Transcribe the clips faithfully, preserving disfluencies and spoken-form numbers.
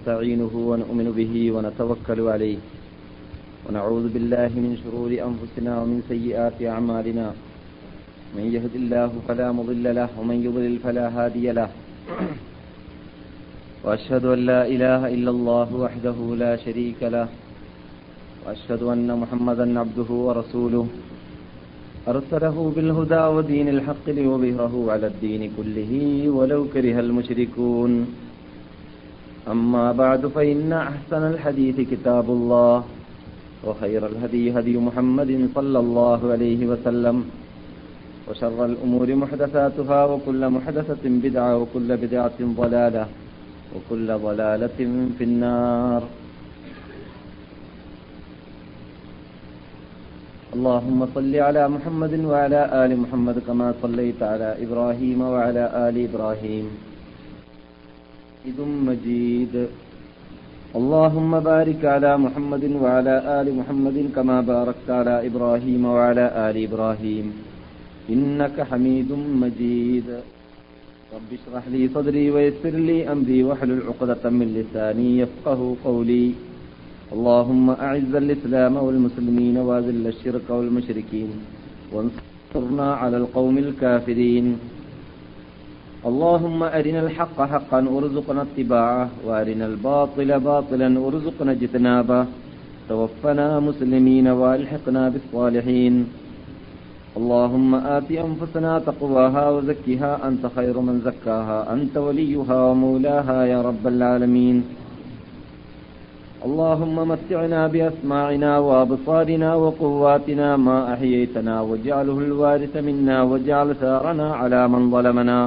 ونستعينه ونؤمن به ونتوكل عليه ونعوذ بالله من شرور أنفسنا ومن سيئات أعمالنا من يهد الله فلا مضل له ومن يضلل فلا هادي له وأشهد أن لا إله إلا الله وحده لا شريك له وأشهد أن محمدا عبده ورسوله أرسله بالهدى ودين الحق ليظهره على الدين كله ولو كره المشركون أما بعد فإن أحسن الحديث كتاب الله وخير الهدي هدي محمد صلى الله عليه وسلم وشر الأمور محدثاتها وكل محدثة بدعة وكل بدعة ضلالة وكل ضلالة في النار. اللهم صل على محمد وعلى آل محمد كما صليت على إبراهيم وعلى آل إبراهيم حميد مجيد. اللهم بارك على محمد وعلى آل محمد كما باركت على إبراهيم وعلى آل إبراهيم إنك حميد مجيد. رب اشرح لي صدري ويسر لي أمري واحلل عقدة من لساني يفقهوا قولي. اللهم أعز الإسلام والمسلمين وأذل الشرك والمشركين وانصرنا على القوم الكافرين. اللهم أرنا الحق حقا وارزقنا اتباعه وأرنا الباطل باطلا وارزقنا اجتنابه. توفنا مسلمين والحقنا بالصالحين. اللهم آت أنفسنا تقواها وزكها أنت خير من زكاها أنت وليها ومولاها يا رب العالمين. اللهم متعنا بأسماعنا وأبصارنا وقواتنا ما أحييتنا واجعله الوارث منا واجعل ثارنا على من ظلمنا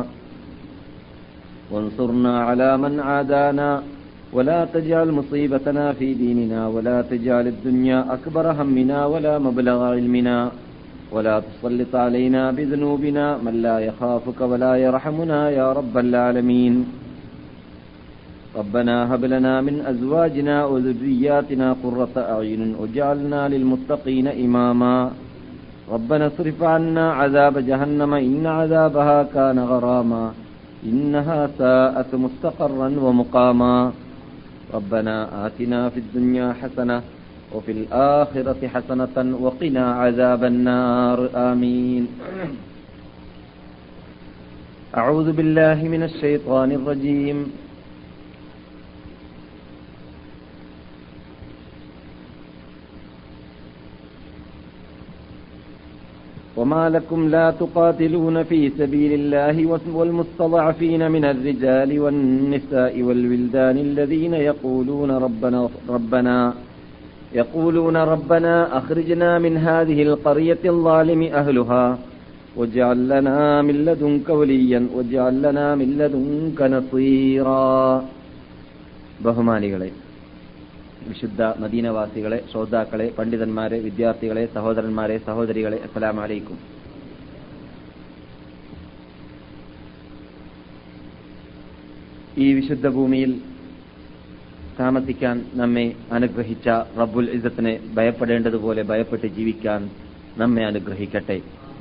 وانصرنا على من عادانا ولا تجعل مصيبتنا في ديننا ولا تجعل الدنيا أكبر همنا ولا مبلغ علمنا ولا تسلط علينا بذنوبنا من لا يخافك ولا يرحمنا يا رب العالمين. ربنا هب لنا من أزواجنا وذرياتنا قرة أعين واجعلنا للمتقين إماما. ربنا اصرف عنا عذاب جهنم إن عذابها كان غراما إنها ساءت مستقرا ومقاما. ربنا آتنا في الدنيا حسنة وفي الآخرة حسنة وقنا عذاب النار آمين. أعوذ بالله من الشيطان الرجيم. وما لكم لا تقاتلون في سبيل الله والمستضعفين من الرجال والنساء والولدان الذين يقولون ربنا ربنا يقولون ربنا أخرجنا من هذه القرية الظالم أهلها واجعل لنا من لدنك وليا واجعل لنا من لدنك نصيرا. ബഹുമാനികളെ, വിശുദ്ധ മദീനവാസികളെ, ശ്രോതാക്കളെ, പണ്ഡിതന്മാരെ, വിദ്യാർത്ഥികളെ, സഹോദരന്മാരെ, സഹോദരികളെ, അസ്സലാമു അലൈക്കും. ഈ വിശുദ്ധ ഭൂമിയിൽ താമസിക്കാൻ നമ്മെ അനുഗ്രഹിച്ച റബ്ബുൽ ഇസ്സത്തിനെ ഭയപ്പെടേണ്ടതുപോലെ ഭയപ്പെട്ട് ജീവിക്കാൻ നമ്മെ അനുഗ്രഹിക്കട്ടെ.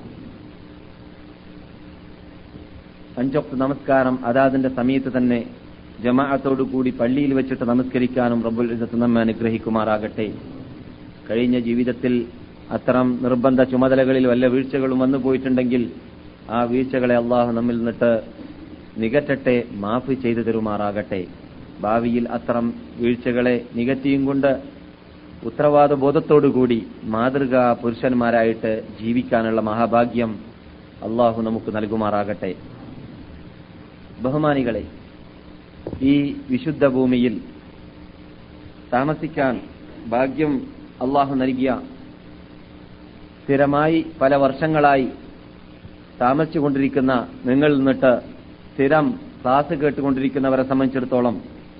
അഞ്ചൊക്ത് നമസ്കാരം അതാതിന്റെ സമയത്ത് തന്നെ ജമാഅത്തോടു കൂടി പള്ളിയിൽ വെച്ചിട്ട് നമസ്കരിക്കാനും റബ്ബുൽ ഇസ്സത്ത് നമ്മെ അനുഗ്രഹിക്കുമാറാകട്ടെ. കഴിഞ്ഞ ജീവിതത്തിൽ അത്തരം നിർബന്ധ ചുമതലകളിൽ വല്ല വീഴ്ചകളും വന്നു പോയിട്ടുണ്ടെങ്കിൽ ആ വീഴ്ചകളെ അള്ളാഹു നമ്മിൽ നിന്നിട്ട് നികറ്റട്ടെ, മാഫ് ചെയ്തു തരുമാറാകട്ടെ. ഭാവിയിൽ അത്തരം വീഴ്ചകളെ നികത്തിയും കൊണ്ട് ഉത്തരവാദ ബോധത്തോടുകൂടി മാതൃകാ പുരുഷന്മാരായിട്ട് ജീവിക്കാനുള്ള മഹാഭാഗ്യം അള്ളാഹു നമുക്ക് നൽകുമാറാകട്ടെ. ബഹുമാനികളെ, ഈ വിശുദ്ധ ഭൂമിയിൽ താമസിക്കാൻ ഭാഗ്യം അള്ളാഹു നൽകിയ, സ്ഥിരമായി പല വർഷങ്ങളായി താമസിച്ചുകൊണ്ടിരിക്കുന്ന നിങ്ങൾ നിന്നിട്ട് സ്ഥിരം ക്ലാസ് കേട്ടുകൊണ്ടിരിക്കുന്നവരെ സംബന്ധിച്ചിടത്തോളം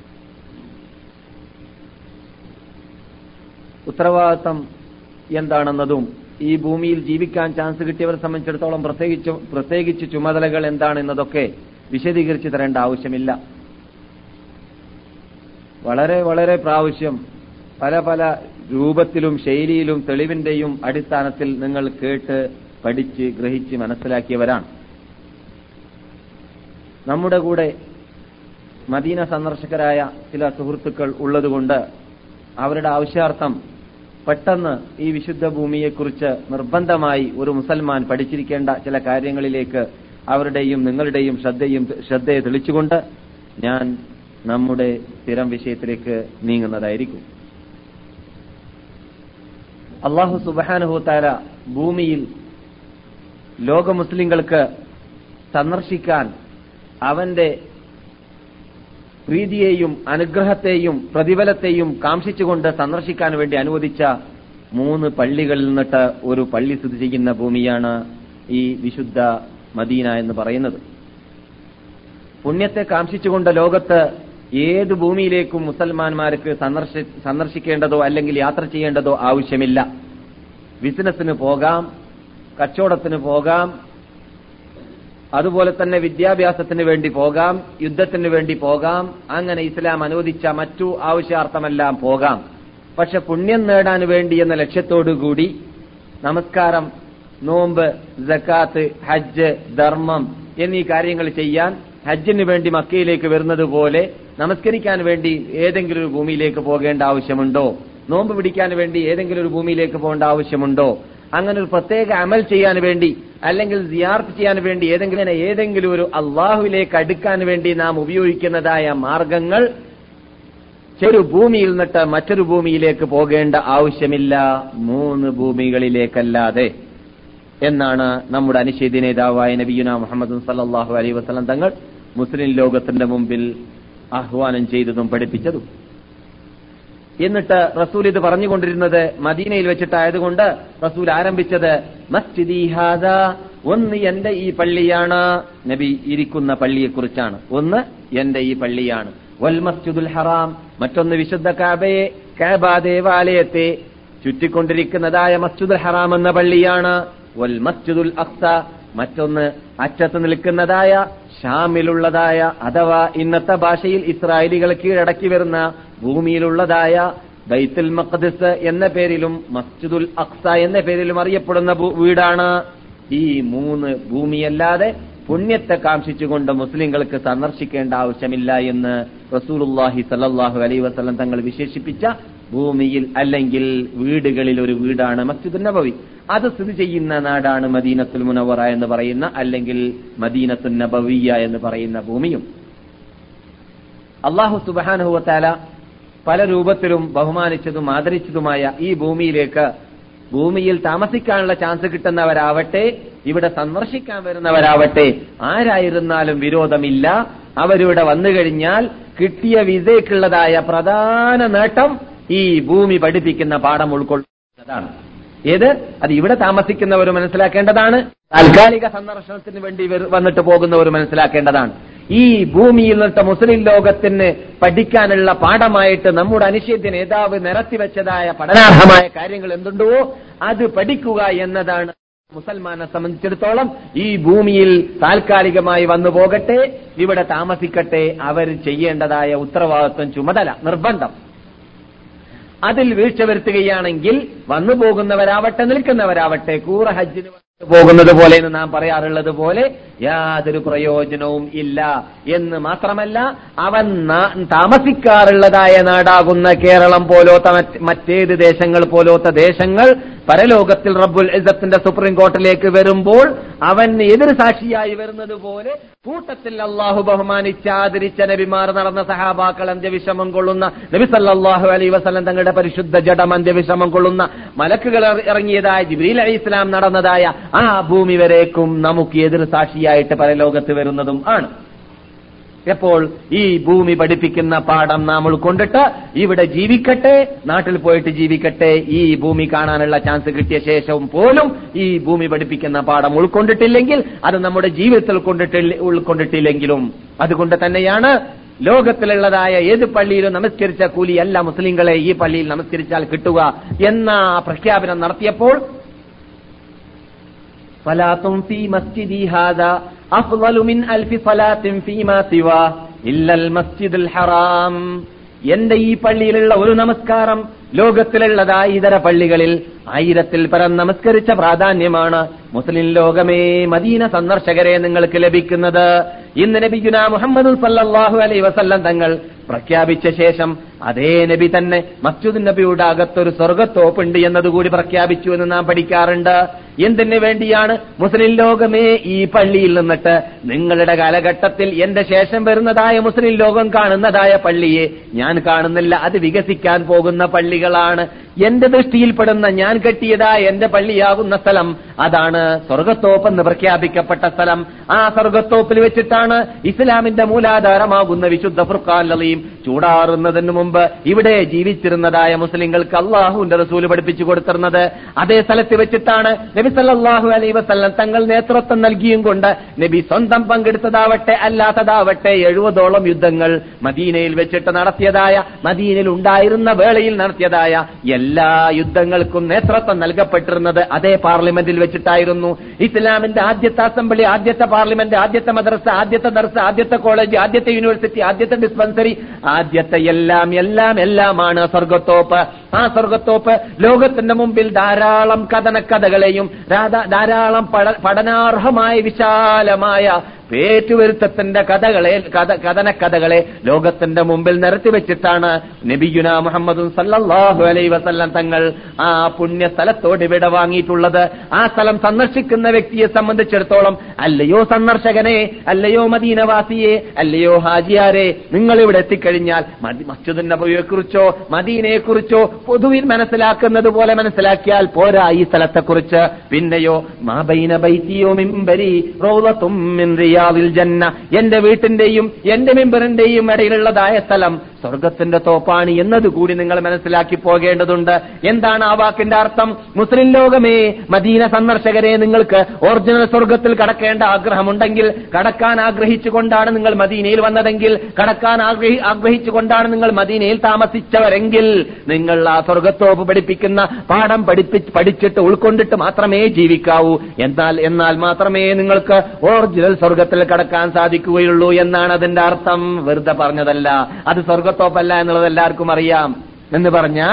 ഉത്തരവാദിത്തം എന്താണെന്നതും ഈ ഭൂമിയിൽ ജീവിക്കാൻ ചാൻസ് കിട്ടിയവരെ സംബന്ധിച്ചിടത്തോളം പ്രത്യേകിച്ച് പ്രത്യേകിച്ച് ചുമതലകൾ എന്താണെന്നതൊക്കെ വിശദീകരിച്ചു തരേണ്ട ആവശ്യമില്ല. വളരെ വളരെ പ്രാവശ്യം പല പല രൂപത്തിലും ശൈലിയിലും തെളിവിന്റെയും അടിസ്ഥാനത്തിൽ നിങ്ങൾ കേട്ട് പഠിച്ച് ഗ്രഹിച്ച് മനസ്സിലാക്കിയവരാണ്. നമ്മുടെ കൂടെ മദീന സന്ദർശകരായ ചില സുഹൃത്തുക്കൾ ഉള്ളതുകൊണ്ട് അവരുടെ ആവശ്യാർത്ഥം പെട്ടെന്ന് ഈ വിശുദ്ധ ഭൂമിയെക്കുറിച്ച് നിർബന്ധമായി ഒരു മുസൽമാൻ പഠിച്ചിരിക്കേണ്ട ചില കാര്യങ്ങളിലേക്ക് അവരുടെയും നിങ്ങളുടെയും ശ്രദ്ധയും ശ്രദ്ധയെ തെളിച്ചുകൊണ്ട് ഞാൻ നമ്മുടെ സ്ഥിരം വിഷയത്തിലേക്ക് നീങ്ങുന്നതായിരിക്കും. അല്ലാഹു സുബ്ഹാനഹു വ തആല ഭൂമിയിൽ ലോക മുസ്ലിങ്ങൾക്ക് സന്ദർശിക്കാൻ അവന്റെ പ്രീതിയെയും അനുഗ്രഹത്തെയും പ്രതിഫലത്തെയും കാംക്ഷിച്ചുകൊണ്ട് സന്ദർശിക്കാൻ വേണ്ടി അനുവദിച്ച മൂന്ന് പള്ളികളിൽ നിന്നിട്ട് ഒരു പള്ളി സ്ഥിതി ചെയ്യുന്ന ഭൂമിയാണ് ഈ വിശുദ്ധ മദീന എന്ന് പറയുന്നത്. പുണ്യത്തെ കാംക്ഷിച്ചുകൊണ്ട് ലോകത്ത് ഏത് ഭൂമിയിലേക്കും മുസൽമാന്മാർക്ക് സന്ദർശി സന്ദർശിക്കേണ്ടതോ അല്ലെങ്കിൽ യാത്ര ചെയ്യേണ്ടതോ ആവശ്യമില്ല. ബിസിനസ്സിന് പോകാം, കച്ചവടത്തിന് പോകാം, അതുപോലെ തന്നെ വിദ്യാഭ്യാസത്തിന് വേണ്ടി പോകാം, യുദ്ധത്തിന് വേണ്ടി പോകാം, അങ്ങനെ ഇസ്ലാം അനുവദിച്ച മറ്റു ആവശ്യാർത്ഥമെല്ലാം പോകാം. പക്ഷെ പുണ്യം നേടാൻ വേണ്ടി എന്ന ലക്ഷ്യത്തോടുകൂടി നമസ്കാരം, നോമ്പ്, സക്കാത്ത്, ഹജ്ജ്, ധർമ്മം എന്നീ കാര്യങ്ങൾ ചെയ്യാൻ ഹജ്ജിന് വേണ്ടി മക്കയിലേക്ക് വരുന്നത് പോലെ നമസ്കരിക്കാൻ വേണ്ടി ഏതെങ്കിലും ഒരു ഭൂമിയിലേക്ക് പോകേണ്ട ആവശ്യമുണ്ടോ? നോമ്പ് പിടിക്കാൻ വേണ്ടി ഏതെങ്കിലും ഒരു ഭൂമിയിലേക്ക് പോകേണ്ട ആവശ്യമുണ്ടോ? അങ്ങനെ ഒരു പ്രത്യേക അമൽ ചെയ്യാൻ വേണ്ടി അല്ലെങ്കിൽ സിയാറത്ത് ചെയ്യാൻ വേണ്ടി ഏതെങ്കിലും ഏതെങ്കിലും ഒരു അള്ളാഹുവിലേക്ക് അടുക്കാൻ വേണ്ടി നാം ഉപയോഗിക്കുന്നതായ മാർഗങ്ങൾ ചെറു ഭൂമിയിൽ നിന്നിട്ട് മറ്റൊരു ഭൂമിയിലേക്ക് പോകേണ്ട ആവശ്യമില്ല, മൂന്ന് ഭൂമികളിലേക്കല്ലാതെ എന്നാണ് നമ്മുടെ അനിശ്ചിത നേതാവായ നബിയുനാ മുഹമ്മദ് സല്ലല്ലാഹു അലൈഹി വസല്ലം തങ്ങൾ മുസ്ലിം ലോകത്തിന്റെ മുമ്പിൽ ആഹ്വാനം ചെയ്തതും പഠിപ്പിച്ചതും. എന്നിട്ട് റസൂൽ ഇത് പറഞ്ഞുകൊണ്ടിരുന്നത് മദീനയിൽ വെച്ചിട്ടായതുകൊണ്ട് റസൂൽ ആരംഭിച്ചത് മസ്ജിദി ഹാദാ, ഒന്ന് എന്റെ ഈ പള്ളിയാണ്. നബി ഇരിക്കുന്ന പള്ളിയെക്കുറിച്ചാണ്. ഒന്ന് എന്റെ ഈ പള്ളിയാണ്. വൽ മസ്ജിദുൽ ഹറാം, മറ്റൊന്ന് വിശുദ്ധ കഅബയെ, കഅബ ദേവാലയത്തെ ചുറ്റിക്കൊണ്ടിരിക്കുന്നതായ മസ്ജിദുൽ ഹറാം എന്ന പള്ളിയാണ്. വൽ മസ്ജിദുൽ അഖ്സ, മറ്റൊന്ന് അറ്റത്ത് നിൽക്കുന്നതായ ഷാമിലുള്ളതായ അഥവാ ഇന്നത്തെ ഭാഷയിൽ ഇസ്രായേലികൾ കീഴടക്കി വരുന്ന ഭൂമിയിലുള്ളതായ ബൈത്തുൽ മഖ്ദിസ് എന്ന പേരിലും മസ്ജിദുൽ അഖ്സ എന്ന പേരിലും അറിയപ്പെടുന്ന വീടാണ്. ഈ മൂന്ന് ഭൂമിയല്ലാതെ പുണ്യത്തെ കാംക്ഷിച്ചുകൊണ്ട് മുസ്ലിങ്ങൾക്ക് സന്ദർശിക്കേണ്ട ആവശ്യമില്ല എന്ന് റസൂലുള്ളാഹി സ്വല്ലല്ലാഹു അലൈഹി വസല്ലം തങ്ങൾ വിശേഷിപ്പിച്ച ഭൂമിയിൽ അല്ലെങ്കിൽ വീടുകളിൽ ഒരു വീടാണ് മസ്ജിദുൻ നബവി. അത് സ്ഥിതി ചെയ്യുന്ന നാടാണ് മദീനത്തുൽ മുനവ്വറ എന്ന് പറയുന്ന അല്ലെങ്കിൽ മദീനത്തുൻ നബവിയ്യ എന്ന് പറയുന്ന ഭൂമിയും. അല്ലാഹു സുബ്ഹാനഹു വ തആല പല രൂപത്തിലും ബഹുമാനിച്ചതും ആദരിച്ചതുമായ ഈ ഭൂമിയിലേക്ക് ഭൂമിയിൽ താമസിക്കാനുള്ള ചാൻസ് കിട്ടുന്നവരാവട്ടെ, ഇവിടെ സന്ദർശിക്കാൻ വരുന്നവരാവട്ടെ, ആരായിരുന്നാലും വിരോധമില്ല. അവരിവിടെ വന്നു കഴിഞ്ഞാൽ കിട്ടിയ വിസയ്ക്കുള്ളതായ പ്രധാന നേട്ടം ഈ ഭൂമി പഠിപ്പിക്കുന്ന പാഠം ഉൾക്കൊള്ളുന്നതാണ്. ഏത്? അത് ഇവിടെ താമസിക്കുന്നവർ മനസ്സിലാക്കേണ്ടതാണ്, താൽക്കാലിക സന്ദർശനത്തിന് വേണ്ടി വന്നിട്ട് പോകുന്നവർ മനസ്സിലാക്കേണ്ടതാണ്. ഈ ഭൂമിയിൽ നിന്നിട്ട് മുസ്ലിം ലോകത്തിന് പഠിക്കാനുള്ള പാഠമായിട്ട് നമ്മുടെ അനിശ്ചിത നേതാവ് നിരത്തിവെച്ചതായ പഠനാർഹമായ കാര്യങ്ങൾ എന്തുണ്ടോ അത് പഠിക്കുക എന്നതാണ് മുസൽമാനെ സംബന്ധിച്ചിടത്തോളം. ഈ ഭൂമിയിൽ താൽക്കാലികമായി വന്നു പോകട്ടെ, ഇവിടെ താമസിക്കട്ടെ, അവർ ചെയ്യേണ്ടതായ ഉത്തരവാദിത്വം, ചുമതല, നിർബന്ധം. അതിൽ വീഴ്ച വരുത്തുകയാണെങ്കിൽ വന്നു പോകുന്നവരാവട്ടെ നിൽക്കുന്നവരാവട്ടെ കൂറ ഹജ്ജിന് പോകുന്നത് പോലെ എന്ന് നാം പറയാറുള്ളത് പോലെ യാതൊരു പ്രയോജനവും ഇല്ല എന്ന് മാത്രമല്ല, അവൻ താമസിക്കാറുള്ളതായ നാടാകുന്ന കേരളം പോലോത്ത മറ്റേത് ദേശങ്ങൾ പോലോത്ത ദേശങ്ങൾ പരലോകത്തിൽ റബ്ബുൽ ഇസ്സത്തിന്റെ സുപ്രീം കോർട്ടിലേക്ക് വരുമ്പോൾ അവൻ എതിർ സാക്ഷിയായി വരുന്നത് പോലെ കൂട്ടത്തിൽ അള്ളാഹു ബഹുമാനിച്ച ആദരിച്ച നബിമാർ നടന്ന സഹാബാക്കൾ അന്ത്യവിഷമം കൊള്ളുന്ന നബി സല്ലല്ലാഹു അലൈഹി വസല്ലം തങ്ങളുടെ പരിശുദ്ധ ജഡം അന്ത്യവിഷമം കൊള്ളുന്ന മലക്കുകൾ ഇറങ്ങിയതായ ജിബ്രീൽ അലൈഹിസ്സലാം നടന്നതായ ആ ഭൂമി വരേക്കും നമുക്ക് എതിർ സാക്ഷിയായിട്ട് പരലോകത്ത് വരുന്നതും ആണ്. എപ്പോൾ ഈ ഭൂമി പഠിപ്പിക്കുന്ന പാഠം നാം ഉൾക്കൊണ്ടിട്ട് ഇവിടെ ജീവിക്കട്ടെ, നാട്ടിൽ പോയിട്ട് ജീവിക്കട്ടെ, ഈ ഭൂമി കാണാനുള്ള ചാൻസ് കിട്ടിയ ശേഷവും പോലും ഈ ഭൂമി പഠിപ്പിക്കുന്ന പാഠം ഉൾക്കൊണ്ടിട്ടില്ലെങ്കിൽ അത് നമ്മുടെ ജീവിതത്തിൽ ഉൾക്കൊണ്ടിട്ടില്ല ഉൾക്കൊണ്ടിട്ടില്ലെങ്കിലും അതുകൊണ്ട് തന്നെയാണ് ലോകത്തിലുള്ളതായ ഏത് പള്ളിയിലും നമസ്കരിച്ച കൂലിയല്ല മുസ്ലിങ്ങളെ ഈ പള്ളിയിൽ നമസ്കരിച്ചാൽ കിട്ടുക എന്ന പ്രഖ്യാപനം നടത്തിയപ്പോൾ ഫലാത്തും ഫീ മസ്ജിദി ഹാദാ അഫ്ളലു മിൻ അൽഫി സ്വലാത്തിൻ ഫീമാ സിവാ ഇല്ലൽ മസ്ജിദുൽ ഹറാം, എന്റെ ഈ പള്ളിയിലുള്ള ഒരു നമസ്കാരം ലോകത്തിലുള്ളതായ ഇതര പള്ളികളിൽ ആയിരത്തിൽ പരം നമസ്കരിച്ച പ്രാധാന്യമാണ് മുസ്ലിം ലോകമേ മദീന സന്ദർശകരെ നിങ്ങൾക്ക് ലഭിക്കുന്നത്. ഇന്ന് നബിയുനാ മുഹമ്മദ് സല്ലല്ലാഹു അലൈഹി വസല്ലം തങ്ങൾ പ്രഖ്യാപിച്ച ശേഷം അതേ നബി തന്നെ മസ്ജിദുൻ നബിയുടെ അകത്തൊരു സ്വർഗ്ഗത്തോപ്പുണ്ട് എന്നതുകൂടി പ്രഖ്യാപിച്ചു എന്ന് നാം പഠിക്കാറുണ്ട്. എന്തിനു വേണ്ടിയാണ്? മുസ്ലിം ലോകമേ ഈ പള്ളിയിൽ നിന്നിട്ട് നിങ്ങളുടെ കാലഘട്ടത്തിൽ എന്റെ ശേഷം വരുന്നതായ മുസ്ലിം ലോകം കാണുന്നതായ പള്ളിയെ ഞാൻ കാണുന്നില്ല, അത് വികസിക്കാൻ പോകുന്ന പള്ളികളാണ്. എന്റെ ദൃഷ്ടിയിൽപ്പെടുന്ന ഞാൻ കെട്ടിയതായ എന്റെ പള്ളിയാകുന്ന സ്ഥലം അതാണ് സ്വർഗ്ഗത്തോപ്പ് എന്ന് പ്രഖ്യാപിക്കപ്പെട്ട സ്ഥലം. ആ സ്വർഗ്ഗത്തോപ്പിൽ വെച്ചിട്ടാണ് ഇസ്ലാമിന്റെ മൂലാധാരമാകുന്ന വിശുദ്ധ ഫുർഖാൻ അലീം ചൂടാറുന്നതിന് മുമ്പ് ഇവിടെ ജീവിച്ചിരുന്നതായ മുസ്ലിങ്ങൾക്ക് അള്ളാഹുവിന്റെ റസൂല് പഠിപ്പിച്ചു കൊടുത്തിരുന്നത്. അതേ സ്ഥലത്ത് വെച്ചിട്ടാണ് നബി സല്ലല്ലാഹു അലൈഹി വസല്ലം തങ്ങൾ നേതൃത്വം നൽകിയും കൊണ്ട് നബി സ്വന്തം പങ്കെടുത്തതാവട്ടെ അല്ലാത്തതാവട്ടെ എഴുപതോളം യുദ്ധങ്ങൾ മദീനയിൽ വെച്ചിട്ട് നടത്തിയതായ, മദീനയിൽ ഉണ്ടായിരുന്ന വേളയിൽ നടത്തിയതായ എല്ലാ യുദ്ധങ്ങൾക്കും നേതൃത്വം നൽകപ്പെട്ടിരുന്നത് അതേ പാർലമെന്റിൽ വെച്ചിട്ടായിരുന്നു. ഇസ്ലാമിന്റെ ആദ്യത്തെ അസംബ്ലി, ആദ്യത്തെ പാർലമെന്റ്, ആദ്യത്തെ മദ്രസ, ആദ്യത്തെ ദർസ, ആദ്യത്തെ കോളേജ്, ആദ്യത്തെ യൂണിവേഴ്സിറ്റി, ആദ്യത്തെ ഡിസ്പെൻസറി, ആദ്യത്തെ എല്ലാം എല്ലാം എല്ലാമാണ് സ്വർഗ്ഗത്തോപ്പ്. ആ സ്വർഗ്ഗത്തോപ്പ് ലോകത്തിന്റെ മുമ്പിൽ ധാരാളം കഥനക്കഥകളെയും ധാരാളം പഠനാർഹമായ വിശാലമായ പേറ്റുവരുത്തത്തിന്റെ കഥകളെ കഥനക്കഥകളെ ലോകത്തിന്റെ മുമ്പിൽ നിരത്തിവെച്ചിട്ടാണ് നബിയുനാ മുഹമ്മദ് സല്ലല്ലാഹു അലൈഹി വസല്ലം തങ്ങൾ ആ പുണ്യ സ്ഥലത്തോട് വിട വാങ്ങിയിട്ടുള്ളത്. ആ സ്ഥലം സന്ദർശിക്കുന്ന വ്യക്തിയെ സംബന്ധിച്ചിടത്തോളം, അല്ലയോ സന്ദർശകനെ, അല്ലയോ മദീനവാസിയെ, അല്ലയോ ഹാജിയാരെ, നിങ്ങൾ ഇവിടെ എത്തിക്കഴിഞ്ഞാൽ മസ്ജിദുൻ നബവിയെ കുറിച്ചോ മദീനയെ കുറിച്ചോ പൊതുവിൽ മനസ്സിലാക്കുന്നത് പോലെ മനസ്സിലാക്കിയാൽ പോരാ ഈ സ്ഥലത്തെക്കുറിച്ച്. പിന്നെയോ മാ ബൈന ബൈതിയോ മിൻബരി റൗളത്തും മിൻ റിയാദിൽ ജന്ന, എന്റെ വീട്ടിന്റെയും എന്റെ മിമ്പറിന്റെയും ഇടയിലുള്ളതായ സ്ഥലം സ്വർഗത്തിന്റെ തോപ്പാണ് എന്നതുകൂടി നിങ്ങൾ മനസ്സിലാക്കി പോകേണ്ടതുണ്ട്. എന്താണ് ആ വാക്കിന്റെ അർത്ഥം? മുസ്ലിം ലോകമേ മദീന സന്ദർശകരെ, നിങ്ങൾക്ക് ഒറിജിനൽ സ്വർഗത്തിൽ കടക്കേണ്ട ആഗ്രഹമുണ്ടെങ്കിൽ, കടക്കാൻ ആഗ്രഹിച്ചുകൊണ്ടാണ് നിങ്ങൾ മദീനയിൽ വന്നതെങ്കിൽ, കടക്കാൻ ആഗ്രഹിച്ചുകൊണ്ടാണ് നിങ്ങൾ മദീനയിൽ താമസിച്ചവരെങ്കിൽ, നിങ്ങൾ ആ സ്വർഗത്തോപ്പ് പഠിപ്പിക്കുന്ന പാഠം പഠിപ്പി പഠിച്ചിട്ട് ഉൾക്കൊണ്ടിട്ട് മാത്രമേ ജീവിക്കാവൂ. എന്നാൽ എന്നാൽ മാത്രമേ നിങ്ങൾക്ക് ഒറിജിനൽ സ്വർഗത്തിൽ കടക്കാൻ സാധിക്കുകയുള്ളൂ എന്നാണ് അതിന്റെ അർത്ഥം. വെറുതെ പറഞ്ഞതല്ല, അത് സ്വർഗത്തോപ്പല്ല എന്നുള്ളത് എല്ലാവർക്കും അറിയാം. എന്ന് പറഞ്ഞാൽ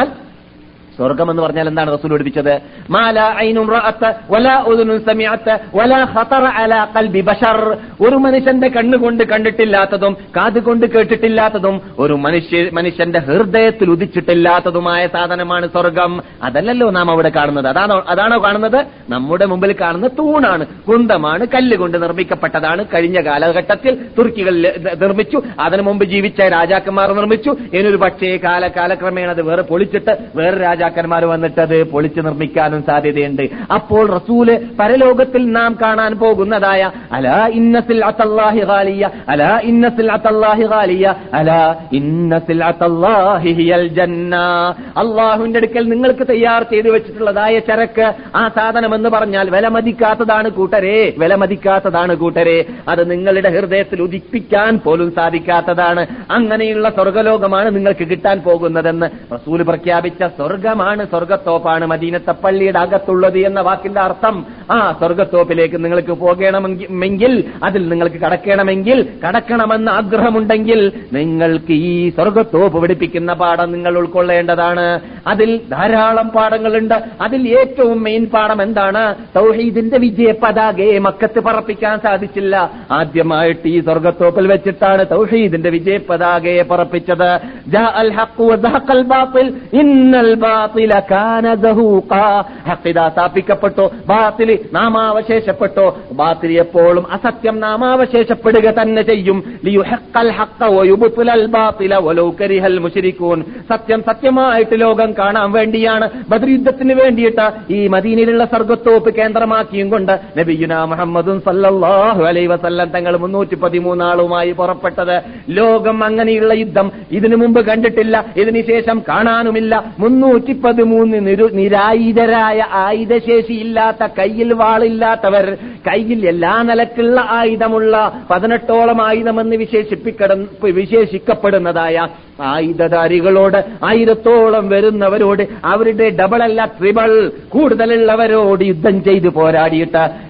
സ്വർഗം എന്ന് പറഞ്ഞാൽ എന്താണ് റസൂൽ പഠിപ്പിച്ചത്? മാലാ ഐനുൻ റഅത്ത് വലാ ഉദുനുൻ സമീഅത്ത് വലാ ഖതറ അലാ ഖൽബി ബശർ, ഒരു മനുഷ്യന്റെ കണ്ണുകൊണ്ട് കണ്ടിട്ടില്ലാത്തതും കാതുകൊണ്ട് കേട്ടിട്ടില്ലാത്തതും ഒരു മനുഷ്യ മനുഷ്യന്റെ ഹൃദയത്തിൽ ഉദിച്ചിട്ടില്ലാത്തതുമായ സാധനമാണ് സ്വർഗം. അതല്ലല്ലോ നാം അവിടെ കാണുന്നത്. അതാണോ അതാണോ കാണുന്നത്? നമ്മുടെ മുമ്പിൽ കാണുന്ന തൂണാണ്, കുന്തമാണ്, കല്ലുകൊണ്ട് നിർമ്മിക്കപ്പെട്ടതാണ്. കഴിഞ്ഞ കാലഘട്ടത്തിൽ തുർക്കികൾ നിർമ്മിച്ചു, അതിനു മുമ്പ് ജീവിച്ച രാജാക്കന്മാർ നിർമ്മിച്ചു. ഇനിയൊരു പക്ഷേ കാല കാലക്രമേണ അത് വേറെ പൊളിച്ചിട്ട് വേറെ രാജാ ന്മാർ വന്നിട്ട് അത് പൊളിച്ചു നിർമ്മിക്കാനും സാധ്യതയുണ്ട്. അപ്പോൾ റസൂല് പരലോകത്തിൽ നാം കാണാൻ പോകുന്നതായ അലാ ഇന്ന സിൽഅത്തല്ലാഹി ഗാലിയ, അലാ ഇന്ന സിൽഅത്തല്ലാഹി ഗാലിയ, അലാ ഇന്ന സിൽഅത്തല്ലാഹി ഹിയൽ ജന്ന, അല്ലാഹുവിന്റെ അടുക്കൽ നിങ്ങൾക്ക് തയ്യാർ ചെയ്തു വെച്ചിട്ടുള്ളതായ ചരക്ക്, ആ സാധനം എന്ന് പറഞ്ഞാൽ വിലമതിക്കാത്തതാണ് കൂട്ടരെ, വിലമതിക്കാത്തതാണ് കൂട്ടരെ. അത് നിങ്ങളുടെ ഹൃദയത്തിൽ ഉദിപ്പിക്കാൻ പോലും സാധിക്കാത്തതാണ്. അങ്ങനെയുള്ള സ്വർഗലോകമാണ് നിങ്ങൾക്ക് കിട്ടാൻ പോകുന്നതെന്ന് റസൂല് പ്രഖ്യാപിച്ച സ്വർഗം ാണ് സ്വർഗത്തോപ്പാണ് മദീനത്തെ പള്ളിയുടെ അകത്തുള്ളത് എന്ന വാക്കിന്റെ അർത്ഥം. ആ സ്വർഗത്തോപ്പിലേക്ക് നിങ്ങൾക്ക് പോകണമെങ്കിൽ, അതിൽ നിങ്ങൾക്ക് കടക്കണമെങ്കിൽ, കടക്കണമെന്ന് ആഗ്രഹമുണ്ടെങ്കിൽ നിങ്ങൾക്ക് ഈ സ്വർഗത്തോപ്പ് പഠിപ്പിക്കുന്ന പാഠം നിങ്ങൾ ഉൾക്കൊള്ളേണ്ടതാണ്. അതിൽ ധാരാളം പാഠങ്ങളുണ്ട്. അതിൽ ഏറ്റവും മെയിൻ പാഠം എന്താണ്? തൗഹീദിന്റെ വിജയ പതാകയെ മക്കത്ത് പറപ്പിക്കാൻ സാധിച്ചില്ല. ആദ്യമായിട്ട് ഈ സ്വർഗത്തോപ്പിൽ വെച്ചിട്ടാണ് തൗഹീദിന്റെ വിജയ പതാകയെ പറപ്പിച്ചത്. ജാഅൽ ഹഖ് വസഹഖൽ ബാത്തിൽ ഇന്നൽ ബാത്തില കാന ദഹൂഖാ, ഹഖ് സ്ഥാപിക്കപ്പെട്ടോ, ബാത്തിൽ നാമാവശേഷപ്പെട്ടോ. ബാത്തിൽ എപ്പോഴും അസത്യം നാമാവശേഷപ്പെടുക തന്നെ ചെയ്യും. ലിയുഹഖൽ ഹഖ് വയുബ്തിലൽ ബാത്തില വലൗ കരിഹൽ മുശ്രികൂൻ, സത്യം സത്യമായിട്ട് ലോകം കാണാൻ വേണ്ടിയാണ് ബദർ യുദ്ധത്തിന് വേണ്ടിയിട്ട് ഈ മദീനയിലുള്ള സ്വർഗത്തോപ്പ് കേന്ദ്രമാക്കിയും കൊണ്ട് നബിയുനാ മുഹമ്മദും സല്ലല്ലാഹു അലൈഹി വസല്ലം തങ്ങൾ മുന്നൂറ്റി പതിമൂന്നാളുമായി പുറപ്പെട്ടത്. ലോകം അങ്ങനെയുള്ള യുദ്ധം ഇതിനു മുമ്പ് കണ്ടിട്ടില്ല, ഇതിനുശേഷം കാണാനുമില്ല. മുന്നൂറ്റി പതിമൂന്ന് നിരായുധരായ, ആയുധശേഷിയില്ലാത്ത, കയ്യിൽ വാളില്ലാത്തവർ, കയ്യിൽ എല്ലാ നിലക്കുള്ള ആയുധമുള്ള പതിനെട്ടോളം ആയുധമെന്ന് വിശേഷിപ്പിക്കട വിശേഷിക്കപ്പെടുന്നതായ ആയുധധാരികളോട്, ആയിരത്തോളം വരുന്നവരോട്, അവരുടെ ഡബിൾ അല്ല ട്രിബിൾ കൂടുതലുള്ളവരോട് യുദ്ധം ചെയ്ത് പോരാടിയിട്ട്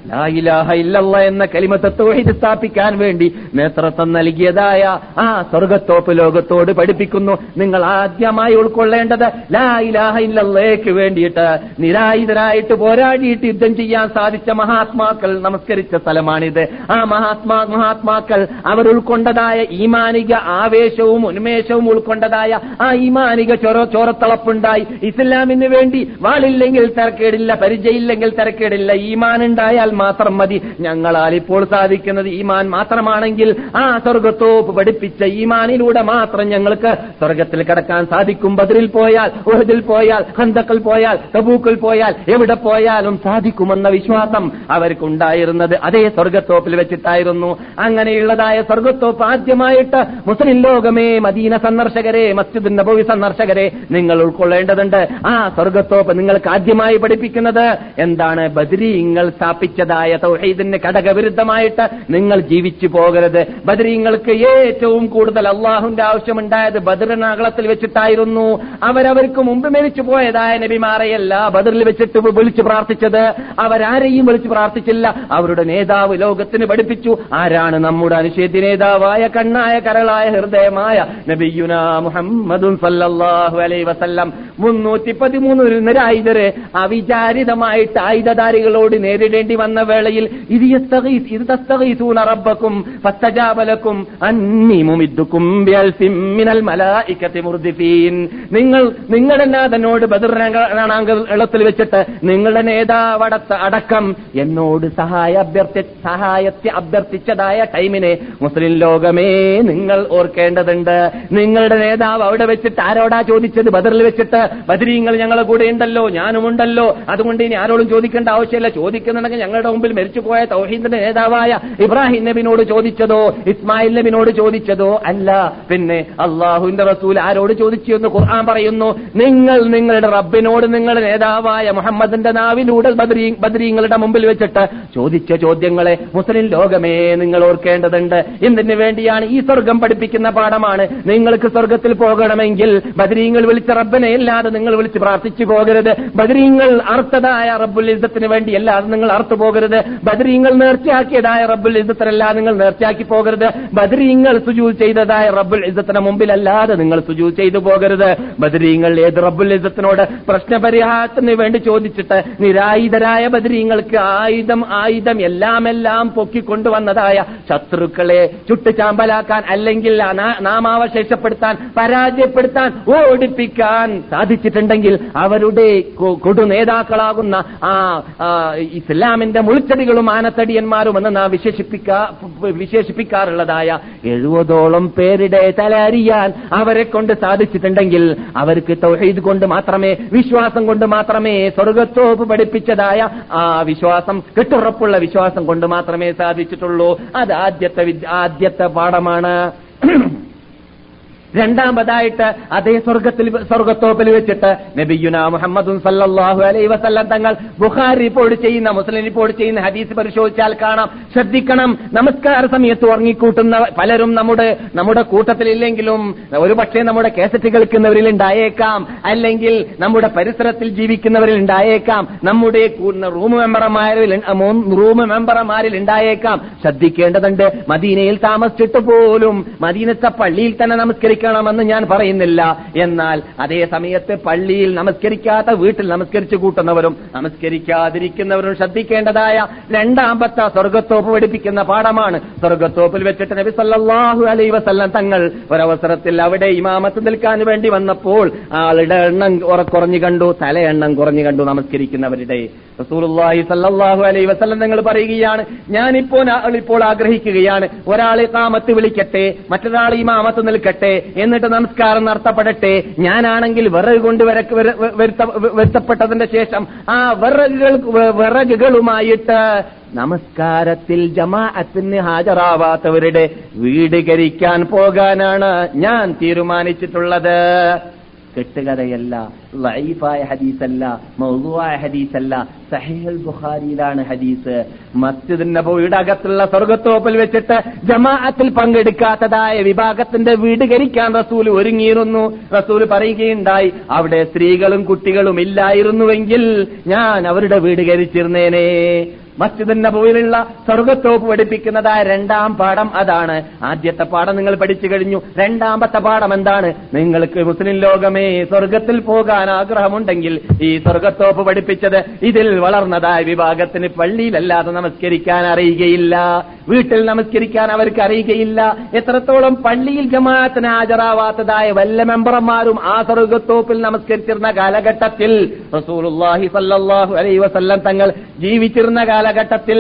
ലാ ഇലാഹ ഇല്ലല്ലാഹ് എന്ന കലിമത്ത് തൗഹീദ് സ്ഥാപിക്കാൻ വേണ്ടി നേതൃത്വം നൽകിയതായ ആ സ്വർഗ്ഗത്തോപ്പ് ലോകത്തോട് പഠിപ്പിക്കുന്നു, നിങ്ങൾ ആദ്യമായി ഉൾക്കൊള്ളേണ്ടത് ലാ ഇലാഹ ഇല്ലല്ലാഹ്ക്ക് വേണ്ടിയിട്ട് നിരായുധരായിട്ട് പോരാടിയിട്ട് യുദ്ധം ചെയ്യാൻ സാധിച്ച മഹാത്മാക്കൾ നമസ്കരിച്ച സ്ഥലമാണിത്. ആ മഹാത്മാ മഹാത്മാക്കൾ അവർ ഉൾക്കൊണ്ടതായ ഈമാനിക ആവേശവും ഉന്മേഷവും ഉൾക്കൊണ്ടതായ ആ ഈമാനിക ചൊര ചോരത്തളപ്പുണ്ടായി. ഇസ്ലാമിന് വേണ്ടി വാളില്ലെങ്കിൽ തരക്കേടില്ല, പരിചയമില്ലെങ്കിൽ തരക്കേടില്ല, ഈമാൻ ഉണ്ടായാൽ മാത്രം മതി. ഞങ്ങളാൽ ഇപ്പോൾ സാധിക്കുന്നത് ഈമാൻ മാത്രമാണെങ്കിൽ ആ സ്വർഗ്ഗത്തോപ്പ് പഠിപ്പിച്ച ഈമാനിലൂടെ മാത്രം ഞങ്ങൾക്ക് സ്വർഗ്ഗത്തിൽ കടക്കാൻ സാധിക്കും. ബദറിൽ പോയാൽ, ഉഹദിൽ പോയാൽ, ഖന്തഖിൽ പോയാൽ, തബൂക്കിൽ പോയാൽ, എവിടെ പോയാലും സാധിക്കുമെന്ന വിശ്വാസം അവർക്കുണ്ടായിരുന്നത് അതേ സ്വർഗ്ഗത്തോപ്പിൽ വെച്ചിട്ടായിരുന്നു. അങ്ങനെയുള്ളതായ സ്വർഗ്ഗത്തോപ്പ് ആദ്യമായിട്ട് മുസ്ലിം ലോകമേ, മദീന സന്ദർശകരെ, മസ്ജിദ് നബവി സന്ദർശകരെ നിങ്ങൾ ഉൾക്കൊള്ളേണ്ടതുണ്ട്. ആ സ്വർഗ്ഗത്തോപ്പ് നിങ്ങൾക്ക് ആദ്യമായി പഠിപ്പിക്കുന്നത് എന്താണ്? ബദരീങ്ങൾ സ്ഥാപിച്ചതായ തൗഹീദിന് ഘടകവിരുദ്ധമായിട്ട് നിങ്ങൾ ജീവിച്ചു പോകരുത്. ബദരീങ്ങൾക്ക് ഏറ്റവും കൂടുതൽ അള്ളാഹുവിന്റെ ആവശ്യമുണ്ടായത് ബദറിനാകളത്തിൽ വെച്ചിട്ടായിരുന്നു. അവരവർക്ക് മുമ്പ് മരിച്ചു പോയതായ നബിമാരെയല്ല ബദറിൽ വെച്ചിട്ട് വിളിച്ചു പ്രാർത്ഥിച്ചത്. അവരാരെയും വിളിച്ചു പ്രാർത്ഥിച്ചില്ല. അവരുടെ നേതാവ് ലോകത്തിന് പഠിപ്പിച്ചു. ആരാണ്? നമ്മുടെ അനുശേദ്യ നേതാവായ കണ്ണായ കരളായ ഹൃദയമായ നബിയുനാ മുഹമ്മദുൻ സല്ലല്ലാഹു അലൈഹി വസല്ലം. മുന്നൂറ്റി പതിമൂന്ന് നിരായുധരെ അവിചാരിതമായിട്ട് ആയുധധാരികളോട് നേരിടേണ്ടി വന്ന വേളയിൽ ഇത് തസ്തഗീസൂന റബ്ബക്കും ഫസ്തജാബ ലക്കും അന്നീ മുമിദ്ദുക്കും ബിഅൽഫിൻ മിനൽ മലായികതി മുർദിഫീൻ. നിങ്ങൾ നിങ്ങളുടെ നാഥനോട് ബദർ രണാങ്കണത്തിൽ വെച്ചിട്ട് നിങ്ങളുടെ നേതാവടത്ത അടക്കം എന്നോട് സഹായ അഭ്യർത്ഥി സഹായത്തെ അഭ്യർത്ഥിച്ചതായ ടൈമിനെ മുസ്ലിം ലോകമേ നിങ്ങൾ ഓർക്കേണ്ടതുണ്ട്. നിങ്ങളുടെ നേതാവ് അവിടെ വെച്ചിട്ട് ആരോടാ ചോദിച്ചത്? ബദറിൽ വെച്ചിട്ട് ബദരീങ്ങൾ ഞങ്ങളെ കൂടെ ഉണ്ടല്ലോ, ഞാനുമുണ്ടല്ലോ, അതുകൊണ്ട് ഇനി ആരോടും ചോദിക്കേണ്ട ആവശ്യമില്ല. ചോദിക്കുന്നുണ്ടെങ്കിൽ ഞങ്ങളുടെ മുമ്പിൽ മരിച്ചുപോയ തൗഹീദിന്റെ നേതാവായ ഇബ്രാഹിം നബിനോട് ചോദിച്ചതോ ഇസ്മായിൽ നബിനോട് ചോദിച്ചതോ അല്ല. പിന്നെ അള്ളാഹുവിന്റെ റസൂൽ ആരോട് ചോദിച്ചു എന്ന് ഖുർആൻ പറയുന്നു. നിങ്ങൾ നിങ്ങളുടെ റബ്ബിനോട് നിങ്ങളുടെ നേതാവായ മുഹമ്മദിന്റെ നാവിലൂടെ ബദരീ ബദരീങ്ങളുടെ മുമ്പിൽ വെച്ചിട്ട് ചോദിച്ച ചോദ്യങ്ങളെ മുസ്ലിം ലോകമേ നിങ്ങൾ ഓർക്കേണ്ടതുണ്ട്. എന്തിനു വേണ്ടിയാണ്? ഈ സ്വർഗം പഠിപ്പിക്കുന്ന പാഠമാണ്. നിങ്ങൾക്ക് സ്വർഗത്തിൽ പോകണമെങ്കിൽ ബദരീങ്ങൾ വിളിച്ച റബ്ബിനെ അല്ലാതെ നിങ്ങൾ വിളിച്ച് പ്രാർത്ഥിച്ചു പോകരുത്. ബദരീങ്ങൾ അർത്ഥതായ റബ്ബുൽ ഇസ്സത്തിന് വേണ്ടി അല്ലാതെ നിങ്ങൾ അർത്തു പോകരുത്. ബദരീങ്ങൾ നേർച്ചയാക്കിയതായ റബ്ബുൽ ഇസ്സത്തിനല്ലാതെ നിങ്ങൾ നേർച്ചയാക്കി പോകരുത്. ബദരീങ്ങൾ സുജൂദ് ചെയ്തതായ റബ്ബുൽ ഇസ്സത്തിന് മുമ്പിലല്ലാതെ നിങ്ങൾ സുജൂദ് ചെയ്തു പോകരുത്. ബദരീങ്ങൾ ഏത് റബ്ബുൽ ഇസ്സത്തിനോട് പ്രശ്നപരിഹാരത്തിന് വേണ്ടി ചോദിച്ചിട്ട് നിരായുധരായ ബദരീങ്ങൾക്ക് ആയുധം ആയുധം എല്ലാം എല്ലാം പൊക്കിക്കൊണ്ടുവന്നതായ ശത്രുക്കളെ ചുട്ടുചാമ്പലാക്കാൻ അല്ലെങ്കിൽ നാമാവശേഷപ്പെടുത്താൻ, പരാജയപ്പെടുത്താൻ, ഓടിപ്പിക്കാൻ സാധിച്ചിട്ടുണ്ടെങ്കിൽ അവരുടെ കൊടു നേതാക്കളാകുന്ന ആ ഇസ്ലാമിന്റെ മുൾച്ചെടികളും ആനത്തടിയന്മാരും എന്ന് നാം വിശേഷിപ്പിക്കാ വിശേഷിപ്പിക്കാറുള്ളതായ എഴുപതോളം പേരുടെ തലറിയാൻ അവരെ കൊണ്ട് സാധിച്ചിട്ടുണ്ടെങ്കിൽ അവർക്ക് തൗഹീദ് കൊണ്ട് മാത്രമേ, വിശ്വാസം കൊണ്ട് മാത്രമേ, സ്വർഗ്ഗത്തോപ്പ് പഠിപ്പിച്ചതായ ആ വിശ്വാസം, കെട്ടുറപ്പുള്ള വിശ്വാസം കൊണ്ട് മാത്രമേ സാധിച്ചിട്ടുള്ളൂ. അത് ആദ്യത്തെ ആദ്യത്തെ പാഠമാണ്. രണ്ടാമതായിട്ട് അതേ സ്വർഗത്തിൽ സ്വർഗ്ഗത്തോപ്പിൽ വെച്ചിട്ട് നബിയുനാ മുഹമ്മദുൻ സല്ലല്ലാഹു അലൈഹി വസല്ലം തങ്ങൾ ബുഖാരി റിപ്പോർട്ട് ചെയ്യുന്ന, മുസ്ലിം റിപ്പോർട്ട് ചെയ്യുന്ന ഹദീസ് പരിശോധിച്ചാൽ കാണാം. ശ്രദ്ധിക്കണം, നമസ്കാര സമയത്ത് ഉറങ്ങിക്കൂട്ടുന്ന പലരും നമ്മുടെ നമ്മുടെ കൂട്ടത്തിലില്ലെങ്കിലും ഒരുപക്ഷെ നമ്മുടെ കേസറ്റ് കേൾക്കുന്നവരിൽ ഉണ്ടായേക്കാം, അല്ലെങ്കിൽ നമ്മുടെ പരിസരത്തിൽ ജീവിക്കുന്നവരിൽ ഉണ്ടായേക്കാം, നമ്മുടെ റൂം മെമ്പർമാരിൽ റൂം മെമ്പർമാരിൽ ഉണ്ടായേക്കാം. ശ്രദ്ധിക്കേണ്ടതുണ്ട്. മദീനയിൽ താമസിച്ചിട്ട് പോലും മദീനത്തെ പള്ളിയിൽ തന്നെ നമസ്കരിക്കണം ണമെന്ന് ഞാൻ പറയുന്നില്ല. എന്നാൽ അതേ സമയത്ത് പള്ളിയിൽ നമസ്കരിക്കാത്ത വീട്ടിൽ നമസ്കരിച്ചു കൂട്ടുന്നവരും നമസ്കരിക്കാതിരിക്കുന്നവരും ശ്രദ്ധിക്കേണ്ടതായ രണ്ടാമത്തെ സ്വർഗ്ഗത്തോപ്പ് പഠിപ്പിക്കുന്ന പാഠമാണ്. സ്വർഗ്ഗത്തോപ്പിൽ വെച്ചിട്ട് നബി സല്ലല്ലാഹു അലൈഹി വസല്ലം തങ്ങൾ ഒരവസരത്തിൽ അവിടെ ഇമാമത്ത് നിൽക്കാൻ വേണ്ടി വന്നപ്പോൾ ആളുടെ എണ്ണം കുറഞ്ഞു കണ്ടു, തലയെണ്ണം കുറഞ്ഞു കണ്ടു നമസ്കരിക്കുന്നവരുടെ. റസൂലുള്ളാഹി സല്ലല്ലാഹു അലൈഹി വസല്ലം തങ്ങൾ പറയുകയാണ്, ഞാനിപ്പോൾ ഇപ്പോൾ ആഗ്രഹിക്കുകയാണ്, ഒരാൾ ഇഖാമത്ത് വിളിക്കട്ടെ, മറ്റൊരാൾ ഇമാമത്ത് നിൽക്കട്ടെ, എന്നിട്ട് നമസ്കാരം നടത്തപ്പെടട്ടെ. ഞാനാണെങ്കിൽ വിറക് കൊണ്ട് വരുത്തപ്പെട്ടതിന്റെ ശേഷം ആ വിറകുകൾ വിറകുകളുമായിട്ട് നമസ്കാരത്തിൽ ജമാഅത്തിന് ഹാജരാവാത്തവരുടെ വീട് കരിക്കാൻ പോകാനാണ് ഞാൻ തീരുമാനിച്ചിട്ടുള്ളത്. കെട്ടുകഥയല്ല, ലഈഫായ ഹദീസല്ല, മൗദൂആയ ഹദീസല്ല, സഹീഹുൽ ബുഖാരിയിലാണ് ഹദീസ്. മസ്ജിദ് നബവിയുടെ അകത്തുള്ള സ്വർഗ്ഗത്തോപ്പിൽ വെച്ചിട്ട് ജമാഅത്തിൽ പങ്കെടുക്കാത്തതായ വിഭാഗത്തിന്റെ വീട് കരിക്കാൻ റസൂൽ ഒരുങ്ങിയിരുന്നു. റസൂൽ പറയുകയുണ്ടായി, അവിടെ സ്ത്രീകളും കുട്ടികളും ഇല്ലായിരുന്നുവെങ്കിൽ ഞാൻ അവരുടെ വീട് കരിച്ചിരുന്നേനെ. മസ്ജിദ് നബവിയിലുള്ള സ്വർഗ്ഗത്തോപ്പ് പഠിപ്പിക്കുന്നതായ രണ്ടാം പാഠം അതാണ്. ആദ്യത്തെ പാഠം നിങ്ങൾ പഠിച്ചു കഴിഞ്ഞു. രണ്ടാമത്തെ പാഠം എന്താണ്? നിങ്ങൾക്ക് മുസ്ലിം ലോകമേ സ്വർഗത്തിൽ പോകാൻ ആഗ്രഹമുണ്ടെങ്കിൽ ഈ സ്വർഗ്ഗത്തോപ്പ് പഠിപ്പിച്ചത് ഇതിൽ വളർന്നതായ വിഭാഗത്തിന് പള്ളിയിലല്ലാതെ നമസ്കരിക്കാൻ അറിയുകയില്ല, വീട്ടിൽ നമസ്കരിക്കാൻ അവർക്ക് അറിയുകയില്ല. എത്രത്തോളം പള്ളിയിൽ ജമാഅത്തിന് ഹാജരാവാത്തതായ വല്ല മെമ്പർമാരും ആ സ്വർഗ്ഗത്തോപ്പിൽ നമസ്കരിച്ചിരുന്ന കാലഘട്ടത്തിൽ, റസൂലുള്ളാഹി സ്വല്ലല്ലാഹു അലൈഹി വസല്ലം തങ്ങൾ ജീവിച്ചിരുന്ന കാലഘട്ടത്തിൽ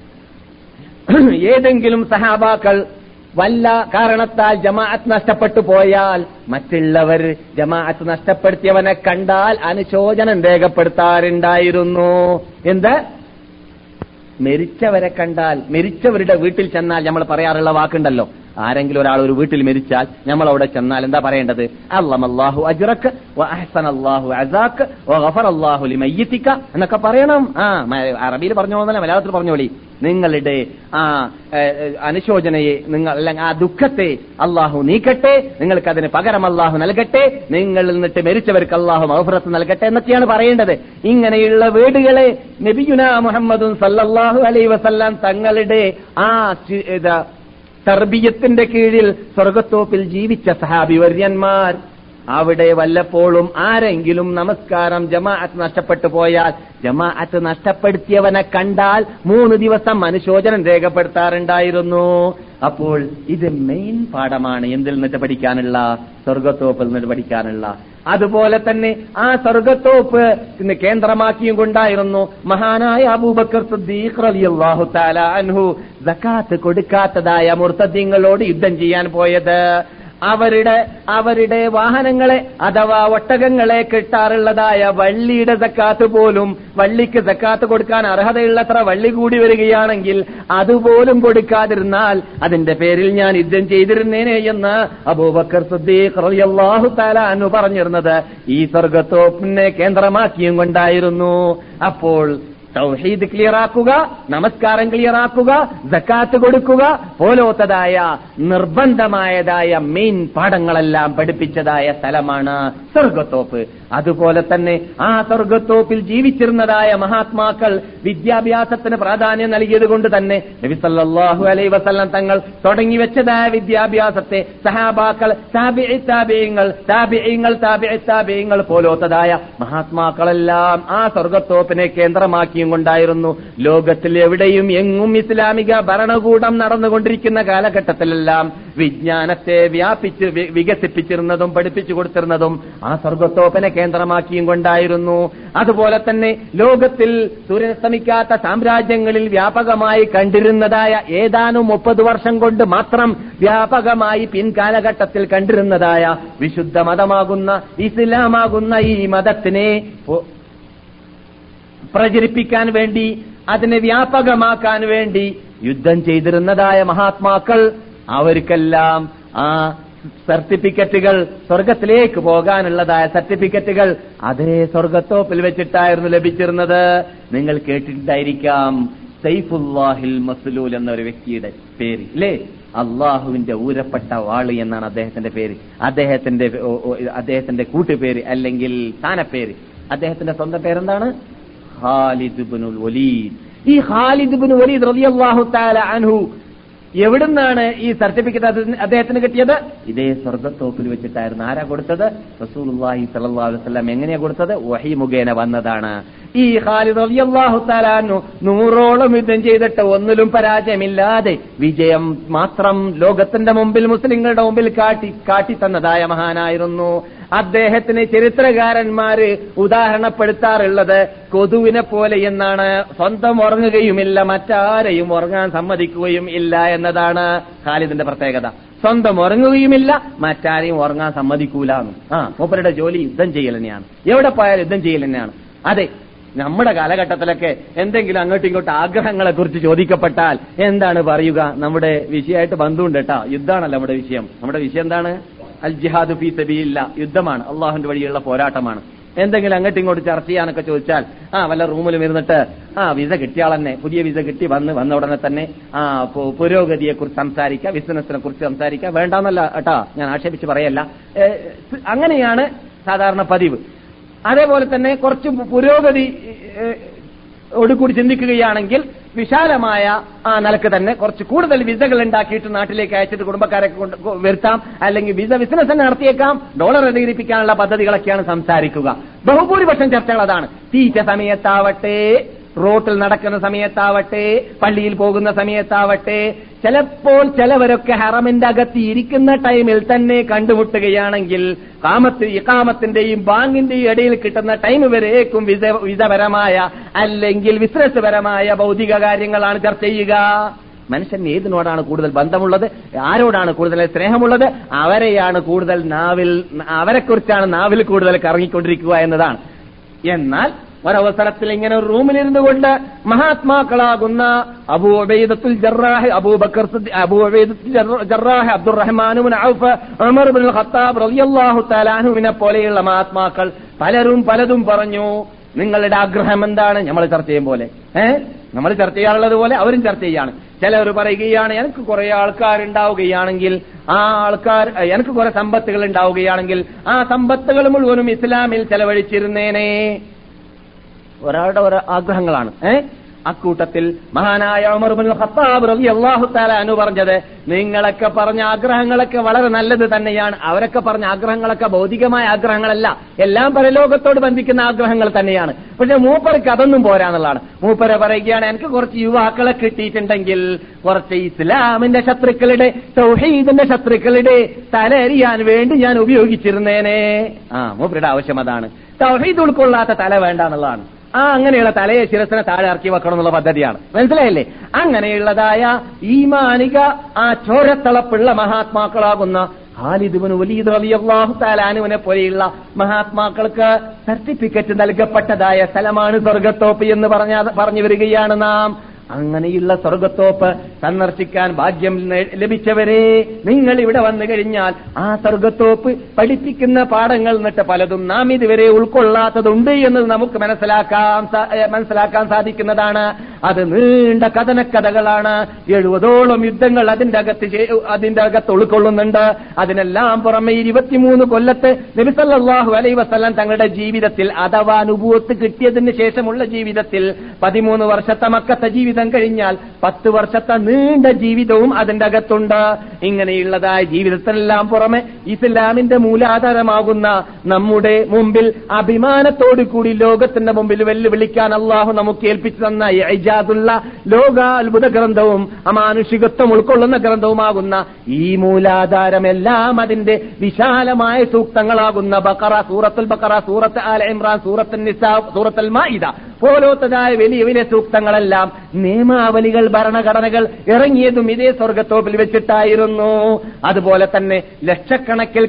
ഏതെങ്കിലും സഹാബാക്കൾ വല്ല കാരണത്താൽ ജമാഅത്ത് നഷ്ടപ്പെട്ടു പോയാൽ മറ്റുള്ളവർ ജമാഅത്ത് നഷ്ടപ്പെടുത്തിയവനെ കണ്ടാൽ അനുശോചനം രേഖപ്പെടുത്താറുണ്ടായിരുന്നു. എന്ത്? മരിച്ചവരെ കണ്ടാൽ, മരിച്ചവരുടെ വീട്ടിൽ ചെന്നാൽ നമ്മൾ പറയാറുള്ള വാക്കുണ്ടല്ലോ, ആരെങ്കിലും ഒരാൾ ഒരു വീട്ടിൽ മരിച്ചാൽ നമ്മൾ അവിടെ ചെന്നാൽ എന്താ പറയേണ്ടത്? അല്ലമല്ലാഹു അജ്റക വ അഹ്സനല്ലാഹു അസാക വ ഗഫറല്ലാഹു ലിമയ്യിതിക എന്നൊക്കെ പറയണം. ആ അറബിയിൽ പറഞ്ഞോന്നല്ല, മലയാളത്തിൽ പറഞ്ഞോളി. നിങ്ങളുടെ ആ അനുശോചനയെ, നിങ്ങൾ അല്ലെങ്കിൽ ആ ദുഃഖത്തെ അള്ളാഹു നീക്കട്ടെ, നിങ്ങൾക്ക് അതിന് പകരം അള്ളാഹു നൽകട്ടെ, നിങ്ങൾ എന്നിട്ട് മരിച്ചവർക്ക് അള്ളാഹു മഗ്ഫിറത്ത് നൽകട്ടെ എന്നൊക്കെയാണ് പറയേണ്ടത്. ഇങ്ങനെയുള്ള വീടുകളെ നബിയുനാ മുഹമ്മദുൻ സല്ലല്ലാഹു അലൈഹി വസല്ലം തങ്ങളുടെ ആ തർബിയത്തിന്റെ കീഴിൽ സ്വർഗ്ഗത്തോപ്പിൽ ജീവിച്ച സഹാബി വര്യന്മാർ അവിടെ വല്ലപ്പോഴും ആരെങ്കിലും നമസ്കാരം ജമാഅത്ത് നഷ്ടപ്പെട്ടു പോയാൽ ജമാഅത്ത് നഷ്ടപ്പെടുത്തിയവനെ കണ്ടാൽ മൂന്ന് ദിവസം അനുശോചനം രേഖപ്പെടുത്താറുണ്ടായിരുന്നു. അപ്പോൾ ഇത് മെയിൻ പാഠമാണ്. എന്തിൽ നിന്നിട്ട് പഠിക്കാനുള്ള? സ്വർഗ്ഗത്തോപ്പിൽ നിന്നിട്ട് പഠിക്കാനുള്ള. അതുപോലെ തന്നെ ആ സ്വർഗ്ഗത്തോപ്പ് കേന്ദ്രമാക്കിയും കൊണ്ടായിരുന്നു മഹാനായ അബൂബക്കർ സിദ്ദീഖ് റളിയല്ലാഹു തആല അൻഹു സകാത്ത് കൊടുക്കാത്തതായ മുർത്തദീങ്ങളോട് യുദ്ധം ചെയ്യാൻ പോയത്. അവരുടെ അവരുടെ വാഹനങ്ങളെ അഥവാ ഒട്ടകങ്ങളെ കിട്ടാറുള്ളതായ വള്ളിയുടെ സക്കാത്ത് പോലും, വള്ളിക്ക് സക്കാത്ത് കൊടുക്കാൻ അർഹതയുള്ളത്ര വള്ളി കൂടി വരികയാണെങ്കിൽ അതുപോലും കൊടുക്കാതിരുന്നാൽ അതിന്റെ പേരിൽ ഞാൻ യുദ്ധം ചെയ്തിരുന്നേനെ എന്ന് അബൂബക്കർ സിദ്ദീഖ് റളിയല്ലാഹു തആല അൻഹു പറഞ്ഞിരുന്നത് ഈ സ്വർഗ്ഗത്തോപ്പിനെ കേന്ദ്രമാക്കിയും കൊണ്ടായിരുന്നു. അപ്പോൾ തൗഹീദ് ക്ലിയറാക്കുക, നമസ്കാരം ക്ലിയറാക്കുക, സക്കാത്ത് കൊടുക്കുക പോലോത്തതായ നിർബന്ധമായതായ മെയിൻ പാഠങ്ങളെല്ലാം പഠിപ്പിച്ചതായ സ്ഥലമാണ് സ്വർഗ്ഗത്തോപ്പ്. അതുപോലെ തന്നെ ആ സ്വർഗ്ഗത്തോപ്പിൽ ജീവിച്ചിരുന്നതായ മഹാത്മാക്കൾ വിദ്യാഭ്യാസത്തിന് പ്രാധാന്യം നൽകിയത് കൊണ്ട് തന്നെ നബി സല്ലല്ലാഹു അലൈഹി വസല്ലം തങ്ങൾ തുടങ്ങി വെച്ചതായ വിദ്യാഭ്യാസത്തെ സഹാബാക്കൾ, താബിഈ താബിഈങ്ങൾ, താബിഈങ്ങൾ താബിഈ താബിഈങ്ങൾ പോലോത്തതായ മഹാത്മാക്കളെല്ലാം ആ സ്വർഗ്ഗത്തോപ്പിനെ കേന്ദ്രമാക്കി കൊണ്ടായിരുന്നു. ലോകത്തിൽ എവിടെയും എങ്ങും ഇസ്ലാമിക ഭരണകൂടം നടന്നുകൊണ്ടിരിക്കുന്ന കാലഘട്ടത്തിലെല്ലാം വിജ്ഞാനത്തെ വ്യാപിച്ച് വികസിപ്പിച്ചിരുന്നതും പഠിപ്പിച്ചു കൊടുത്തിരുന്നതും ആ സ്വർഗ്ഗത്തോപ്പിനെ കേന്ദ്രമാക്കിയും കൊണ്ടായിരുന്നു. അതുപോലെ തന്നെ ലോകത്തിൽ സൂര്യനസ്തമിക്കാത്ത സാമ്രാജ്യങ്ങളിൽ വ്യാപകമായി കണ്ടിരുന്നതായ ഏതാനും മുപ്പത് വർഷം കൊണ്ട് മാത്രം വ്യാപകമായി പിൻകാലഘട്ടത്തിൽ കണ്ടിരുന്നതായ വിശുദ്ധ മതമാകുന്ന ഇസ്ലാമാകുന്ന ഈ മതത്തിനെ പ്രചരിപ്പിക്കാൻ വേണ്ടി, അതിനെ വ്യാപകമാക്കാൻ വേണ്ടി യുദ്ധം ചെയ്തിരുന്നതായ മഹാത്മാക്കൾ, അവർക്കെല്ലാം ആ സർട്ടിഫിക്കറ്റുകൾ, സ്വർഗത്തിലേക്ക് പോകാനുള്ളതായ സർട്ടിഫിക്കറ്റുകൾ അതേ സ്വർഗ്ഗത്തോപ്പിൽ വെച്ചിട്ടായിരുന്നു ലഭിച്ചിരുന്നത്. നിങ്ങൾ കേട്ടിട്ടുണ്ടായിരിക്കാം സൈഫുല്ലാഹിൽ മസ്ലൂൽ എന്നൊരു വ്യക്തിയുടെ പേര്, അല്ലേ? അള്ളാഹുവിന്റെ ഊരപ്പെട്ട വാള് എന്നാണ് അദ്ദേഹത്തിന്റെ പേര്. അദ്ദേഹത്തിന്റെ അദ്ദേഹത്തിന്റെ കൂട്ടുപേര് അല്ലെങ്കിൽ സ്ഥാനപ്പേര്, അദ്ദേഹത്തിന്റെ സ്വന്തം പേരെന്താണ്? ഖാലിദ് ഇബ്നുൽ വലീദ്. ഈ ഖാലിദ് ഇബ്നു വലീദ് റളിയല്ലാഹു തആല അൻഹു എവിടുന്നാണ് ഈ സർട്ടിഫിക്കറ്റ് അദ്ദേഹത്തിന് കിട്ടിയത്? ഇതേ സ്വർഗ്ഗത്തോപ്പിൽ വെച്ചിട്ടായിരുന്നു. ആരാ കൊടുത്തത്? റസൂലുള്ളാഹി സ്വല്ലല്ലാഹു അലൈഹി വസല്ലം. എങ്ങനെയാ കൊടുത്തത്? വഹി മുഖേന വന്നതാണ്. ഈ ഖാലിദ് റളിയല്ലാഹു തആല അൻഹു നൂറോളം യുദ്ധം ചെയ്തിട്ട് ഒന്നിലും പരാജയമില്ലാതെ വിജയം മാത്രം ലോകത്തിന്റെ മുമ്പിൽ, മുസ്ലിങ്ങളുടെ മുമ്പിൽ കാട്ടി കാട്ടി തന്നതായ മഹാനായിരുന്നു. അദ്ദേഹത്തിന് ചരിത്രകാരന്മാര് ഉദാഹരണപ്പെടുത്താറുള്ളത് കൊതുവിനെ പോലെ എന്നാണ്. സ്വന്തം ഉറങ്ങുകയുമില്ല, മറ്റാരെയും ഉറങ്ങാൻ സമ്മതിക്കുകയും ഇല്ല എന്നതാണ് ഖാലിദിന്റെ പ്രത്യേകത. സ്വന്തം ഉറങ്ങുകയുമില്ല, മറ്റാരെയും ഉറങ്ങാൻ സമ്മതിക്കൂലെന്ന്. ആ മൂപ്പരുടെ ജോലി യുദ്ധം ചെയ്യൽ തന്നെയാണ്. എവിടെ പോയാലും യുദ്ധം ചെയ്യൽ തന്നെയാണ്. അതെ, നമ്മുടെ കാലഘട്ടത്തിലൊക്കെ എന്തെങ്കിലും അങ്ങോട്ടും ഇങ്ങോട്ടും ആഗ്രഹങ്ങളെ കുറിച്ച് ചോദിക്കപ്പെട്ടാൽ എന്താണ് പറയുക? നമ്മുടെ വിഷയമായിട്ട് ബന്ധമുണ്ട് കേട്ടോ, യുദ്ധമാണല്ലോ നമ്മുടെ വിഷയം. നമ്മുടെ വിഷയം എന്താണ്? അൽ ജിഹാദു ഫീ സബീലില്ലാഹ്, യുദ്ധമാണ്, അള്ളാഹുവിന്റെ വഴിയുള്ള പോരാട്ടമാണ്. എന്തെങ്കിലും അങ്ങോട്ടും ഇങ്ങോട്ട് ചർച്ച ചെയ്യാനൊക്കെ ചോദിച്ചാൽ ആ വല്ല റൂമിലും ഇരുന്നിട്ട് ആ വിസ കിട്ടിയാളെന്നെ, പുതിയ വിസ കിട്ടി വന്ന് വന്ന ഉടനെ തന്നെ ആ പുരോഗതിയെ കുറിച്ച് സംസാരിക്കുക, ബിസിനസിനെ കുറിച്ച് സംസാരിക്കുക. വേണ്ടാന്നല്ല കേട്ടാ, ഞാൻ ആക്ഷേപിച്ച് പറയല്ല, അങ്ങനെയാണ് സാധാരണ പതിവ്. അതേപോലെ തന്നെ കുറച്ച് പുരോഗതി ഓടുകൂടി ചിന്തിക്കുകയാണെങ്കിൽ വിശാലമായ ആ നിലക്ക് തന്നെ കുറച്ച് കൂടുതൽ വിസകൾ ഉണ്ടാക്കിയിട്ട് നാട്ടിലേക്ക് അയച്ചിട്ട് കുടുംബക്കാരൊക്കെ കൊണ്ട് വരുത്താം, അല്ലെങ്കിൽ വിസ ബിസിനസ് തന്നെ നടത്തിയേക്കാം, ഡോളർ അധികരിപ്പിക്കാനുള്ള പദ്ധതികളൊക്കെയാണ് സംസാരിക്കുക. ബഹുഭൂരിപക്ഷം ചർച്ചകൾ അതാണ്. തീറ്റ സമയത്താവട്ടെ, റോട്ടിൽ നടക്കുന്ന സമയത്താവട്ടെ, പള്ളിയിൽ പോകുന്ന സമയത്താവട്ടെ, ചിലപ്പോൾ ചിലവരൊക്കെ ഹറമിന്റെ അകത്ത് ഇരിക്കുന്ന ടൈമിൽ തന്നെ കണ്ടുമുട്ടുകയാണെങ്കിൽ കാമത്ത് ഇഖാമത്തിന്റെയും ബാങ്കിന്റെയും ഇടയിൽ കിട്ടുന്ന ടൈം വരേക്കും വിസ വിസപരമായ അല്ലെങ്കിൽ ബിസിനസ് പരമായ ഭൗതിക കാര്യങ്ങളാണ് ചർച്ച ചെയ്യുക. മനുഷ്യന് ഏതിനോടാണ് കൂടുതൽ ബന്ധമുള്ളത്, ആരോടാണ് കൂടുതൽ സ്നേഹമുള്ളത്, അവരെയാണ് കൂടുതൽ നാവിൽ അവരെക്കുറിച്ചാണ് നാവിൽ കൂടുതൽ കറങ്ങിക്കൊണ്ടിരിക്കുക എന്നതാണ്. എന്നാൽ ഒരവസരത്തിൽ ഇങ്ങനെ ഒരു റൂമിലിരുന്നു കൊണ്ട് മഹാത്മാക്കളാകുന്ന അബൂ ഉബൈദത്തുൽ ജറാഹ്, അബൂബക്കർ അബൂ ഉബൈദത്തുൽ Jarrah, Abdurrahman ibn Auf, Umar ഇബ്നുൽ ഖത്താബ് റളിയല്ലാഹു തആല അൻഹുവിനെ പോലെയുള്ള മഹാത്മാക്കൾ പലരും പലതും പറഞ്ഞു. നിങ്ങളുടെ ആഗ്രഹം എന്താണ്? നമ്മൾ ചർച്ച ചെയ്യും പോലെ ഏഹ് നമ്മൾ ചർച്ച ചെയ്യാറുള്ളത് പോലെ അവരും ചർച്ച ചെയ്യാണ്. ചിലർ പറയുകയാണ്, എനിക്ക് കുറെ ആൾക്കാരുണ്ടാവുകയാണെങ്കിൽ ആ ആൾക്കാർ എനിക്ക് കുറെ സമ്പത്തുകൾ ഉണ്ടാവുകയാണെങ്കിൽ ആ സമ്പത്തുകൾ മുഴുവനും ഇസ്ലാമിൽ ചെലവഴിച്ചിരുന്നേനെ. ഒരാളുടെ ഓരോ ആഗ്രഹങ്ങളാണ്. ഏഹ് അക്കൂട്ടത്തിൽ മഹാനായ ഉമർ ഇബ്നുൽ ഖത്താബ് റളിയല്ലാഹു തആല അൻഹു പറഞ്ഞത്, നിങ്ങളൊക്കെ പറഞ്ഞ ആഗ്രഹങ്ങളൊക്കെ വളരെ നല്ലത് തന്നെയാണ്. അവരൊക്കെ പറഞ്ഞ ആഗ്രഹങ്ങളൊക്കെ ഭൗതികമായ ആഗ്രഹങ്ങളല്ല, എല്ലാം പരലോകത്തോട് ബന്ധിക്കുന്ന ആഗ്രഹങ്ങൾ തന്നെയാണ്. പക്ഷെ മൂപ്പർക്ക് അതൊന്നും പോരാന്നുള്ളതാണ്. മൂപ്പരെ പറയുകയാണ്, എനിക്ക് കുറച്ച് യുവാക്കളെ കിട്ടിയിട്ടുണ്ടെങ്കിൽ കുറച്ച് ഇസ്ലാമിന്റെ ശത്രുക്കളുടെ തൗഹീദിന്റെ ശത്രുക്കളുടെ തലയെറിയാൻ വേണ്ടി ഞാൻ ഉപയോഗിച്ചിരുന്നേനെ. ആ മൂപ്പരുടെ ആവശ്യം അതാണ്. തൗഹീദ് ഉൾക്കൊള്ളാത്ത തല വേണ്ട എന്നുള്ളതാണ്. ആ അങ്ങനെയുള്ള തലയെ ശിരസിനെ താഴെ ഇറക്കി വെക്കണം എന്നുള്ള പദ്ധതിയാണ്. മനസ്സിലായില്ലേ? അങ്ങനെയുള്ളതായ ഈമാനിക ആ ചോരത്തളപ്പുള്ള മഹാത്മാക്കളാകുന്ന ഖാലിദ് ഇബ്നു വലീദ് റളിയല്ലാഹു തആല അൻഹുവിനെ പോലെയുള്ള മഹാത്മാക്കൾക്ക് സർട്ടിഫിക്കറ്റ് നൽകപ്പെട്ടതായ സ്ഥലമാണ് സ്വർഗത്തോപ്പ് എന്ന് പറഞ്ഞ പറഞ്ഞു വരികയാണ് നാം. അങ്ങനെയുള്ള സ്വർഗത്തോപ്പ് സന്ദർശിക്കാൻ ഭാഗ്യം ലഭിച്ചവരെ, നിങ്ങൾ ഇവിടെ വന്നു കഴിഞ്ഞാൽ ആ സ്വർഗത്തോപ്പ് പഠിപ്പിക്കുന്ന പാഠങ്ങൾ എന്നിട്ട് പലതും നാം ഇതുവരെ ഉൾക്കൊള്ളാത്തതുണ്ട് എന്ന് നമുക്ക് മനസ്സിലാക്കാൻ മനസ്സിലാക്കാൻ സാധിക്കുന്നതാണ്. അത് നീണ്ട കഥനക്കഥകളാണ്. എഴുപതോളം യുദ്ധങ്ങൾ അതിന്റെ അകത്ത് അതിന്റെ അകത്ത് ഉൾക്കൊള്ളുന്നുണ്ട്. അതിനെല്ലാം പുറമെ ഇരുപത്തിമൂന്ന് കൊല്ലത്ത് നബി സല്ലല്ലാഹു അലൈഹി വസല്ലം തങ്ങളുടെ ജീവിതത്തിൽ അഥവാ നുബുവത്ത് കിട്ടിയതിന് ശേഷമുള്ള ജീവിതത്തിൽ പതിമൂന്ന് വർഷത്തെ മക്കത്തെ ജീവിതം കഴിഞ്ഞാൽ പത്ത് വർഷത്തെ നീണ്ട ജീവിതവും അതിന്റെ അകത്തുണ്ട്. ഇങ്ങനെയുള്ളതായ ജീവിതത്തിനെല്ലാം പുറമെ ഇസ്ലാമിന്റെ മൂലാധാരമാകുന്ന നമ്മുടെ മുമ്പിൽ അഭിമാനത്തോടു കൂടി ലോകത്തിന്റെ മുമ്പിൽ വെല്ലുവിളിക്കാൻ അള്ളാഹു നമുക്ക് ഏൽപ്പിച്ചു തന്ന ഇജാദുള്ള ലോക അത്ഭുത ഗ്രന്ഥവും അമാനുഷികത്വം ഉൾക്കൊള്ളുന്ന ഗ്രന്ഥവുമാകുന്ന ഈ മൂലാധാരമെല്ലാം അതിന്റെ വിശാലമായ സൂക്തങ്ങളാകുന്ന ബഖറ, സൂറത്തുൽ ബഖറ, സൂറത്ത് ആൽ ഇംറാൻ, സൂറത്തുൽ നിസാ, സൂറത്തുൽ മാഇദ പോലത്തതായ വലിയ വലിയ സൂക്തങ്ങളെല്ലാം നിയമാവലികൾ, ഭരണഘടനകൾ ഇറങ്ങിയതും ഇതേ സ്വർഗത്തോപ്പിൽ വെച്ചിട്ടായിരുന്നു. അതുപോലെ തന്നെ ലക്ഷക്കണക്കിൽ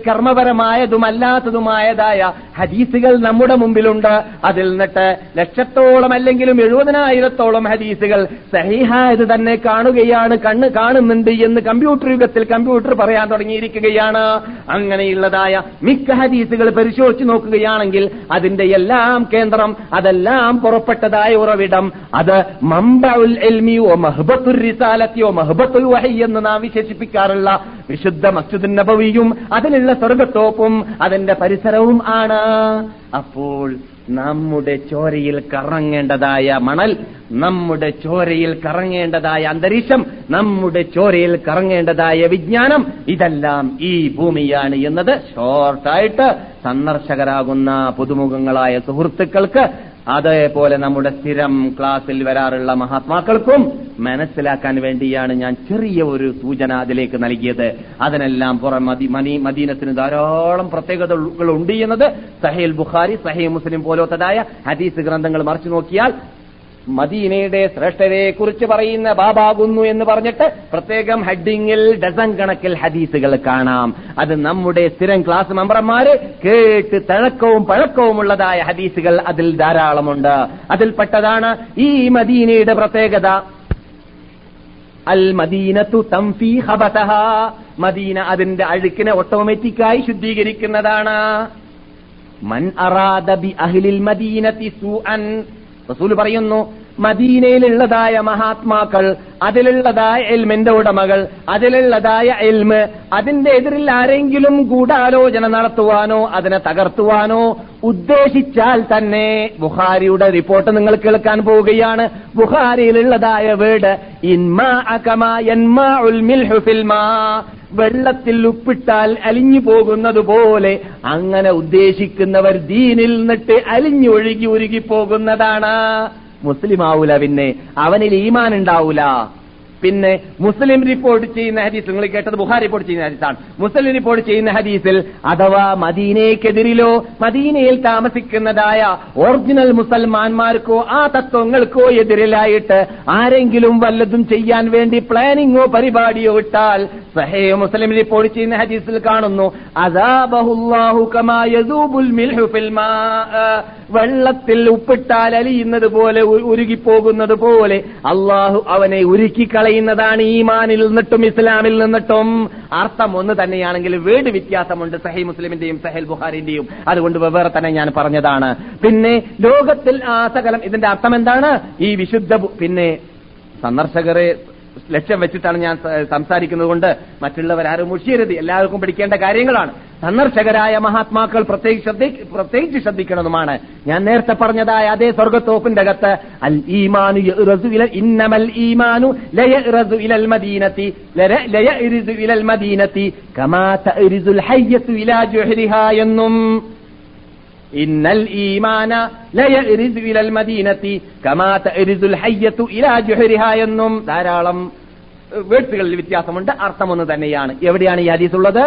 കർമ്മപരമായതുമല്ലാത്തതുമായതായ ഹദീസുകൾ നമ്മുടെ മുമ്പിലുണ്ട്. അതിൽ നിന്നിട്ട് ലക്ഷത്തോളം അല്ലെങ്കിലും എഴുപതിനായിരത്തോളം ഹദീസുകൾ സഹീഹായത് തന്നെ കാണുകയാണ്, കണ്ണ് കാണുന്നുണ്ട് എന്ന് കമ്പ്യൂട്ടർ യുഗത്തിൽ കമ്പ്യൂട്ടർ പറയാൻ തുടങ്ങിയിരിക്കുകയാണ്. അങ്ങനെയുള്ളതായ മിക്ക ഹദീസുകൾ പരിശോധിച്ച് നോക്കുകയാണെങ്കിൽ അതിന്റെ എല്ലാം കേന്ദ്രം, അതെല്ലാം പുറപ്പെട്ടതായ ഉറവിടം, അത് മംബഉൽ ഇൽമി വ മഹ്ബത്തുർ റിസാലത്തി വ മഹ്ബത്തുൽ വഹി എന്ന് നാം വിശേഷിപ്പിക്കാറുള്ള വിശുദ്ധ മസ്ജിദുൻ നബവിയും അതിലുള്ള സ്വർഗത്തോപ്പും അതിന്റെ പരിസരവും ആണ്. അപ്പോൾ നമ്മുടെ ചോരയിൽ കറങ്ങേണ്ടതായ മണൽ, നമ്മുടെ ചോരയിൽ കറങ്ങേണ്ടതായ അന്തരീക്ഷം, നമ്മുടെ ചോരയിൽ കറങ്ങേണ്ടതായ വിജ്ഞാനം, ഇതെല്ലാം ഈ ഭൂമിയാണ് എന്നത് ഷോർട്ടായിട്ട് സന്ദർശകരാകുന്ന പുതുമുഖങ്ങളായ സുഹൃത്തുക്കൾക്ക്, അതേപോലെ നമ്മുടെ സ്ഥിരം ക്ലാസ്സിൽ വരാറുള്ള മഹാത്മാക്കൾക്കും മനസ്സിലാക്കാൻ വേണ്ടിയാണ് ഞാൻ ചെറിയ ഒരു സൂചന അതിലേക്ക് നൽകിയത്. അതിനെല്ലാം പുറം മദീനത്തിന് ധാരാളം പ്രത്യേകതകൾ ഉണ്ട് എന്നത് സഹീഹ് ബുഖാരി, സഹീഹ് മുസ്ലിം പോലത്തതായ ഹദീസ് ഗ്രന്ഥങ്ങൾ മറിച്ചു നോക്കിയാൽ മദീനയുടെ ശ്രേഷ്ഠരെ കുറിച്ച് പറയുന്ന ബാബാകുന്നു എന്ന് പറഞ്ഞിട്ട് പ്രത്യേകം ഹെഡിങ്ങിൽ ഡസൻ കണക്കിൽ ഹദീസുകൾ കാണാം. അത് നമ്മുടെ സ്ഥിരം ക്ലാസ് മെമ്പർമാര് കേട്ട് തഴക്കവും പഴക്കവുമുള്ളതായ ഹദീസുകൾ അതിൽ ധാരാളമുണ്ട്. അതിൽപ്പെട്ടതാണ് ഈ മദീനയുടെ പ്രത്യേകത. അൽ മദീനത്തു തംഫീ ഖബതഹ, മദീന അതിന്റെ അഴുക്കിനെ ഓട്ടോമാറ്റിക്കായി ശുദ്ധീകരിക്കുന്നതാണ്. മൻ അറാദ ബി അഹ്ലിൽ മദീനത്തി സൂഅൻ, റസൂൽ പറയുന്നു, മദീനയിലുള്ളതായ മഹാത്മാക്കൾ, അതിലുള്ളതായ ഇൽമിന്റെ ഉടമകൾ, അതിലുള്ളതായ ഇൽമ്, അതിന്റെ എതിരിൽ ആരെങ്കിലും ഗൂഢാലോചന നടത്തുവാനോ അതിനെ തകർത്തുവാനോ ഉദ്ദേശിച്ചാൽ തന്നെ, ബുഖാരിയുടെ റിപ്പോർട്ട് നിങ്ങൾ കേൾക്കാൻ പോവുകയാണ്. ബുഖാരിയിലുള്ളതായ വേർഡ് ഇൻമാ അകമാ യൻമാഉൽ മിൽഹു ഫിൽ മാ, വെള്ളത്തിൽ ഉപ്പിട്ടാൽ അലിഞ്ഞു പോകുന്നത് പോലെ അങ്ങനെ ഉദ്ദേശിക്കുന്നവർ ദീനിൽ നിന്നിട്ട് അലിഞ്ഞു ഒഴുകി ഉരുകി പോകുന്നതാണ്. മുസ്ലിം ആവൂല, പിന്നെ അവനിൽ ഈമാൻ ഉണ്ടാവൂല. പിന്നെ മുസ്ലിം റിപ്പോർട്ട് ചെയ്യുന്ന ഹദീസ്, നിങ്ങൾ കേട്ടത് ബുഖാരി റിപ്പോർട്ട് ചെയ്യുന്ന ഹദീസാണ്. മുസ്ലിം റിപ്പോർട്ട് ചെയ്യുന്ന ഹദീസിൽ അഥവാ മദീനയ്ക്കെതിരിലോ മദീനയിൽ താമസിക്കുന്നതായ ഒറിജിനൽ മുസൽമാന്മാർക്കോ ആ തത്വങ്ങൾക്കോ എതിരിലായിട്ട് ആരെങ്കിലും വല്ലതും ചെയ്യാൻ വേണ്ടി പ്ലാനിങ്ങോ പരിപാടിയോ ഇട്ടാൽ, സഹീഹ് മുസ്ലിം റിപ്പോർട്ട് ചെയ്യുന്ന ഹദീസിൽ കാണുന്നു, അദാബഹുല്ലാഹു കമാ യദൂബുൽ മിൽഹു ഫിൽ മാ, വെള്ളത്തിൽ ഉപ്പിട്ടാൽ അലിയുന്നത് പോലെ ഉരുകിപ്പോകുന്നത് പോലെ അള്ളാഹു അവനെ ഉരുക്കി കളയുന്നതാണ്. ഈമാനിൽ നിന്നിട്ടും ഇസ്ലാമിൽ നിന്നിട്ടും അർത്ഥം ഒന്ന് തന്നെയാണെങ്കിൽ വേട് വ്യത്യാസമുണ്ട് സഹീഹ് മുസ്ലിമിന്റെയും സഹീഹ് ബുഖാരിന്റെയും. അതുകൊണ്ട് വെവ്വേറെ തന്നെ ഞാൻ പറഞ്ഞതാണ്. പിന്നെ ലോകത്തിൽ ആ സകലം, ഇതിന്റെ അർത്ഥം എന്താണ്? ഈ വിശുദ്ധ, പിന്നെ സന്ദർശകരെ ലക്ഷ്യം വെച്ചിട്ടാണ് ഞാൻ സംസാരിക്കുന്നത് കൊണ്ട് മറ്റുള്ളവരാരും മുഷിയരുത്, എല്ലാവർക്കും പഠിക്കേണ്ട കാര്യങ്ങളാണ്. സന്ദർശകരായ മഹാത്മാക്കൾ പ്രത്യേകിച്ച് പ്രത്യേകിച്ച് ശ്രദ്ധിക്കണമെന്നുമാണ്. ഞാൻ നേരത്തെ പറഞ്ഞതായ അതേ സ്വർഗത്തോപ്പിന്റെ അകത്ത് അൽ ഈമാനു യഅ്റസു ഇല ഇന്നമൽ ഈമാനു ലയഅ്റസു ഇലൽ മദീനതി ലയഅ്റസു ഇലൽ മദീനതി കമാ തഅ്റസുൽ ഹയ്യത്തു ഇലാ ജുഹരിഹാ എന്നും, ഇന്നൽ ഈമാന ലയഅ്റസു ഇലൽ മദീനതി കമാ തഅ്റസുൽ ഹയ്യത്തു ഇലാ ജുഹരിഹാ എന്നും ധാരാളം വേർഡുകളിൽ വ്യത്യാസമുണ്ട്, അർത്ഥം ഒന്ന് തന്നെയാണ്. എവിടെയാണ് ഈ ഹദീസ് ഉള്ളത്?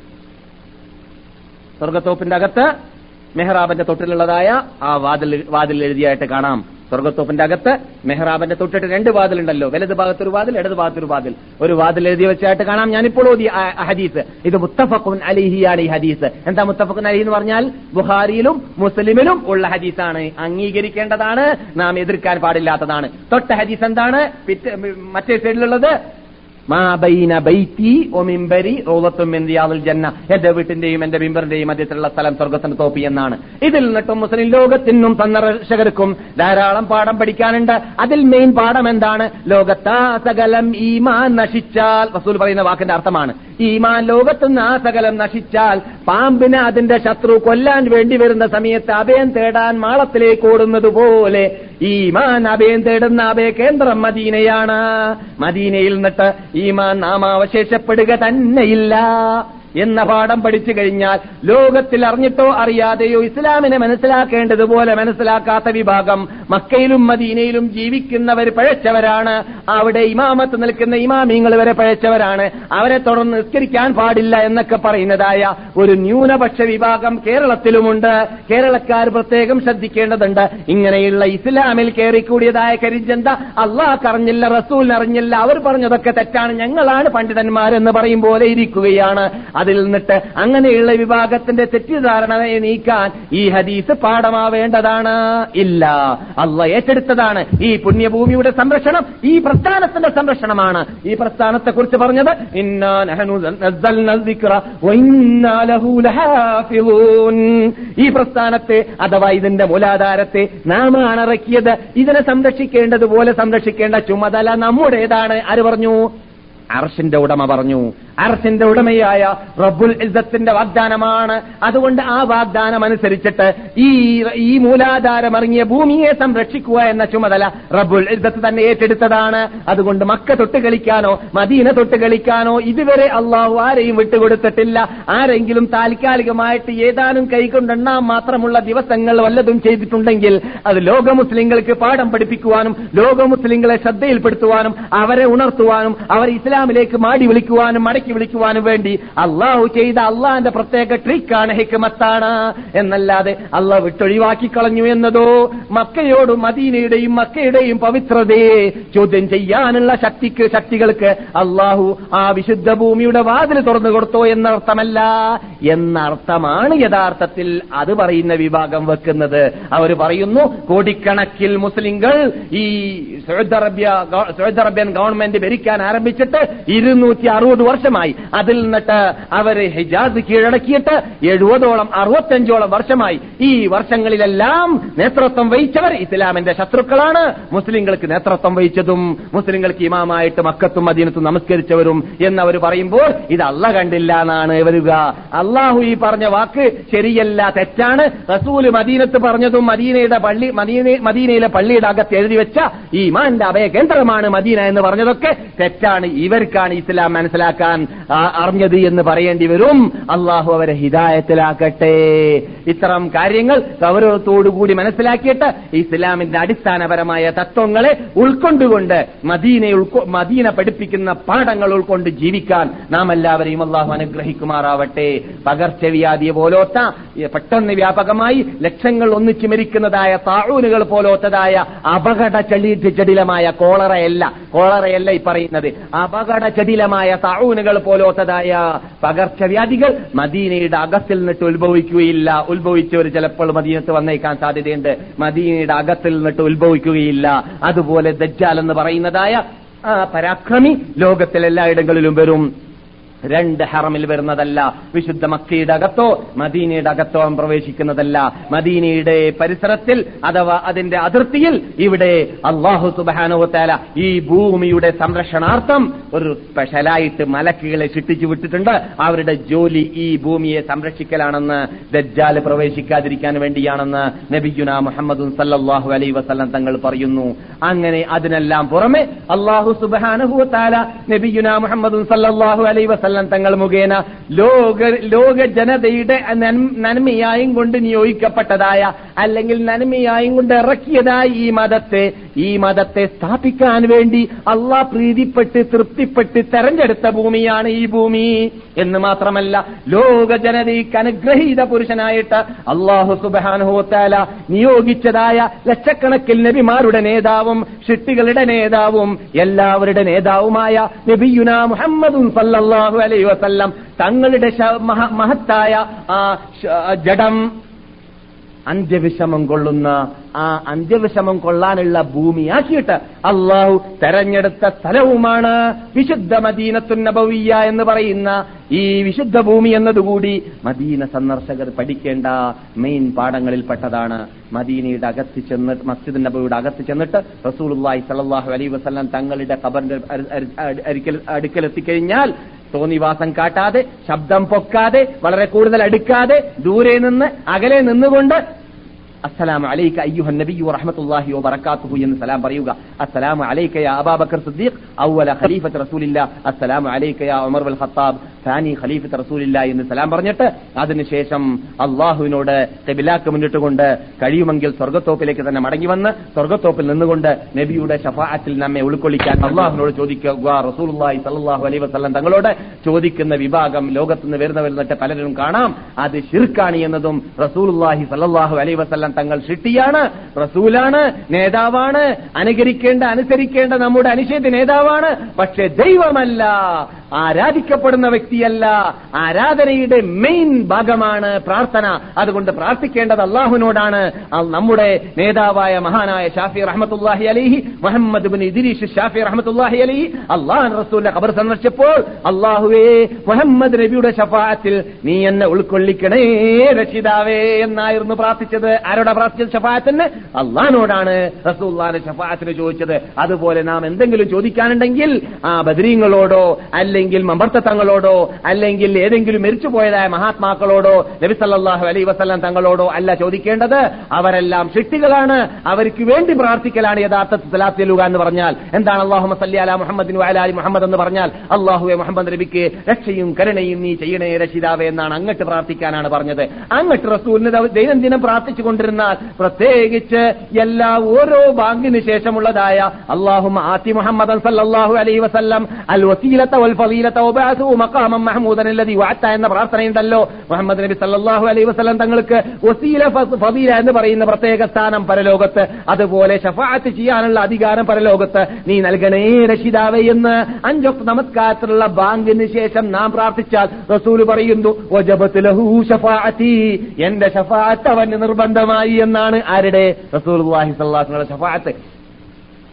സ്വർഗത്തോപ്പിന്റെ അകത്ത് മെഹ്റാബിന്റെ തൊട്ടിലുള്ളതായ ആ വാതിൽ വാതിൽ എഴുതിയായിട്ട് കാണാം. സ്വർഗത്തോപ്പിന്റെ അകത്ത് മെഹ്റാബിന്റെ തൊട്ടിട്ട് രണ്ട് വാതിലുണ്ടല്ലോ, വലത് ഭാഗത്തൊരു വാതിൽ, ഇടത് ഭാഗത്തൊരു വാതിൽ, ഒരു വാതിൽ എഴുതി വെച്ചായിട്ട് കാണാം. ഞാനിപ്പോൾ ഓതി ഹദീസ്, ഇത് മുത്തഫഖുൻ അലൈഹിയാണ് ഈ ഹദീസ്. എന്താ മുത്തഫഖുൻ അലൈഹി എന്ന് പറഞ്ഞാൽ? ബുഖാരിയിലും മുസ്ലിമിലും ഉള്ള ഹദീസാണ്, അംഗീകരിക്കേണ്ടതാണ്, നാം എതിർക്കാൻ പാടില്ലാത്തതാണ്. തൊട്ട ഹദീസ് എന്താണ്? മറ്റേ സൈഡിലുള്ളത് മാ ബൈന ബൈതി വ മിംബരി റൗളത്തും മിൻ റിയാദിൽ ജന്ന, എന്റെ വീട്ടിന്റെയും എന്റെ മിമ്പറിന്റെയും മധ്യത്തിലുള്ള സ്ഥലം സ്വർഗ്ഗത്തിന്റെ തോപ്പി എന്നാണ്. ഇതിൽ നിന്നിട്ടും മുസ്ലിം ലോകത്തിനും സന്ദർശകർക്കും ധാരാളം പാഠം പഠിക്കാനുണ്ട്. അതിൽ മെയിൻ പാഠം എന്താണ്? ലോകത്താ സകലം ഈമാൻ നശിച്ചാൽ, റസൂൽ പറയുന്ന വാക്കിന്റെ അർത്ഥമാണ്, ഈമാൻ ലോകത്തുനിന്ന് ആ സകലം നശിച്ചാൽ പാമ്പിന് അതിന്റെ ശത്രു കൊല്ലാൻ വേണ്ടി വരുന്ന സമയത്ത് അഭയം തേടാൻ മാളത്തിലേക്ക് ഓടുന്നത് പോലെ ഈമാൻ അഭയം തേടുന്ന അഭയ കേന്ദ്രം മദീനയാണ്. മദീനയിൽ നിന്നിട്ട് ഈമാൻ നാമാവശേഷപ്പെടുക തന്നെയില്ല എന്ന പാഠം പഠിച്ചു കഴിഞ്ഞാൽ ലോകത്തിൽ അറിഞ്ഞിട്ടോ അറിയാതെയോ ഇസ്ലാമിനെ മനസ്സിലാക്കേണ്ടതുപോലെ മനസ്സിലാക്കാത്ത വിഭാഗം മക്കയിലും മദീനയിലും ജീവിക്കുന്നവർ പഴച്ചവരാണ്. അവിടെ ഇമാമത്ത് നിൽക്കുന്ന ഇമാമിങ്ങൾ വരെ പഴച്ചവരാണ്. അവരെ തുടർന്ന് നിസ്കരിക്കാൻ പാടില്ല എന്നൊക്കെ പറയുന്നതായ ഒരു ന്യൂനപക്ഷ വിഭാഗം കേരളത്തിലുമുണ്ട്. കേരളക്കാർ പ്രത്യേകം ശ്രദ്ധിക്കേണ്ടതുണ്ട്. ഇങ്ങനെയുള്ള ഇസ്ലാമിൽ കയറിക്കൂടിയതായ കരിഞ്ചന്ത അള്ളാഹ് അറിഞ്ഞില്ല, റസൂൽ അറിഞ്ഞില്ല, അവർ പറഞ്ഞതൊക്കെ തെറ്റാണ്, ഞങ്ങളാണ് പണ്ഡിതന്മാരെന്ന് പറയും പോലെ ഇരിക്കുകയാണ്. അതിൽ നിന്നിട്ട് അങ്ങനെയുള്ള വിഭാഗത്തിന്റെ തെറ്റിദ്ധാരണയെ നീക്കാൻ ഈ ഹദീസ് പാഠമാവേണ്ടതാണ്. ഇല്ല, അള്ളാഹ് ഏറ്റെടുത്തതാണ് ഈ പുണ്യഭൂമിയുടെ സംരക്ഷണം, ഈ പ്രസ്ഥാനത്തിന്റെ സംരക്ഷണമാണ്. ഈ പ്രസ്ഥാനത്തെ കുറിച്ച് പറഞ്ഞത് ഇന്നാ നഹ്നു നസ്സൽനാ ദിക്റ വ ഇന്നാ ലഹു ലഹാഫിളൂൻ, ഈ പ്രസ്ഥാനത്തെ അഥവാ ഇതിന്റെ മൂലാധാരത്തെ നാം അണറക്കിയത്, ഇതിനെ സംരക്ഷിക്കേണ്ടതുപോലെ സംരക്ഷിക്കേണ്ട ചുമതല നമ്മുടേതാണ്. ആര് പറഞ്ഞു? അർശിന്റെ ഉടമ പറഞ്ഞു. അർശിന്റെ ഉടമയായ റബ്ബുൽ ഇസ്സത്തിന്റെ വാഗ്ദാനമാണ്. അതുകൊണ്ട് ആ വാഗ്ദാനം അനുസരിച്ചിട്ട് ഈ ഈ മൂലാധാരം ഇറങ്ങിയ ഭൂമിയെ സംരക്ഷിക്കുക എന്ന ചുമതല റബ്ബുൽ ഇസ്സത്ത് തന്നെ ഏറ്റെടുത്തതാണ്. അതുകൊണ്ട് മക്ക തൊട്ട് കളിക്കാനോ മദീന തൊട്ട് കളിക്കാനോ ഇതുവരെ അള്ളാഹു ആരെയും വിട്ടുകൊടുത്തിട്ടില്ല. ആരെങ്കിലും താൽക്കാലികമായിട്ട് ഏതാനും കൈകൊണ്ടെണ്ണാൻ മാത്രമുള്ള ദിവസങ്ങൾ വല്ലതും ചെയ്തിട്ടുണ്ടെങ്കിൽ അത് ലോക മുസ്ലിങ്ങൾക്ക് പാഠം പഠിപ്പിക്കുവാനും ലോക മുസ്ലിങ്ങളെ ശ്രദ്ധയിൽപ്പെടുത്തുവാനും അവരെ ഉണർത്തുവാനും അവർ ഇസ്ലാമിലേക്ക് മാടി വിളിക്കുവാനും മടക്കി വിളിക്കുവാനും വേണ്ടി അള്ളാഹു ചെയ്ത അള്ളാഹിന്റെ പ്രത്യേക ട്രിക്കാണ്, ഹിക്മത്താണ്. എന്നല്ലാതെ അള്ളാഹ് വിട്ടൊഴിവാക്കി കളഞ്ഞു എന്നതോ മക്കയോടും മദീനയുടെയും മക്കയുടെയും പവിത്രതയെ ചോദ്യം ചെയ്യാനുള്ള ശക്തിക്ക് ശക്തികൾക്ക് അള്ളാഹു ആ വിശുദ്ധ ഭൂമിയുടെ വാതിൽ തുറന്നു കൊടുത്തോ എന്നർത്ഥമല്ല. എന്നർത്ഥമാണ് യഥാർത്ഥത്തിൽ അത് പറയുന്ന വിഭാഗം വെക്കുന്നത്. അവർ പറയുന്നു കോടിക്കണക്കിൽ മുസ്ലിങ്ങൾ ഈ Saudi Arabia Saudi Arabian government ഭരിക്കാൻ ആരംഭിച്ചിട്ട് ഇരുന്നൂറ്റി അറുപത് വർഷം വർഷമായി. അതിൽ നിന്നിട്ട് അവര് ഹിജാസ് കീഴടക്കിയിട്ട് എഴുപതോളം അറുപത്തഞ്ചോളം വർഷമായി. ഈ വർഷങ്ങളിലെല്ലാം നേതൃത്വം വഹിച്ചവർ ഇസ്ലാമിന്റെ ശത്രുക്കളാണ്. മുസ്ലിങ്ങൾക്ക് നേതൃത്വം വഹിച്ചതും മുസ്ലിങ്ങൾക്ക് ഇമാമായിട്ട് മക്കത്തും മദീനത്തും നമസ്കരിച്ചവരും എന്നവർ പറയുമ്പോൾ ഇത് അള്ളാഹ് കണ്ടില്ല എന്നാണ് വരിക. അള്ളാഹു ഈ പറഞ്ഞ വാക്ക് ശരിയല്ല, തെറ്റാണ്. റസൂല് മദീനത്ത് പറഞ്ഞതും മദീനയുടെ പള്ളി മദീനയിലെ പള്ളിയുടെ അകത്ത് എഴുതി വെച്ച ഈമാന്റെ അഭയ കേന്ദ്രമാണ് മദീന എന്ന് പറഞ്ഞതൊക്കെ തെറ്റാണ്. ഇവർക്കാണ് ഇസ്ലാം മനസ്സിലാക്കാൻ അറിഞ്ഞത് എന്ന് പറയേണ്ടി വരും. അള്ളാഹു അവരെ ഹിദായത്തിലാക്കട്ടെ. ഇത്തരം കാര്യങ്ങൾ ഗൗരവത്തോടുകൂടി മനസ്സിലാക്കിയിട്ട് ഇസ്ലാമിന്റെ അടിസ്ഥാനപരമായ തത്വങ്ങളെ ഉൾക്കൊണ്ടുകൊണ്ട് മദീന മദീന പഠിപ്പിക്കുന്ന പാഠങ്ങൾ ഉൾക്കൊണ്ട് ജീവിക്കാൻ നാം എല്ലാവരെയും അള്ളാഹു അനുഗ്രഹിക്കുമാറാവട്ടെ. പകർച്ചവ്യാധിയെ പോലോത്ത പെട്ടെന്ന് വ്യാപകമായി ലക്ഷങ്ങൾ ഒന്നിച്ചു മരിക്കുന്നതായ താഴൂനുകൾ പോലോത്തതായ അപകട ചടി ചടിലമായ കോളറയല്ല കോളറയല്ല ഈ പറയുന്നത് അപകട ചടിലമായ താഴൂനുകൾ പോലോത്തതായ പകർച്ചവ്യാധികൾ മദീനയുടെ അകത്തിൽ നിന്നിട്ട് ഉത്ഭവിക്കുകയില്ല. ഉത്ഭവിച്ചവർ ചിലപ്പോൾ മദീനത്ത് വന്നേക്കാൻ സാധ്യതയുണ്ട്. മദീനയുടെ അകത്തിൽ നിന്നിട്ട് ഉത്ഭവിക്കുകയില്ല. അതുപോലെ ദജ്ജാൽ എന്ന് പറയുന്നതായ ആ പരാക്രമി ലോകത്തിലെല്ലായിടങ്ങളിലും വരും. രണ്ട് ഹറമിൽ വരുന്നതല്ല, വിശുദ്ധ മക്കയുടെ അകത്തോ മദീനയുടെ അകത്തോ പ്രവേശിക്കുന്നതല്ല. മദീനയുടെ പരിസരത്തിൽ അഥവാ അതിന്റെ അതിർത്തിയിൽ ഇവിടെ അല്ലാഹു സുബ്ഹാനഹു വ തആല ഈ ഭൂമിയുടെ സംരക്ഷണാർത്ഥം ഒരു സ്പെഷ്യലായിട്ട് മലക്കുകളെ സൃഷ്ടിച്ചു വിട്ടിട്ടുണ്ട്. അവരുടെ ജോലി ഈ ഭൂമിയെ സംരക്ഷിക്കലാണെന്ന്, ദജ്ജാൽ പ്രവേശിക്കാതിരിക്കാൻ വേണ്ടിയാണെന്ന് നബിയുനാ മുഹമ്മദ് സല്ലല്ലാഹു അലൈഹി വസല്ലം തങ്ങൾ പറയുന്നു. അങ്ങനെ അതിനെല്ലാം പുറമെ അല്ലാഹു സുബ്ഹാനഹു വ തആല നബിയുനാ മുഹമ്മദ് സല്ലല്ലാഹു അലൈഹി വസല്ലം തങ്ങൾ മുഖേന ലോക ലോക ജനതയുടെ നന്മയായും കൊണ്ട് നിയോഗിക്കപ്പെട്ടതായ അല്ലെങ്കിൽ നന്മയായും കൊണ്ട് ഇറക്കിയതായ ഈ മതത്തെ ഈ മതത്തെ സ്ഥാപിക്കാൻ വേണ്ടി അള്ളാഹ് പ്രീതിപ്പെട്ട് തൃപ്തിപ്പെട്ട് തെരഞ്ഞെടുത്ത ഭൂമിയാണ് ഈ ഭൂമി എന്ന് മാത്രമല്ല, ലോക ജനതയ്ക്ക് അനുഗ്രഹീത പുരുഷനായിട്ട് അല്ലാഹു സുബ്ഹാനഹു വ തആല നിയോഗിച്ചതായ ലക്ഷക്കണക്കിൽ നബിമാരുടെ നേതാവും സൃഷ്ടികളുടെ നേതാവും എല്ലാവരുടെ നേതാവുമായ നബിയുനാ മുഹമ്മദും സല്ലല്ലാഹു അലൈഹി വസല്ലം തങ്ങളുടെ മഹത്തായ ആ ജഡം അന്ത്യവിഷമം കൊള്ളുന്ന ആ അന്ത്യവിഷമം കൊള്ളാനുള്ള ഭൂമിയാക്കിയിട്ട് അള്ളാഹു തെരഞ്ഞെടുത്ത സ്ഥലവുമാണ് വിശുദ്ധ മദീനത്തുൻ നബവിയ്യ എന്ന് പറയുന്ന ഈ വിശുദ്ധ ഭൂമി എന്നതുകൂടി മദീന സന്ദർശകർ പഠിക്കേണ്ട മെയിൻ പാഠങ്ങളിൽപ്പെട്ടതാണ്. മദീനയുടെ അകത്ത് ചെന്നിട്ട് മസ്ജിദ് നബവിയുടെ അകത്ത് ചെന്നിട്ട് റസൂലുള്ളാഹി സ്വല്ലല്ലാഹു അലൈഹി വസല്ലം തങ്ങളുടെ ഖബറിന്റെ അടുക്കലെത്തിക്കഴിഞ്ഞാൽ തോന്നിവാസം കാട്ടാതെ, ശബ്ദം പൊക്കാതെ, വളരെ കൂടുതൽ അടുക്കാതെ, ദൂരെ നിന്ന് അകലെ നിന്നുകൊണ്ട് അസ്സലാമു അലൈക അയ്യുഹൻ നബിയ്യു വറഹ്മത്തുള്ളാഹി വബറകാതുഹു എന്ന് സലാം പറയുക. അസ്സലാമു അലൈക യാ അബൂബക്കർ സിദ്ദീഖ് അവ്വല ഖലീഫത്ത് റസൂലില്ലാഹ്, അസ്സലാമു അലൈക യാ ഉമർ ബിൻ ഖത്താബ് സാനി ഖലീഫത്ത് റസൂലില്ലാഹ് എന്ന് സലാം പറഞ്ഞിട്ട് അതിനുശേഷം അള്ളാഹുവിനോട് ഖിബ്ലക്ക് മുന്നിട്ടുകൊണ്ട് കഴിയുമെങ്കിൽ സ്വർഗ്ഗത്തോപ്പിലേക്ക് തന്നെ മടങ്ങി വന്ന് സ്വർഗ്ഗത്തോപ്പിൽ നിന്നുകൊണ്ട് നബിയുടെ ശഫാഅത്തിൽ നമ്മെ ഉൾക്കൊള്ളിക്കാൻ അള്ളാഹുവിനോട് ചോദിക്കുക. റസൂലുള്ളാഹി സ്വല്ലല്ലാഹു അലൈഹി വസല്ലം തങ്ങളോട് ചോദിക്കുന്ന വിഭാഗം ലോകത്തുനിന്ന് വരുന്നവരിൽ പലരും കാണാം. അത് ശിർക്കാണ് എന്നതും റസൂലുള്ളാഹി സ്വല്ലല്ലാഹു അലൈഹി വസല്ലം തങ്ങൾ സൃഷ്ടിയാണ്, റസൂലാണ്, നേതാവാണ്, അനുകരിക്കേണ്ട അനുസരിക്കേണ്ട നമ്മുടെ അനുശേദ നേതാവാണ്. പക്ഷെ ദൈവമല്ല, ആരാധിക്കപ്പെടുന്ന വ്യക്തിയല്ല. ആരാധനയുടെ മെയിൻ ഭാഗമാണ് പ്രാർത്ഥന. അതുകൊണ്ട് പ്രാർത്ഥിക്കേണ്ടത് അള്ളാഹുവിനോടാണ്. നമ്മുടെ നേതാവായ മഹാനായ ഷാഫി റഹ്മത്തുള്ളാഹി അലൈഹി, മുഹമ്മദ് ഇബ്നു ഇദ്രീസ് ഷാഫി റഹ്മത്തുള്ളാഹി അലൈഹി അള്ളാഹു റസൂലിന്റെ ഖബർ സന്ദർശിച്ചപ്പോൾ അള്ളാഹുവേ മുഹമ്മദ് നബിയുടെ ശഫാഅത്തിൽ നീ എന്നെ ഉൾക്കൊള്ളിക്കണേ രക്ഷിതാവേ എന്നായിരുന്നു പ്രാർത്ഥിച്ചത്. ആരോടാ പ്രാർത്ഥിച്ചത്? ശഫാഅത്തിന് അള്ളാഹിനോടാണ് റസൂലുള്ളാഹിന്റെ ശഫാഅത്തിന് ചോദിച്ചത്. അതുപോലെ നാം എന്തെങ്കിലും ചോദിക്കാനുണ്ടെങ്കിൽ ആ ബദരീങ്ങളോടോ അല്ലെങ്കിൽ മമ്പർത്തങ്ങളോടോ അല്ലെങ്കിൽ ഏതെങ്കിലും മരിച്ചുപോയതായ മഹാത്മാക്കളോടോ നബി സല്ലല്ലാഹു അലൈഹി വസല്ലം തങ്ങളോടോ അല്ല ചോദിക്കേണ്ടത്. അവരെല്ലാം സൃഷ്ടികളാണ്, അവർക്ക് വേണ്ടി പ്രാർത്ഥിക്കലാണ് യഥാർത്ഥത്തിൽ സ്വലാത്ത് ചൊല്ലുക എന്ന് പറഞ്ഞാൽ. എന്താണ് അല്ലാഹുമ്മ സല്ലി അലാ മുഹമ്മദിൻ വഅലാ ആലി മുഹമ്മദ് എന്ന് പറഞ്ഞാൽ? അല്ലാഹുവേ മുഹമ്മദ് നബിക്ക് രക്ഷയും കരുണയും നീ ചെയ്യണേ രക്ഷിതാവേ എന്നാണ്. അങ്ങട്ട് പ്രാർത്ഥിക്കാനാണ് പറഞ്ഞത്. അങ്ങട്ട് റസൂലിന് ദൈനംദിനം പ്രാർത്ഥിച്ചുകൊണ്ടിരുന്നാൽ പ്രത്യേകിച്ച് എല്ലാ ഓരോ ബാങ്കിന് ശേഷമുള്ളതായ അല്ലാഹുമ്മ ആതി മുഹമ്മദൻ സല്ലല്ലാഹു അലൈഹി വസല്ലം അൽ വസീലത വൽ ഫളീലത വബഅസു മഖാമൻ മഹ്മൂദൻ അല്ലദി വഅത എന്ന പ്രാർത്ഥനയുണ്ടല്ലോ. മുഹമ്മദ് നബി സല്ലല്ലാഹു അലൈഹി വസല്ലം തങ്ങൾക്ക് വസീല ഫളീല എന്ന് പറയുന്ന പ്രത്യേക സ്ഥാനം പരലോകത്ത്, അതുപോലെ ശഫാഅത്ത് ചെയ്യാനുള്ള അധികാരം പരലോകത്ത് നീ നൽകണേ രക്ഷിതാവേ എന്ന് അഞ്ചൊക്കെ നമസ്കാരത്തിലുള്ള ബാങ്കിന് ശേഷം നാം പ്രാർത്ഥിച്ചാൽ റസൂൽ പറയുന്നു വജബത് ലഹു ശഫാഅത്തി, എന്റെ ശഫാഅത്ത് അവന് നിർബന്ധമായി എന്നാണ്. ആരുടെ? റസൂലുള്ളാഹി സ്വല്ലല്ലാഹു അലൈഹി വസല്ലം ശഫാഅത്ത്.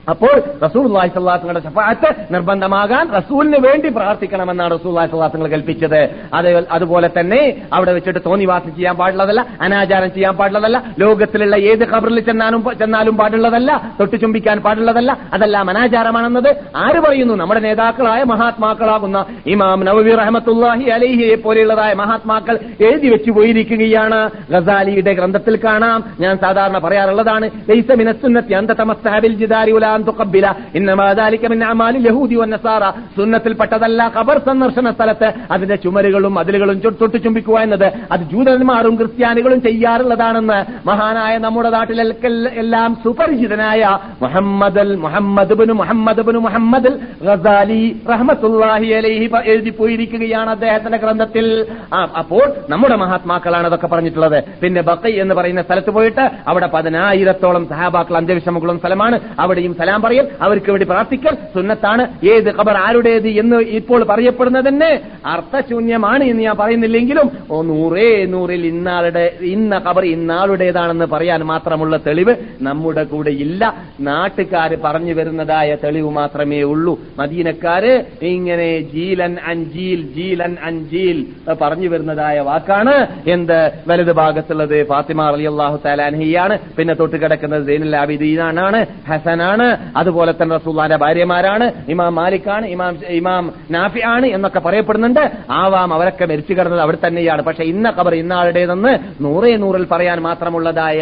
അപ്പോൾ റസൂലുള്ളാഹി സ്വല്ലല്ലാഹു അലൈഹി വസല്ലമയുടെ ശഫാഅത്ത് നിർബന്ധമാകാൻ റസൂലിന് വേണ്ടി പ്രാർത്ഥിക്കണമെന്നാണ് റസൂലുള്ളാഹി സ്വല്ലല്ലാഹു അലൈഹി വസല്ലം കൽപ്പിച്ചത്. അത് അതുപോലെ തന്നെ അവിടെ വെച്ചിട്ട് തോന്നിവാസം ചെയ്യാൻ പാടുള്ളതല്ല, അനാചാരം ചെയ്യാൻ പാടുള്ളതല്ല, ലോകത്തിലുള്ള ഏത് ഖബറിൽ ചെന്നാലും ചെന്നാലും പാടുള്ളതല്ല, തൊട്ടു ചുംബിക്കാൻ പാടുള്ളതല്ല. അതെല്ലാം അനാചാരമാണെന്നത് ആര് പറയുന്നു? നമ്മുടെ നേതാക്കളായ മഹാത്മാക്കളാകുന്ന ഇമാം നവവി റഹ്മത്തുള്ളാഹി അലൈഹിയെ പോലെയുള്ളതായ മഹാത്മാക്കൾ എഴുതി വെച്ചു പോയിരിക്കുകയാണ്. ഗസാലിയുടെ ഗ്രന്ഥത്തിൽ കാണാം. ഞാൻ സാധാരണ പറയാറുള്ളതാണ്, ലൈസ മിനസ് സുന്നത്തി അൻ തതമസ്സഹ ബിൽ ജിദാരി വലാ അൻ തുഖബ്ബില ഇന്നമാ ദാലിക മിൻ അമാലിൽ യഹൂദി വന്നസാറ. സുന്നത്തിൽപ്പെട്ടതല്ല ഖബർ സന്ദർശന സ്ഥലത്ത് അതിന്റെ ചുമരുകളും മതിലുകളും തൊട്ടു ചുംബിക്കുക എന്നത്. അത് ജൂതന്മാരും ക്രിസ്ത്യാനികളും ചെയ്യാറുള്ളതാണെന്ന് മഹാനായ നമ്മുടെ നാട്ടിലെല്ലാം സുപരിചിതനായ Muhammad Muhammad bin Muhammad bin Muhammad Ghazali റഹ്മത്തുള്ളാഹി അലൈഹി എഴുതി പോയിരിക്കുകയാണ് അദ്ദേഹത്തിന്റെ ഗ്രന്ഥത്തിൽ. അപ്പോൾ നമ്മുടെ മഹാത്മാക്കളാണ് അതൊക്കെ പറഞ്ഞിട്ടുള്ളത്. പിന്നെ ബഖി എന്ന് പറയുന്ന സ്ഥലത്ത് പോയിട്ട് അവിടെ പതിനായിരത്തോളം സഹാബാക്കൾ അന്ത്യവിശ്രമങ്ങളും സ്ഥലമാണ്. അവിടെയും സലാം പറയൽ, അവർക്ക് വേണ്ടി പ്രാർത്ഥിക്കൽ സുന്നത്താണ്. ഏത് ഖബർ ആരുടേത് എന്ന് ഇപ്പോൾ പറയപ്പെടുന്നതന്നെ അർത്ഥശൂന്യമാണ് എന്ന് ഞാൻ പറയുന്നില്ലെങ്കിലും ഓ നൂറേ നൂറിൽ ഇന്നാളുടെ ഇന്ന ഖബർ ഇന്നാളുടേതാണെന്ന് പറയാൻ മാത്രമുള്ള തെളിവ് നമ്മുടെ കൂടെ ഇല്ല. നാട്ടുകാര് പറഞ്ഞു വരുന്നതായ തെളിവ് മാത്രമേ ഉള്ളൂ. മദീനക്കാര് ഇങ്ങനെ ജീലൻ അൻജീൽ ജീലൻ അൻജീൽ പറഞ്ഞു വരുന്നതായ വാക്കാണ്. എന്ത് വലത് ഭാഗത്തുള്ളത് ഫാത്തിമ റളിയല്ലാഹു തആല അൻഹയാണ്, പിന്നെ തൊട്ട് കിടക്കുന്നത് സൈനുൽ ആബിദീനാണ്, ഹസനാണ്, അതുപോലെ തന്നെ റസൂലുള്ളാഹിന്റെ ഭാര്യമാരാണ്, ഇമാം മാലിക്കാണ്, ഇമാം ഇമാം നാഫി ആണ് എന്നൊക്കെ പറയപ്പെടുന്നുണ്ട്. ആവാം അവരൊക്കെ മരിച്ചു കിടന്നത് അവിടെ തന്നെയാണ്. പക്ഷെ ഇന്ന ഖബർ ഇന്നാളുടേതെന്ന് നൂറേ നൂറിൽ പറയാൻ മാത്രമുള്ളതായ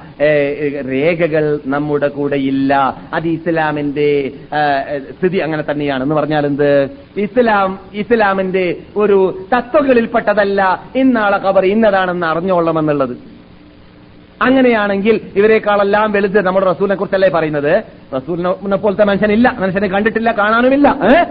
രേഖകൾ നമ്മുടെ കൂടെ ഇല്ല. അത് ഇസ്ലാമിന്റെ സ്ഥിതി അങ്ങനെ തന്നെയാണ്. എന്ന് പറഞ്ഞാൽ എന്ത്? ഇസ്ലാം ഇസ്ലാമിന്റെ ഒരു തത്വങ്ങളിൽപ്പെട്ടതല്ല ഇന്നാളെ ഖബർ ഇന്നതാണെന്ന് അറിഞ്ഞോളണമെന്നുള്ളത്. അങ്ങനെയാണെങ്കിൽ ഇവരെക്കാളെല്ലാം വലുത് നമ്മുടെ റസൂലിനെ കുറിച്ചല്ലേ പറയുന്നത്? റസൂലിനെ പോലത്തെ മനുഷ്യനില്ല, മനുഷ്യനെ കണ്ടിട്ടില്ല, കാണാനുമില്ല.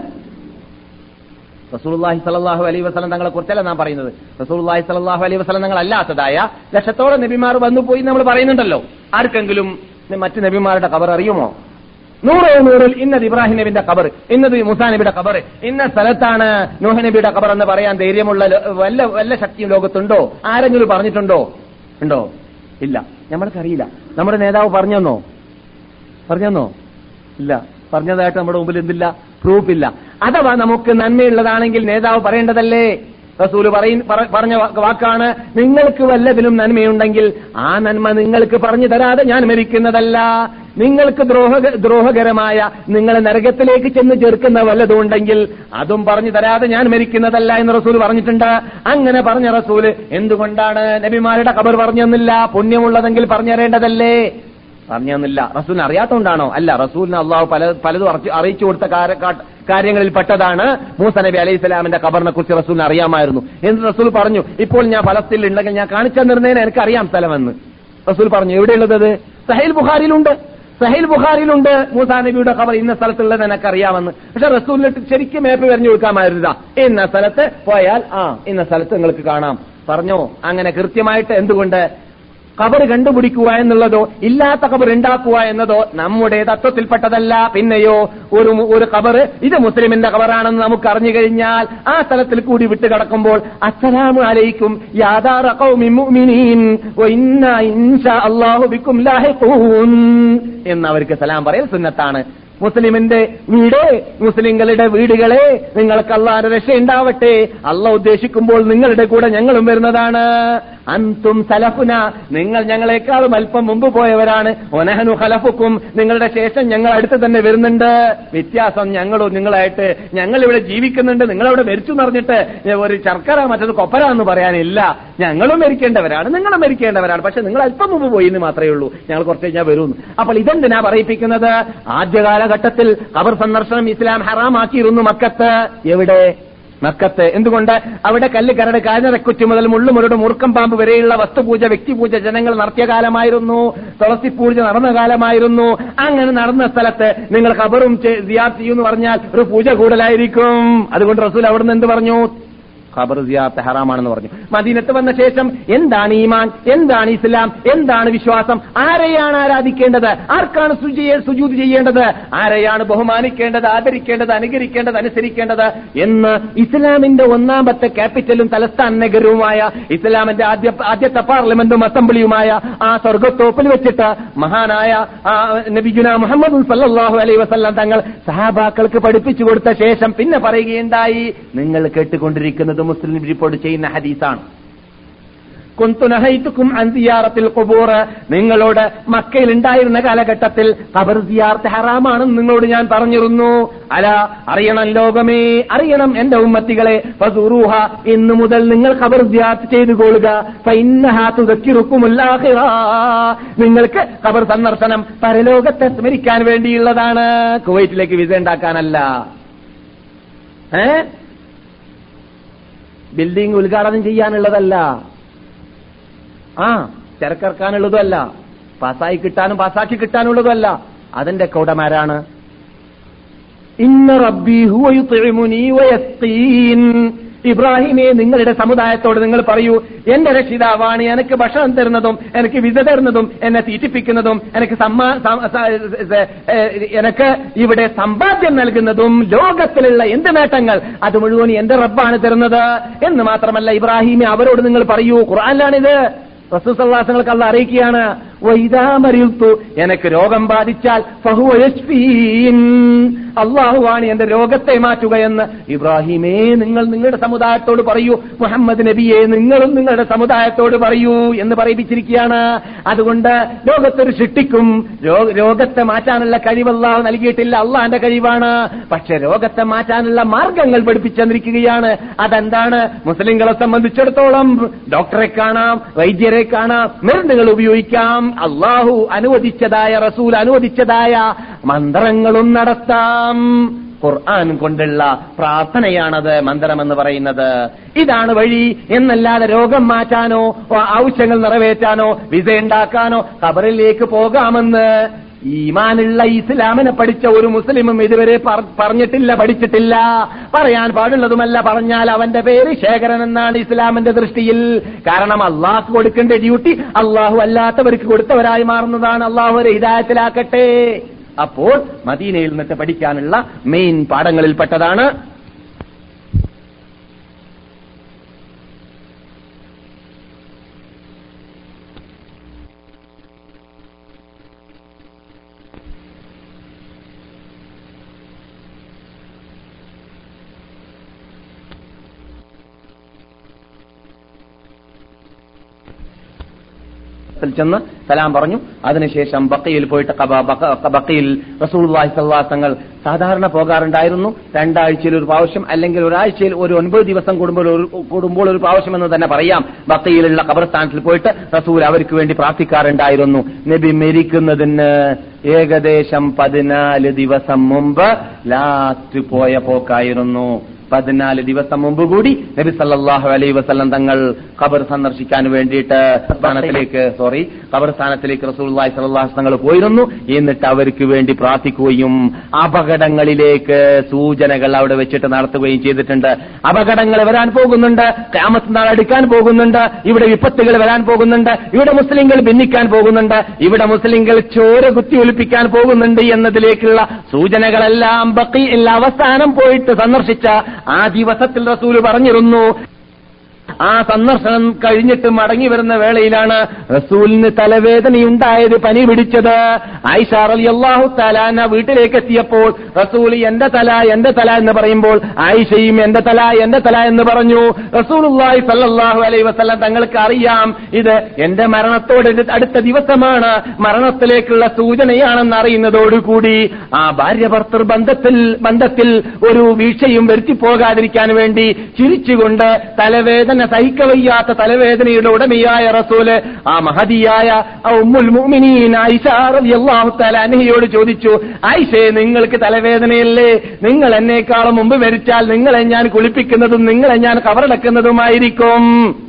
റസൂലുള്ളാഹി സ്വല്ലല്ലാഹു അലൈഹി വസല്ലം തങ്ങളെ കുറിച്ചല്ല നാം പറയുന്നത്. റസൂലുള്ളാഹി സ്വല്ലല്ലാഹു അലൈഹി വസല്ലം തങ്ങൾ അല്ലാത്തതായ ലക്ഷത്തോളം നബിമാർ വന്നുപോയി നമ്മൾ പറയുന്നുണ്ടല്ലോ. ആർക്കെങ്കിലും മറ്റു നബിമാരുടെ ഖബർ അറിയുമോ? നൂറേ നൂറിൽ ഇന്നത് ഇബ്രാഹിം നബിന്റെ ഖബർ, ഇന്നത് മൂസാ നബിയുടെ ഖബർ, ഇന്ന സ്ഥലത്താണ് നൂഹ് നബിയുടെ ഖബർ എന്ന് പറയാൻ ധൈര്യമുള്ള വല്ല വല്ല ശക്തിയും ലോകത്തുണ്ടോ? ആരെങ്കിലും പറഞ്ഞിട്ടുണ്ടോ? ഉണ്ടോ? ഇല്ല. നമ്മൾക്കറിയില്ല. നമ്മുടെ നേതാവ് പറഞ്ഞെന്നോ? പറഞ്ഞെന്നോ? ഇല്ല. പറഞ്ഞതായിട്ട് നമ്മുടെ മുമ്പിൽ എന്തില്ല? പ്രൂഫില്ല. അഥവാ നമുക്ക് നന്മയുള്ളതാണെങ്കിൽ നേതാവ് പറയേണ്ടതല്ലേ? റസൂല് പറഞ്ഞ വാക്കാണ്, നിങ്ങൾക്ക് വല്ലതിലും നന്മയുണ്ടെങ്കിൽ ആ നന്മ നിങ്ങൾക്ക് പറഞ്ഞു തരാതെ ഞാൻ മരിക്കുന്നതല്ല. നിങ്ങൾക്ക് ദ്രോഹ ദ്രോഹകരമായ നിങ്ങളെ നരകത്തിലേക്ക് ചെന്ന് ചേർക്കുന്ന വല്ലതുണ്ടെങ്കിൽ അതും പറഞ്ഞു തരാതെ ഞാൻ മരിക്കുന്നതല്ല എന്ന് റസൂൽ പറഞ്ഞിട്ടുണ്ട്. അങ്ങനെ പറഞ്ഞ റസൂല് എന്തുകൊണ്ടാണ് നബിമാരുടെ ഖബർ പറഞ്ഞെന്നില്ല? പുണ്യമുള്ളതെങ്കിൽ പറഞ്ഞു തരേണ്ടതല്ലേ? പറഞ്ഞെന്നില്ല. റസൂലിനെ അറിയാത്തതുകൊണ്ടാണോ? അല്ല. റസൂലിന് അള്ളാഹു പല പലതും അറിയിച്ചു കൊടുത്ത കാര്യങ്ങളിൽ പെട്ടതാണ് മൂസ നബി അലൈഹി സ്വലാമിന്റെ ഖബറിനെ കുറിച്ച് റസൂലിന് അറിയാമായിരുന്നു. എന്നിട്ട് റസൂൽ പറഞ്ഞു, ഇപ്പോൾ ഞാൻ ഫലസ്തീനിൽ ഉണ്ടെങ്കിൽ ഞാൻ കാണിച്ചു തന്നിരുന്നതിന് എനിക്കറിയാം സ്ഥലമെന്ന് റസൂൽ പറഞ്ഞു. എവിടെയുള്ളത്? സഹീൽ ബുഖാരിയിലുണ്ട്. സഹീൽ ബുഖാരിയിലുണ്ട് മൂസാ നബിയുടെ ഖബർ ഇന്ന സ്ഥലത്തുള്ളത് എനിക്കറിയാമെന്ന്. പക്ഷെ റസൂലിന് ശരിക്കും മേപ്പ് പറഞ്ഞു കൊടുക്കാമായിരുന്നില്ല. ഇന്ന സ്ഥലത്ത് പോയാൽ ആ ഇന്ന സ്ഥലത്ത് നിങ്ങൾക്ക് കാണാം പറഞ്ഞോ? അങ്ങനെ കൃത്യമായിട്ട്. എന്തുകൊണ്ട്? ഖബർ കണ്ടുപിടിക്കുക എന്നുള്ളതോ ഇല്ലാത്ത ഖബർ ഉണ്ടാക്കുക എന്നതോ നമ്മുടെ തത്വത്തിൽപ്പെട്ടതല്ല. പിന്നെയോ ഒരു ഒരു ഖബർ ഇത് മുസ്ലിമിന്റെ ഖബറാണെന്ന് നമുക്ക് അറിഞ്ഞു കഴിഞ്ഞാൽ ആ സ്ഥലത്തിൽ കൂടി വിട്ട് കിടക്കുമ്പോൾ അസ്സലാമു അലൈക്കും യാ ദാറ ഖൗമിൻ മുഅ്മിനീൻ വ ഇന്നാ ഇൻഷാ അല്ലാഹു ബിക്കും ലാഹിഖൂൻ എന്നവർക്ക് സലാം പറയൽ സുന്നത്താണ്. മുസ്ലിമിന്റെ വീട്, മുസ്ലിങ്ങളുടെ വീടുകളെ നിങ്ങൾക്ക് അല്ലാഹുവിന്റെ രക്ഷ ഉണ്ടാവട്ടെ. അല്ലാഹു ഉദ്ദേശിക്കുമ്പോൾ നിങ്ങളുടെ കൂടെ ഞങ്ങളും വരുന്നതാണ്. അൻതും സലഫുന, നിങ്ങൾ ഞങ്ങളെക്കാളും അല്പം മുമ്പ് പോയവരാണ്. ഒനഹനു ഖലഫുക്കും, നിങ്ങളുടെ ശേഷം ഞങ്ങൾ അടുത്ത് തന്നെ വരുന്നുണ്ട്. വ്യത്യാസം ഞങ്ങളും നിങ്ങളായിട്ട്. ഞങ്ങൾ ഇവിടെ ജീവിക്കുന്നുണ്ട്, നിങ്ങളവിടെ മരിച്ചു പറഞ്ഞിട്ട് ഒരു ശർക്കര മറ്റത് കൊപ്പര എന്ന് പറയാനില്ല. ഞങ്ങളും മരിക്കേണ്ടവരാണ്, നിങ്ങളും മരിക്കേണ്ടവരാണ്. പക്ഷെ നിങ്ങൾ അല്പം മുമ്പ് പോയി എന്ന് മാത്രമേ ഉള്ളൂ. ഞങ്ങൾ കുറച്ച് കഴിഞ്ഞാൽ വരുന്നു. അപ്പോൾ ഇതെന്തിനാ പറയിപ്പിക്കുന്നത്? ആദ്യകാലഘട്ടത്തിൽ ഖബർ സന്ദർശനം ഇസ്ലാം ഹറാമാക്കിയിരുന്നു മക്കത്ത്. എവിടെ? മക്കത്ത്. എന്തുകൊണ്ട്? അവിടെ കല്ല്, കരട്, കാഞ്ഞിറക്കുറ്റി മുതൽ മുള്ളുമുരട്, മൂർക്കം പാമ്പ് വരെയുള്ള വസ്തുപൂജ, വ്യക്തിപൂജ ജനങ്ങൾ നടത്തിയ കാലമായിരുന്നു. തുളസി പൂജ നടന്ന കാലമായിരുന്നു. അങ്ങനെ നടന്ന സ്ഥലത്ത് നിങ്ങൾ ഖബറും സിയാറത്ത് ചെയ്യുമെന്ന് പറഞ്ഞാൽ ഒരു പൂജ കൂടുതലായിരിക്കും. അതുകൊണ്ട് റസൂൽ അവിടുന്ന് എന്ത് പറഞ്ഞു? ഖബർ സിയാറത്ത് ഹറാമാണെന്ന് പറഞ്ഞു. മദീനത്ത് വന്ന ശേഷം എന്താണ് ഈമാൻ, എന്താണ് ഇസ്ലാം, എന്താണ് വിശ്വാസം, ആരെയാണ് ആരാധിക്കേണ്ടത്, ആർക്കാണ് സുജൂദ് ചെയ്യേണ്ടത്, ആരെയാണ് ബഹുമാനിക്കേണ്ടത്, ആദരിക്കേണ്ടത്, അനുകരിക്കേണ്ടത്, അനുസരിക്കേണ്ടത് എന്ന് ഇസ്ലാമിന്റെ ഒന്നാമത്തെ ക്യാപിറ്റലും തലസ്ഥാന നഗരവുമായ ഇസ്ലാമിന്റെ ആദ്യ ആദ്യത്തെ പാർലമെന്റും അസംബ്ലിയുമായ ആ സ്വർഗത്തോപ്പിൽ വെച്ചിട്ട് മഹാനായ നബിയുനാ മുഹമ്മദ് സല്ലല്ലാഹു അലൈഹി വസല്ലം തങ്ങൾ സഹാബാക്കൾക്ക് പഠിപ്പിച്ചു കൊടുത്ത ശേഷം പിന്നെ പറയുകയുണ്ടായി, നിങ്ങൾ കേട്ടുകൊണ്ടിരിക്കുന്നത് മുസ്ലിം റിപ്പോർട്ട് ചെയ്യുന്ന ഹദീസാണ്. കുന്തു നഹൈതുക്കും അൻ സിയാറത്തിൽ ഖുബൂർ, നിങ്ങളോട് മക്കയിൽ ഉണ്ടായിരുന്ന കാലഘട്ടത്തിൽ ഖബർ സിയാറത്ത് ഹറാമാണെന്ന് നിങ്ങളോട് ഞാൻ പറഞ്ഞിരുന്നു. അല, അറിയണം ലോകമേ, അറിയണം എന്റെ ഉമ്മത്തികളെ, ഫസൂറുഹ, ഇന്നു മുതൽ നിങ്ങൾ ഖബർ സിയാറത്ത് ചെയ്തു കൊള്ളുക. ഫഇന്നഹാ തുദക്കിറുക്കുമുൽ ആഖിറ, നിങ്ങൾക്ക് ഖബർ സന്ദർശനം പരലോകത്തെ സ്മരിക്കാൻ വേണ്ടിയുള്ളതാണ്, കുവൈറ്റിലേക്ക് വിസ ഉണ്ടാക്കാനല്ല. ഏ ബിൽഡിംഗ് ഉദ്ഘാടനം ചെയ്യാനുള്ളതല്ല, ആ ചരക്കിറക്കാനുള്ളതുമല്ല, പാസ്സായി കിട്ടാനും പാസ്സാക്കി കിട്ടാനുള്ളതുമല്ല. അതിന്റെ കൗടമാരാണ്. ഇന്ന റബ്ബി ഹുവ യുത്ഇമുനി വയസ്ഖീൻ, ഇബ്രാഹിമേ, നിങ്ങളുടെ സമുദായത്തോട് നിങ്ങൾ പറയൂ, എന്റെ രക്ഷിതാവാണ് എനിക്ക് ഭക്ഷണം തരുന്നതും എനിക്ക് വിസ തരുന്നതും എന്നെ തീറ്റിപ്പിക്കുന്നതും എനിക്ക് എനിക്ക് ഇവിടെ സമ്പാദ്യം നൽകുന്നതും ലോകത്തിലുള്ള എന്ത് നേട്ടങ്ങൾ അത് മുഴുവൻ എന്റെ റബ്ബാണ് തരുന്നത് എന്ന് മാത്രമല്ല, ഇബ്രാഹിമേ, അവരോട് നിങ്ങൾ പറയൂ. ഖുർആനിലാണിത്. റസൂൽ സല്ലല്ലാഹു അലൈഹി വസല്ലം അല്ലാഹു അറിയിക്കുകയാണ്, വഇദാ മരിൽതു, എനിക്ക് രോഗം ബാധിച്ചാൽ ഫഹുവ യശ്ഫീൻ, അല്ലാഹുവാണ് എന്റെ രോഗത്തെ മാറ്റുകയെന്ന് ഇബ്രാഹിമേ നിങ്ങൾ നിങ്ങളുടെ സമുദായത്തോട് പറയൂ. മുഹമ്മദ് നബിയെ നിങ്ങളും നിങ്ങളുടെ സമുദായത്തോട് പറയൂ എന്ന് പറയിപ്പിച്ചിരിക്കുകയാണ്. അതുകൊണ്ട് ലോകത്തൊരു സൃഷ്ടിക്കും രോഗത്തെ മാറ്റാനുള്ള കഴിവ് അല്ലാഹു നൽകിയിട്ടില്ല, അള്ളാന്റെ കഴിവാണ്. പക്ഷെ രോഗത്തെ മാറ്റാനുള്ള മാർഗങ്ങൾ പഠിപ്പിച്ചെന്നിരിക്കുകയാണ്. അതെന്താണ്? മുസ്ലിങ്ങളെ സംബന്ധിച്ചിടത്തോളം ഡോക്ടറെ കാണാം, വൈദ്യരെ കാണാം, മരുന്നുകൾ ഉപയോഗിക്കാം, അള്ളാഹു അനുവദിച്ചതായ റസൂൽ അനുവദിച്ചതായ മന്ത്രങ്ങളും നടത്താം. ഖുർആൻ കൊണ്ടുള്ള പ്രാർത്ഥനയാണത് മന്ത്രമെന്ന് പറയുന്നത്. ഇതാണ് വഴി എന്നല്ലാതെ രോഗം മാറ്റാനോ ആവശ്യങ്ങൾ നിറവേറ്റാനോ വിസ ഉണ്ടാക്കാനോ ഖബറിലേക്ക് പോകാമെന്ന് ഈമാനുള്ള ഇസ്ലാമിനെ പഠിച്ച ഒരു മുസ്ലിമും ഇതുവരെ പറഞ്ഞിട്ടില്ല, പഠിച്ചിട്ടില്ല, പറയാൻ പാടുള്ളതുമല്ല. പറഞ്ഞാൽ അവന്റെ പേര് ശേഖരൻ എന്നാണ് ഇസ്ലാമിന്റെ ദൃഷ്ടിയിൽ. കാരണം അള്ളാഹ് കൊടുക്കേണ്ട ഡ്യൂട്ടി അള്ളാഹു അല്ലാത്തവർക്ക് കൊടുത്തവരായി മാറുന്നതാണ്. അള്ളാഹു ഒരു ഹിദായത്തിലാക്കട്ടെ. അപ്പോൾ മദീനയിൽ നിന്നിട്ട് പഠിക്കാനുള്ള മെയിൻ പാഠങ്ങളിൽപ്പെട്ടതാണ് ചെന്ന് സലാം പറഞ്ഞു. അതിനുശേഷം ബഖയിൽ പോയിട്ട് ബഖയിൽ റസൂലുള്ളാഹി സ്വല്ലല്ലാഹു അലൈഹി വസല്ലം സാധാരണ പോകാറുണ്ടായിരുന്നു. രണ്ടാഴ്ചയിൽ ഒരു പ്രാവശ്യം, അല്ലെങ്കിൽ ഒരാഴ്ചയിൽ ഒരു ഒൻപത് ദിവസം കൂടുമ്പോൾ കൂടുമ്പോൾ ഒരു പ്രാവശ്യം എന്ന് തന്നെ പറയാം. ബഖയിലുള്ള ഖബർസ്ഥാനത്തിൽ പോയിട്ട് റസൂൽ അവർക്ക് വേണ്ടി പ്രാർത്ഥിക്കാറുണ്ടായിരുന്നു. നബി മരിക്കുന്നതിന് ഏകദേശം പതിനാല് ദിവസം മുമ്പ് ലാസ്റ്റ് പോയ പോക്കായിരുന്നു. പതിനാല് ദിവസം മുമ്പ് കൂടി നബി സല്ലല്ലാഹു അലൈഹി വസല്ലം തങ്ങൾ ഖബർ സന്ദർശിക്കാൻ വേണ്ടിയിട്ട് സ്ഥാനത്തിലേക്ക് സോറി ഖബർസ്ഥാനത്തിലേക്ക് റസൂലുള്ളാഹി സ്വല്ലല്ലാഹു അലൈഹി വസല്ലം പോയിരുന്നു. എന്നിട്ട് അവർക്ക് വേണ്ടി പ്രാർത്ഥിക്കുകയും അപകടങ്ങളിലേക്ക് സൂചനകൾ അവിടെ വെച്ചിട്ട് നടത്തുകയും ചെയ്തിട്ടുണ്ട്. അപകടങ്ങൾ വരാൻ പോകുന്നുണ്ട്, ഖിയാമത്ത് നാൾ അടുക്കാൻ പോകുന്നുണ്ട്, ഇവിടെ വിപത്തുകൾ വരാൻ പോകുന്നുണ്ട്, ഇവിടെ മുസ്ലിങ്ങൾ ഭിന്നിക്കാൻ പോകുന്നുണ്ട്, ഇവിടെ മുസ്ലിങ്ങൾ ചോര കുത്തി ഒലിപ്പിക്കാൻ പോകുന്നുണ്ട് എന്നതിലേക്കുള്ള സൂചനകളെല്ലാം ബഖീഇൽ അവസാനം പോയിട്ട് സന്ദർശിച്ച ആ ദിവസത്തിൽ റസൂൽ പറഞ്ഞിരുന്നു. ആ സന്ദർശനം കഴിഞ്ഞിട്ട് മടങ്ങി വരുന്ന വേളയിലാണ് റസൂലിന് തലവേദനയുണ്ടായത്, പനി പിടിച്ചത്. ആയിഷ റളിയല്ലാഹു തആല അൻഹ വീട്ടിലേക്ക് എത്തിയപ്പോൾ റസൂൽ എന്റെ തല എന്റെ തല എന്ന് പറയുമ്പോൾ ആയിഷയും എന്റെ തല എന്റെ തല എന്ന് പറഞ്ഞു. റസൂലുള്ളാഹി സ്വല്ലല്ലാഹു അലൈഹി വസല്ലം തങ്ങൾക്ക് അറിയാം ഇത് എന്റെ മരണത്തോട് അടുത്ത ദിവസമാണ്, മരണത്തിലേക്കുള്ള സൂചനയാണെന്ന് അറിയുന്നതോടുകൂടി ആ ഭാര്യ ഭർത്തൃ ബന്ധത്തിൽ ബന്ധത്തിൽ ഒരു വീഴ്ചയും വരുത്തി പോകാതിരിക്കാൻ വേണ്ടി ചിരിച്ചുകൊണ്ട് തലവേദന സഹിക്കവയ്യാത്ത തലവേദനയുടെ ഉടമയായ റസൂല് ആ മഹദിയായ ഉമ്മുൽ മുഅ്മിനീൻ ആയിഷ റളിയല്ലാഹു തആല അൻഹയോട് ചോദിച്ചു, ആയിഷേ നിങ്ങൾക്ക് തലവേദനയല്ലേ? നിങ്ങൾ എന്നേക്കാളും മുമ്പ് മരിച്ചാൽ നിങ്ങളെ ഞാൻ കുളിപ്പിക്കുന്നതും നിങ്ങളെ ഞാൻ കവറടക്കുന്നതുമായിരിക്കും.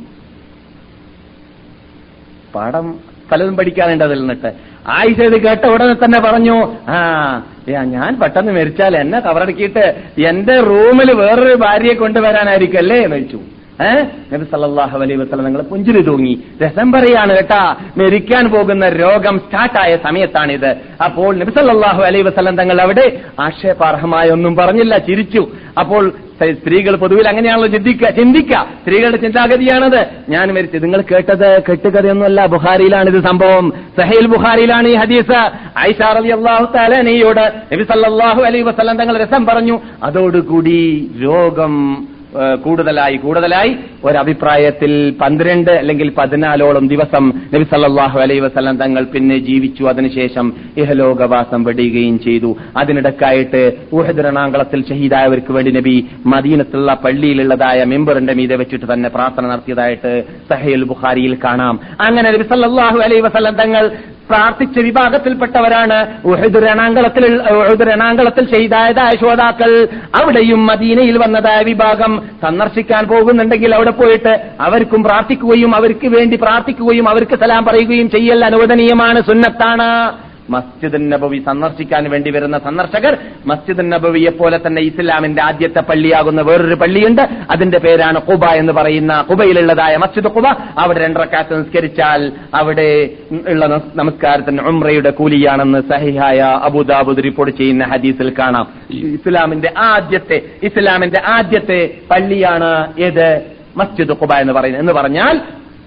പാഠം പലതും പഠിക്കാനുണ്ട് അതിൽ നിന്നിട്ട്. ആയിഷ ഇത് കേട്ട ഉടനെ തന്നെ പറഞ്ഞു, ആ ഞാൻ പെട്ടെന്ന് മരിച്ചാൽ എന്നെ കവറടക്കിയിട്ട് എന്റെ റൂമിൽ വേറൊരു ഭാര്യയെ കൊണ്ടുവരാനായിരിക്കും അല്ലേ എന്ന് ചോദിച്ചു. ഏഹ് നബി സല്ലല്ലാഹു അലൈഹി വസല്ലം തങ്ങൾ പുഞ്ചിരി തൂങ്ങി. രസം പറയാണ് കേട്ടാ, മരിക്കാൻ പോകുന്ന രോഗം സ്റ്റാർട്ടായ സമയത്താണിത്. അപ്പോൾ നബി സല്ലല്ലാഹു അലൈഹി വസല്ലം തങ്ങൾ അവിടെ ആക്ഷേപാർഹമായ ഒന്നും പറഞ്ഞില്ല, ചിരിച്ചു. അപ്പോൾ സ്ത്രീകൾ പൊതുവിൽ അങ്ങനെയാണല്ലോ ചിന്തിക്കുക ചിന്തിക്കുക സ്ത്രീകളുടെ ചിന്താഗതിയാണത്. ഞാൻ മരിച്ചു, നിങ്ങൾ കേട്ടത് കെട്ടുകഥയൊന്നുമല്ല, ബുഖാരിയിലാണിത് സംഭവം, സഹീൽ ബുഖാരിയിലാണ് ഈ ഹദീസ്. ആയിഷ റളിയല്ലാഹു തആല അൻഹയോട് നബി സല്ലല്ലാഹു അലൈഹി വസല്ലം തങ്ങൾ രസം പറഞ്ഞു. അതോടുകൂടി രോഗം കൂടുതലായി കൂടുതലായി ഒരഭിപ്രായത്തിൽ പന്ത്രണ്ട് അല്ലെങ്കിൽ പതിനാലോളം ദിവസം നബി സല്ലല്ലാഹു അലൈഹി വസല്ലം തങ്ങൾ പിന്നെ ജീവിച്ചു. അതിനുശേഷം ഇഹലോകവാസം വെടിയുകയും ചെയ്തു. അതിനിടക്കായിട്ട് ഉഹദ് രണാങ്കളത്തിൽ ഷഹീദായവർക്ക് വേണ്ടി നബി മദീനത്തുള്ള പള്ളിയിലുള്ളതായ മെമ്പറിന്റെ മീതെ വെച്ചിട്ട് തന്നെ പ്രാർത്ഥന നടത്തിയതായിട്ട് സഹീൽ ബുഖാരിയിൽ കാണാം. അങ്ങനെ നബി സല്ലല്ലാഹു അലൈഹി വസല്ലം തങ്ങൾ പ്രാർത്ഥിച്ച വിഭാഗത്തിൽപ്പെട്ടവരാണ് ഉഹദ് രണാങ്കളത്തിൽ ഉഹദ് രണാങ്കളത്തിൽ ഷഹീദായതായ ശുഹദാക്കൾ. അവിടെയും മദീനയിൽ വന്നതായ വിഭാഗം സന്ദർശിക്കാൻ പോകുന്നുണ്ടെങ്കിൽ അവിടെ പോയിട്ട് അവർക്കും പ്രാർത്ഥിക്കുകയും അവർക്ക് വേണ്ടി പ്രാർത്ഥിക്കുകയും അവർക്ക് സലാം പറയുകയും ചെയ്യൽ അനുവദനീയമാണ്, സുന്നത്താണ്. മസ്ജിദ് നബവി സന്ദർശിക്കാൻ വേണ്ടി വരുന്ന സന്ദർശകർ മസ്ജിദ് നബവിയെ പോലെ തന്നെ ഇസ്ലാമിന്റെ ആദ്യത്തെ പള്ളിയാകുന്ന വേറൊരു പള്ളിയുണ്ട്, അതിന്റെ പേരാണ് ഖുബ എന്ന് പറയുന്ന ഖുബയിലുള്ളതായ മസ്ജിദ് ഖുബ. അവിടെ രണ്ടറക്കാത്ത് നിസ്കരിച്ചാൽ അവിടെ ഉള്ള നമസ്കാരത്തിന് ഉംറയുടെ കൂലിയാണെന്ന് സഹിഹായ അബൂദാവൂദ് റിപ്പോർട്ട് ചെയ്യുന്ന ഹദീസിൽ കാണാം. ഇസ്ലാമിന്റെ ആദ്യത്തെ ഇസ്ലാമിന്റെ ആദ്യത്തെ പള്ളിയാണ് ഏത്? മസ്ജിദ് ഖുബ എന്ന് പറയുന്നത്. എന്ന് പറഞ്ഞാൽ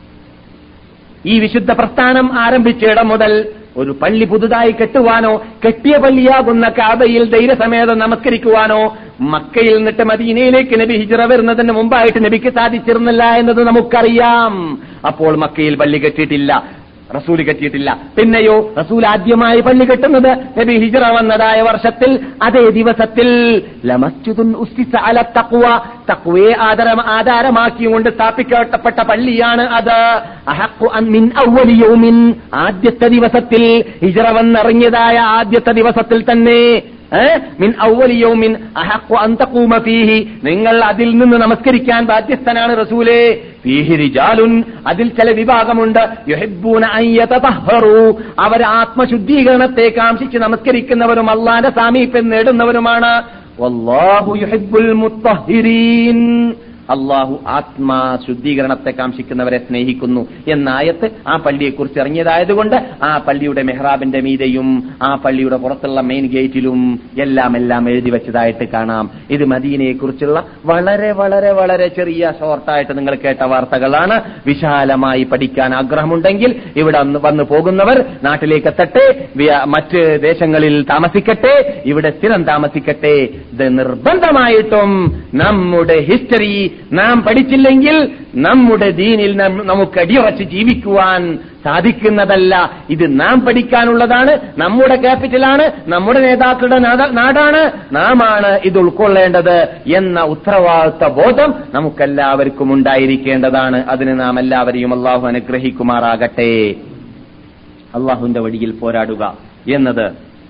ഈ വിശുദ്ധ പ്രസ്ഥാനം ആരംഭിച്ചിടം മുതൽ ഒരു പള്ളി പുതുതായി കെട്ടുവാനോ കെട്ടിയ പള്ളിയാകുന്ന കഅബയിൽ ധൈര്യസമേതം നമസ്കരിക്കുവാനോ മക്കയിൽ നിന്നിട്ട് മദീനയിലേക്ക് നബി ഹിജ്റ വരുന്നതിന് മുമ്പായിട്ട് നബിക്ക് സാധിച്ചിരുന്നില്ല എന്നത് നമുക്കറിയാം. അപ്പോൾ മക്കയിൽ പള്ളി കെട്ടിയിട്ടില്ല, റസൂൽ കെട്ടിയിട്ടില്ല. പിന്നെയോ റസൂൽ ആദ്യമായി പള്ളി കെട്ടുന്നത് നബി ഹിജ്റ വന്നതായ വർഷത്തിൽ അതേ ദിവസത്തിൽ ലമസ്ജിദുൻ ഉസ്സിസ അല തഖ്വ, തഖ്വയെ ആധാരം ആധാരമാക്കിയുകൊണ്ട് സ്ഥാപിക്കപ്പെട്ട പള്ളിയാണ് അത്. അഹഖു അൻ മിൻ അവ്വലി യൗമിൻ, ആദ്യത്തെ ദിവസത്തിൽ ഹിജ്റ വന്നിറങ്ങിയതായ ആദ്യത്തെ ദിവസത്തിൽ തന്നെ മിൻ അവ്വലി യൗമിൻ അഹഖു അൻ തഖൂമ ഫീഹി, നിങ്ങൾ അതിൽ നിന്ന് നമസ്കരിക്കാൻ ബാധ്യസ്ഥനാണ് റസൂലേ. ഫീഹി റിജാലുൻ, അതിൽ ചില വിഭാഗമുണ്ട്, യുഹിബ്ബൂന അൻ യതതഹറു, അവർ ആത്മശുദ്ധീകരണത്തെ കാംക്ഷിച്ച് നമസ്കരിക്കുന്നവരും അല്ലാഹുവിന്റെ സാമീപ്യം നേടുന്നവരുമാണ്. വല്ലാഹു യുഹിബ്ബുൽ മുത്തഹിരീൻ, അള്ളാഹു ആത്മാ ശുദ്ധീകരണത്തെ കാംക്ഷിക്കുന്നവരെ സ്നേഹിക്കുന്നു എന്ന ആയത്ത് ആ പള്ളിയെക്കുറിച്ച് ഇറങ്ങിയതായതുകൊണ്ട് ആ പള്ളിയുടെ മെഹ്റാബിന്റെ മീതെയും ആ പള്ളിയുടെ പുറത്തുള്ള മെയിൻ ഗേറ്റിലും എല്ലാം എല്ലാം എഴുതി വെച്ചതായിട്ട് കാണാം. ഇത് മദീനയെക്കുറിച്ചുള്ള വളരെ വളരെ വളരെ ചെറിയ ഷോർട്ടായിട്ട് നിങ്ങൾ കേട്ട വാർത്തകളാണ്. വിശാലമായി പഠിക്കാൻ ആഗ്രഹമുണ്ടെങ്കിൽ ഇവിടെ വന്നു പോകുന്നവർ നാട്ടിലേക്ക് എത്തട്ടെ, മറ്റ് ദേശങ്ങളിൽ താമസിക്കട്ടെ, ഇവിടെ സ്ഥിരം താമസിക്കട്ടെ. ഇത് നിർബന്ധമായിട്ടും നമ്മുടെ ഹിസ്റ്ററി നാം പഠിച്ചില്ലെങ്കിൽ നമ്മുടെ ദീനിൽ നമുക്ക് അടിയുറച്ച് ജീവിക്കുവാൻ സാധിക്കുന്നതല്ല. ഇത് നാം പഠിക്കാനുള്ളതാണ്, നമ്മുടെ ക്യാപിറ്റലാണ്, നമ്മുടെ നേതാക്കളുടെ നാടാണ്, നാമാണ് ഇത് ഉൾക്കൊള്ളേണ്ടത് എന്ന ഉത്തരവാദിത്വ ബോധം നമുക്കെല്ലാവർക്കും ഉണ്ടായിരിക്കേണ്ടതാണ്. അതിന് നാം എല്ലാവരെയും അള്ളാഹു അനുഗ്രഹിക്കുമാറാകട്ടെ. അള്ളാഹുവിന്റെ വഴിയിൽ പോരാടുക എന്നത്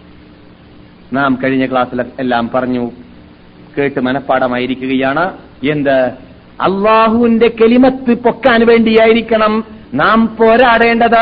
നാം കഴിഞ്ഞ ക്ലാസ്സിൽ എല്ലാം പറഞ്ഞു കേട്ട് മനഃപ്പാടമായിരിക്കുകയാണ്. എന്ത്? അള്ളാഹുവിന്റെ കലിമത്ത് പൊക്കാൻ വേണ്ടിയായിരിക്കണം നാം പോരാടേണ്ടത്.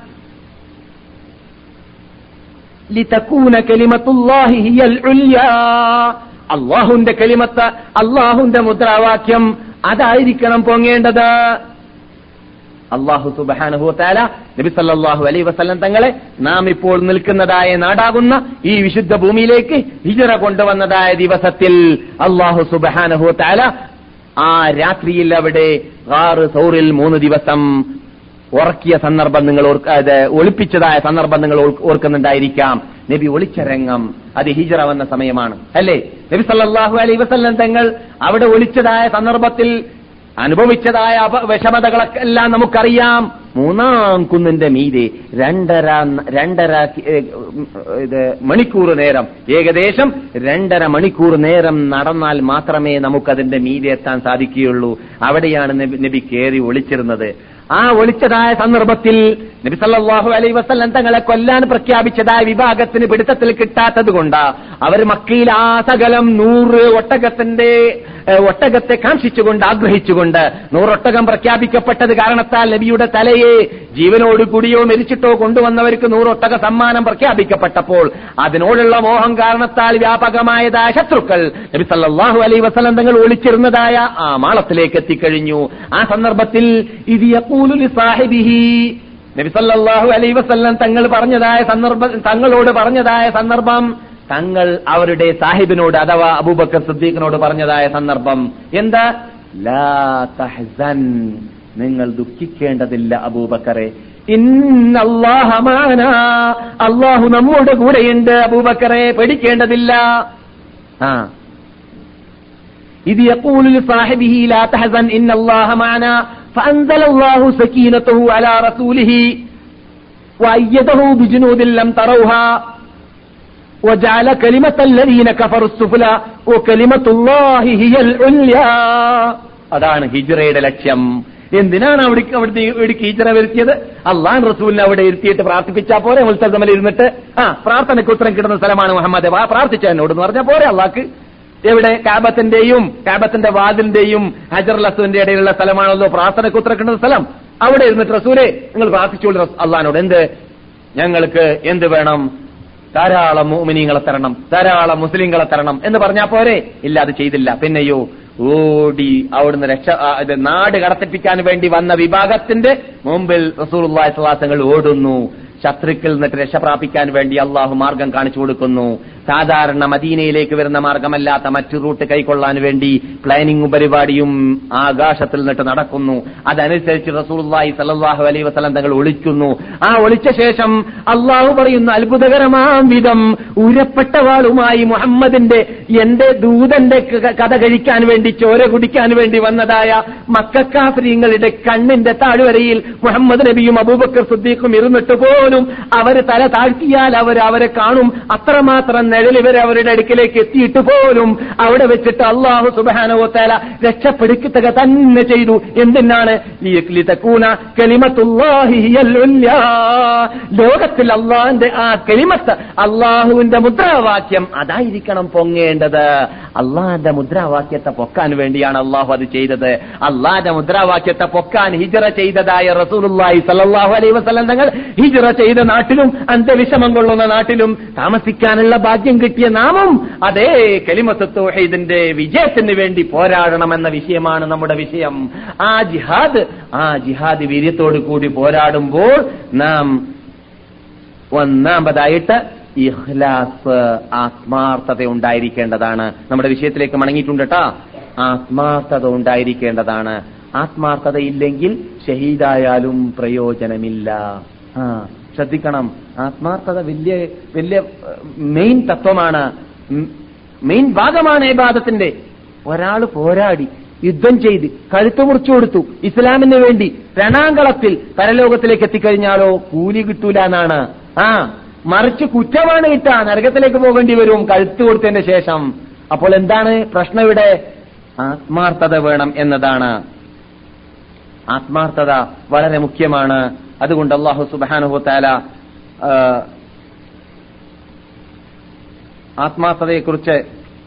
ലിതകൂന കലിമത്തുല്ലാഹി ഹിയൽ ഉൽയാ, അള്ളാഹുവിന്റെ കലിമത്ത്, അള്ളാഹുവിന്റെ മുദ്രാവാക്യം അതായിരിക്കണം പൊങ്ങേണ്ടത്. അല്ലാഹു സുബ്ഹാനഹു വ തആല നബി സല്ലല്ലാഹു അലൈഹി വസല്ലം തങ്ങളെ നാം ഇപ്പോൾ നിൽക്കുന്നതായ നാടാകുന്ന ഈ വിശുദ്ധ ഭൂമിയിലേക്ക് ഹിജ്റ കൊണ്ടുവന്നതായ ദിവസത്തിൽ അല്ലാഹു സുബ്ഹാനഹു വ തആല ആ രാത്രിയിൽ അവിടെ ഗാറ് സൗറിൽ മൂന്ന് ദിവസം ഉറക്കിയ സന്ദർഭം നിങ്ങൾ ഒളിപ്പിച്ചതായ സന്ദർഭം നിങ്ങൾ ഓർക്കുന്നുണ്ടായിരിക്കാം. നബി ഒളിച്ച രംഗം അത് ഹിജ്റ വന്ന സമയമാണ്, അല്ലേ? നബി സല്ലല്ലാഹു അലൈഹി വസല്ലം തങ്ങൾ അവിടെ ഒളിച്ചതായ സന്ദർഭത്തിൽ അനുഭവിച്ചതായ വിഷമതകളൊക്കെ എല്ലാം നമുക്കറിയാം. മൂന്നാം കുന്നിന്റെ മീതെ രണ്ടര രണ്ടര ഇത് മണിക്കൂർ നേരം, ഏകദേശം രണ്ടര മണിക്കൂർ നേരം നടന്നാൽ മാത്രമേ നമുക്കതിന്റെ മീതെ എത്താൻ സാധിക്കുകയുള്ളൂ. അവിടെയാണ് നബി കയറി ഒളിച്ചിരുന്നത്. ആ ഒളിച്ചതായ സന്ദർഭത്തിൽ നബി സല്ലല്ലാഹു അലൈഹി വസല്ലം തങ്ങളെ കൊല്ലാൻ പ്രഖ്യാപിച്ചതായ വിഭാഗത്തിന് പിടുത്തത്തിൽ കിട്ടാത്തത് കൊണ്ട് അവർ മക്കയിൽ ആ സകലം നൂറ് ഒട്ടകത്തിന്റെ ഒട്ടകത്തെ കാംക്ഷിച്ചുകൊണ്ട് ആഗ്രഹിച്ചുകൊണ്ട് നൂറൊട്ടകം പ്രഖ്യാപിക്കപ്പെട്ടത് കാരണത്താൽ നബിയുടെ തലയെ ജീവനോട് കൂടിയോ മരിച്ചിട്ടോ കൊണ്ടുവന്നവർക്ക് നൂറൊട്ടക സമ്മാനം പ്രഖ്യാപിക്കപ്പെട്ടപ്പോൾ അതിനോടുള്ള മോഹം കാരണത്താൽ വ്യാപകമായതായ ശത്രുക്കൾ നബി സല്ലല്ലാഹു അലൈഹി വസല്ലം തങ്ങൾ ഒളിച്ചിരുന്നതായ ആ മാളത്തിലേക്ക് എത്തിക്കഴിഞ്ഞു. ആ സന്ദർഭത്തിൽ ഇത് യഖൂലു ലി സാഹിബിഹി, നബി സല്ലല്ലാഹു അലൈഹി വസല്ലം തങ്ങൾ പറഞ്ഞതായ സന്ദർഭം തങ്ങളോട് പറഞ്ഞതായ സന്ദർഭം തങ്ങൾ അവരുടെ സാഹിബിനോട് അഥവാ അബൂബക്കർ സിദ്ദീഖിനോട് പറഞ്ഞതായ സന്ദർഭം എന്താ? ലാ തഹ്സൻ, നിങ്ങൾ ദുഃഖിക്കേണ്ടതില്ല അബൂബക്കറെ, ഇന്നല്ലാഹ മഅനാ, അല്ലാഹു നമ്മുടെ കൂടെയുണ്ട് അബൂബക്കറെ, പേടിക്കേണ്ടതില്ല. ആ ഇത് യഖൂലു ലിസാഹിബിഹി ലാ തഹ്സൻ ഇന്നല്ലാഹ മഅനാ ഫഅൻസലല്ലാഹു സകീനതഹു അലാ റസൂലിഹി വഅയ്യദഹു ബിജുനൂദിൻ ലം തറൗഹാ وجعل كلمة الذين كفروا السفلى وكلمة الله هي العليا. അതാണ് ഹിജ്റയുടെ ലക്ഷ്യം. എന്തിനാണ് അവിടെ അവിടുത്തെ ഇവിടേക്ക് ഹിജ്റ വരുത്തിയത്? അള്ളാഹു റസൂലിനെ അവിടെ ഇരുത്തിയിട്ട് പ്രാർത്ഥിപ്പിച്ചാൽ പോരെ? മുൽത്തസമിൽ ഇരുന്നിട്ട് ആ പ്രാർത്ഥനയ്ക്ക് ഉത്തരം കിട്ടുന്ന സ്ഥലമാണ് മുഹമ്മദ്, പ്രാർത്ഥിച്ച എന്നോട് എന്ന് പറഞ്ഞാൽ പോരെ അള്ളാഹ്ക്ക്? എവിടെ? കാബത്തിന്റെയും കാബത്തിന്റെ വാതിലിന്റെയും ഹജറുൽ അസ്വദിന്റെ ഇടയിലുള്ള സ്ഥലമാണല്ലോ പ്രാർത്ഥനയ്ക്ക് ഉത്തരം കിട്ടുന്ന സ്ഥലം. അവിടെ ഇരുന്നിട്ട് റസൂലേ നിങ്ങൾ പ്രാർത്ഥിച്ചോളൂ അള്ളാഹിനോട്, എന്ത് ഞങ്ങൾക്ക് എന്ത് വേണം? ധാരാളം മുഅ്മിനീങ്ങളെ തരണം, ധാരാളം മുസ്ലിങ്ങളെ തരണം എന്ന് പറഞ്ഞാൽ പോരെ? ഇല്ല, അത് ചെയ്തില്ല. പിന്നെയോ ഓടി അവിടുന്ന് രക്ഷ നാട് കടത്തിപ്പിക്കാൻ വേണ്ടി വന്ന വിഭാഗത്തിന്റെ മുമ്പിൽ റസൂലുള്ളാഹി സ്വല്ലല്ലാഹു അലൈഹി വസല്ലം ഓടുന്നു. ശത്രുക്കളിൽ നിന്നിട്ട് രക്ഷ പ്രാപിക്കാൻ വേണ്ടി അള്ളാഹു മാർഗം കാണിച്ചു കൊടുക്കുന്നു. സാധാരണ മദീനയിലേക്ക് വരുന്ന മാർഗമല്ലാത്ത മറ്റു റൂട്ട് കൈക്കൊള്ളാൻ വേണ്ടി പ്ലാനിങ്ങും പരിപാടിയും ആകാശത്തിൽ നിന്നിട്ട് നടക്കുന്നു. അതനുസരിച്ച് റസൂലുള്ളാഹി സ്വല്ലല്ലാഹു അലൈഹി വസല്ലം തങ്ങൾ ഒളിക്കുന്നു. ആ ഒളിച്ച ശേഷം അള്ളാഹു പറയുന്നു, അത്ഭുതകരമാം വിധം ഉരപ്പെട്ട വാളുമായി മുഹമ്മദിന്റെ എന്റെ ദൂതന്റെ കഥ കഴിക്കാൻ വേണ്ടി ചോര കുടിക്കാൻ വേണ്ടി വന്നതായ മക്കക്കാഫിരീങ്ങളുടെ കണ്ണിന്റെ താഴ്വരയിൽ മുഹമ്മദ് നബിയും അബൂബക്കർ സിദ്ദീഖും ഇരുന്നിട്ട് പോലും അവർ തല താഴ്ത്തിയാൽ അവർ അവരെ കാണും. അത്രമാത്രം നിഴൽ ഇവർ അവരുടെ അടുക്കിലേക്ക് എത്തിയിട്ട് പോലും അവിടെ വെച്ചിട്ട് അല്ലാഹു സുബ്ഹാനഹു വ തആല രക്ഷപ്പെടുത്തുക തന്നെ ചെയ്തു. എന്തിനാണ്? ലിതകൂന കലിമത്തുല്ലാഹി ഹിയൽ ഉല്യാ, ലോകത്തിൽ അല്ലാഹുവിന്റെ ആ കലിമത്ത്, അല്ലാഹുവിന്റെ മുദ്രാവാക്യം അതായിരിക്കണം പൊങ്ങേണ്ടത്. അല്ലാഹുവിന്റെ മുദ്രാവാക്യത്തെ പൊക്കാൻ വേണ്ടിയാണ് അല്ലാഹു അത് ചെയ്തത്. അല്ലാഹുവിന്റെ മുദ്രാവാക്യത്തെ പൊക്കാൻ ഹിജ്റ ചെയ്തതായ റസൂലുള്ളാഹി സ്വല്ലല്ലാഹു അലൈഹി വസല്ലം തങ്ങൾ ഹിജ്റ ചെയ്ത നാട്ടിലും അന്തവിഷമം കൊള്ളുന്ന നാട്ടിലും താമസിക്കാനുള്ള ഭാഗ്യം കിട്ടിയ നാമും അതേ കലിമത്ത് തൗഹീദിന്റെ വിജയത്തിന് വേണ്ടി പോരാടണമെന്ന വിഷയമാണ് നമ്മുടെ വിഷയം. ആ ജിഹാദ് ആ ജിഹാദ് വീര്യത്തോടു കൂടി പോരാടുമ്പോൾ നാം ഒന്നാമതായിട്ട് ഇഖ്ലാസ്, ആത്മാർത്ഥത ഉണ്ടായിരിക്കേണ്ടതാണ്. നമ്മുടെ വിഷയത്തിലേക്ക് മടങ്ങിയിട്ടുണ്ട് കേട്ടോ. ആത്മാർത്ഥത ഉണ്ടായിരിക്കേണ്ടതാണ്. ആത്മാർത്ഥത ഇല്ലെങ്കിൽ ഷഹീദായാലും പ്രയോജനമില്ല. ആ ശ്രദ്ധിക്കണം, ആത്മാർത്ഥത വലിയ വലിയ മെയിൻ തത്വമാണ്, മെയിൻ ഭാഗമാണ് ഇബാദത്തിന്റെ. ഒരാൾ പോരാടി യുദ്ധം ചെയ്ത് കഴുത്ത് മുറിച്ചു കൊടുത്തു ഇസ്ലാമിന് വേണ്ടി, രണാങ്കളത്തിൽ പരലോകത്തിലേക്ക് എത്തിക്കഴിഞ്ഞാലോ കൂലി കിട്ടൂല എന്നാണ്. ആ മറിച്ച് കുറ്റമാണ് കിട്ടുക, നരകത്തിലേക്ക് പോകേണ്ടി വരും കഴുത്ത് കൊടുത്തതിന്റെ ശേഷം. അപ്പോൾ എന്താണ് പ്രശ്നം ഇവിടെ? ആത്മാർത്ഥത വേണം എന്നതാണ്. ആത്മാർത്ഥത വളരെ മുഖ്യമാണ്. അതുകൊണ്ട് അല്ലാഹു സുബ്ഹാനഹു വ തആല ആത്മാർത്ഥതയെക്കുറിച്ച്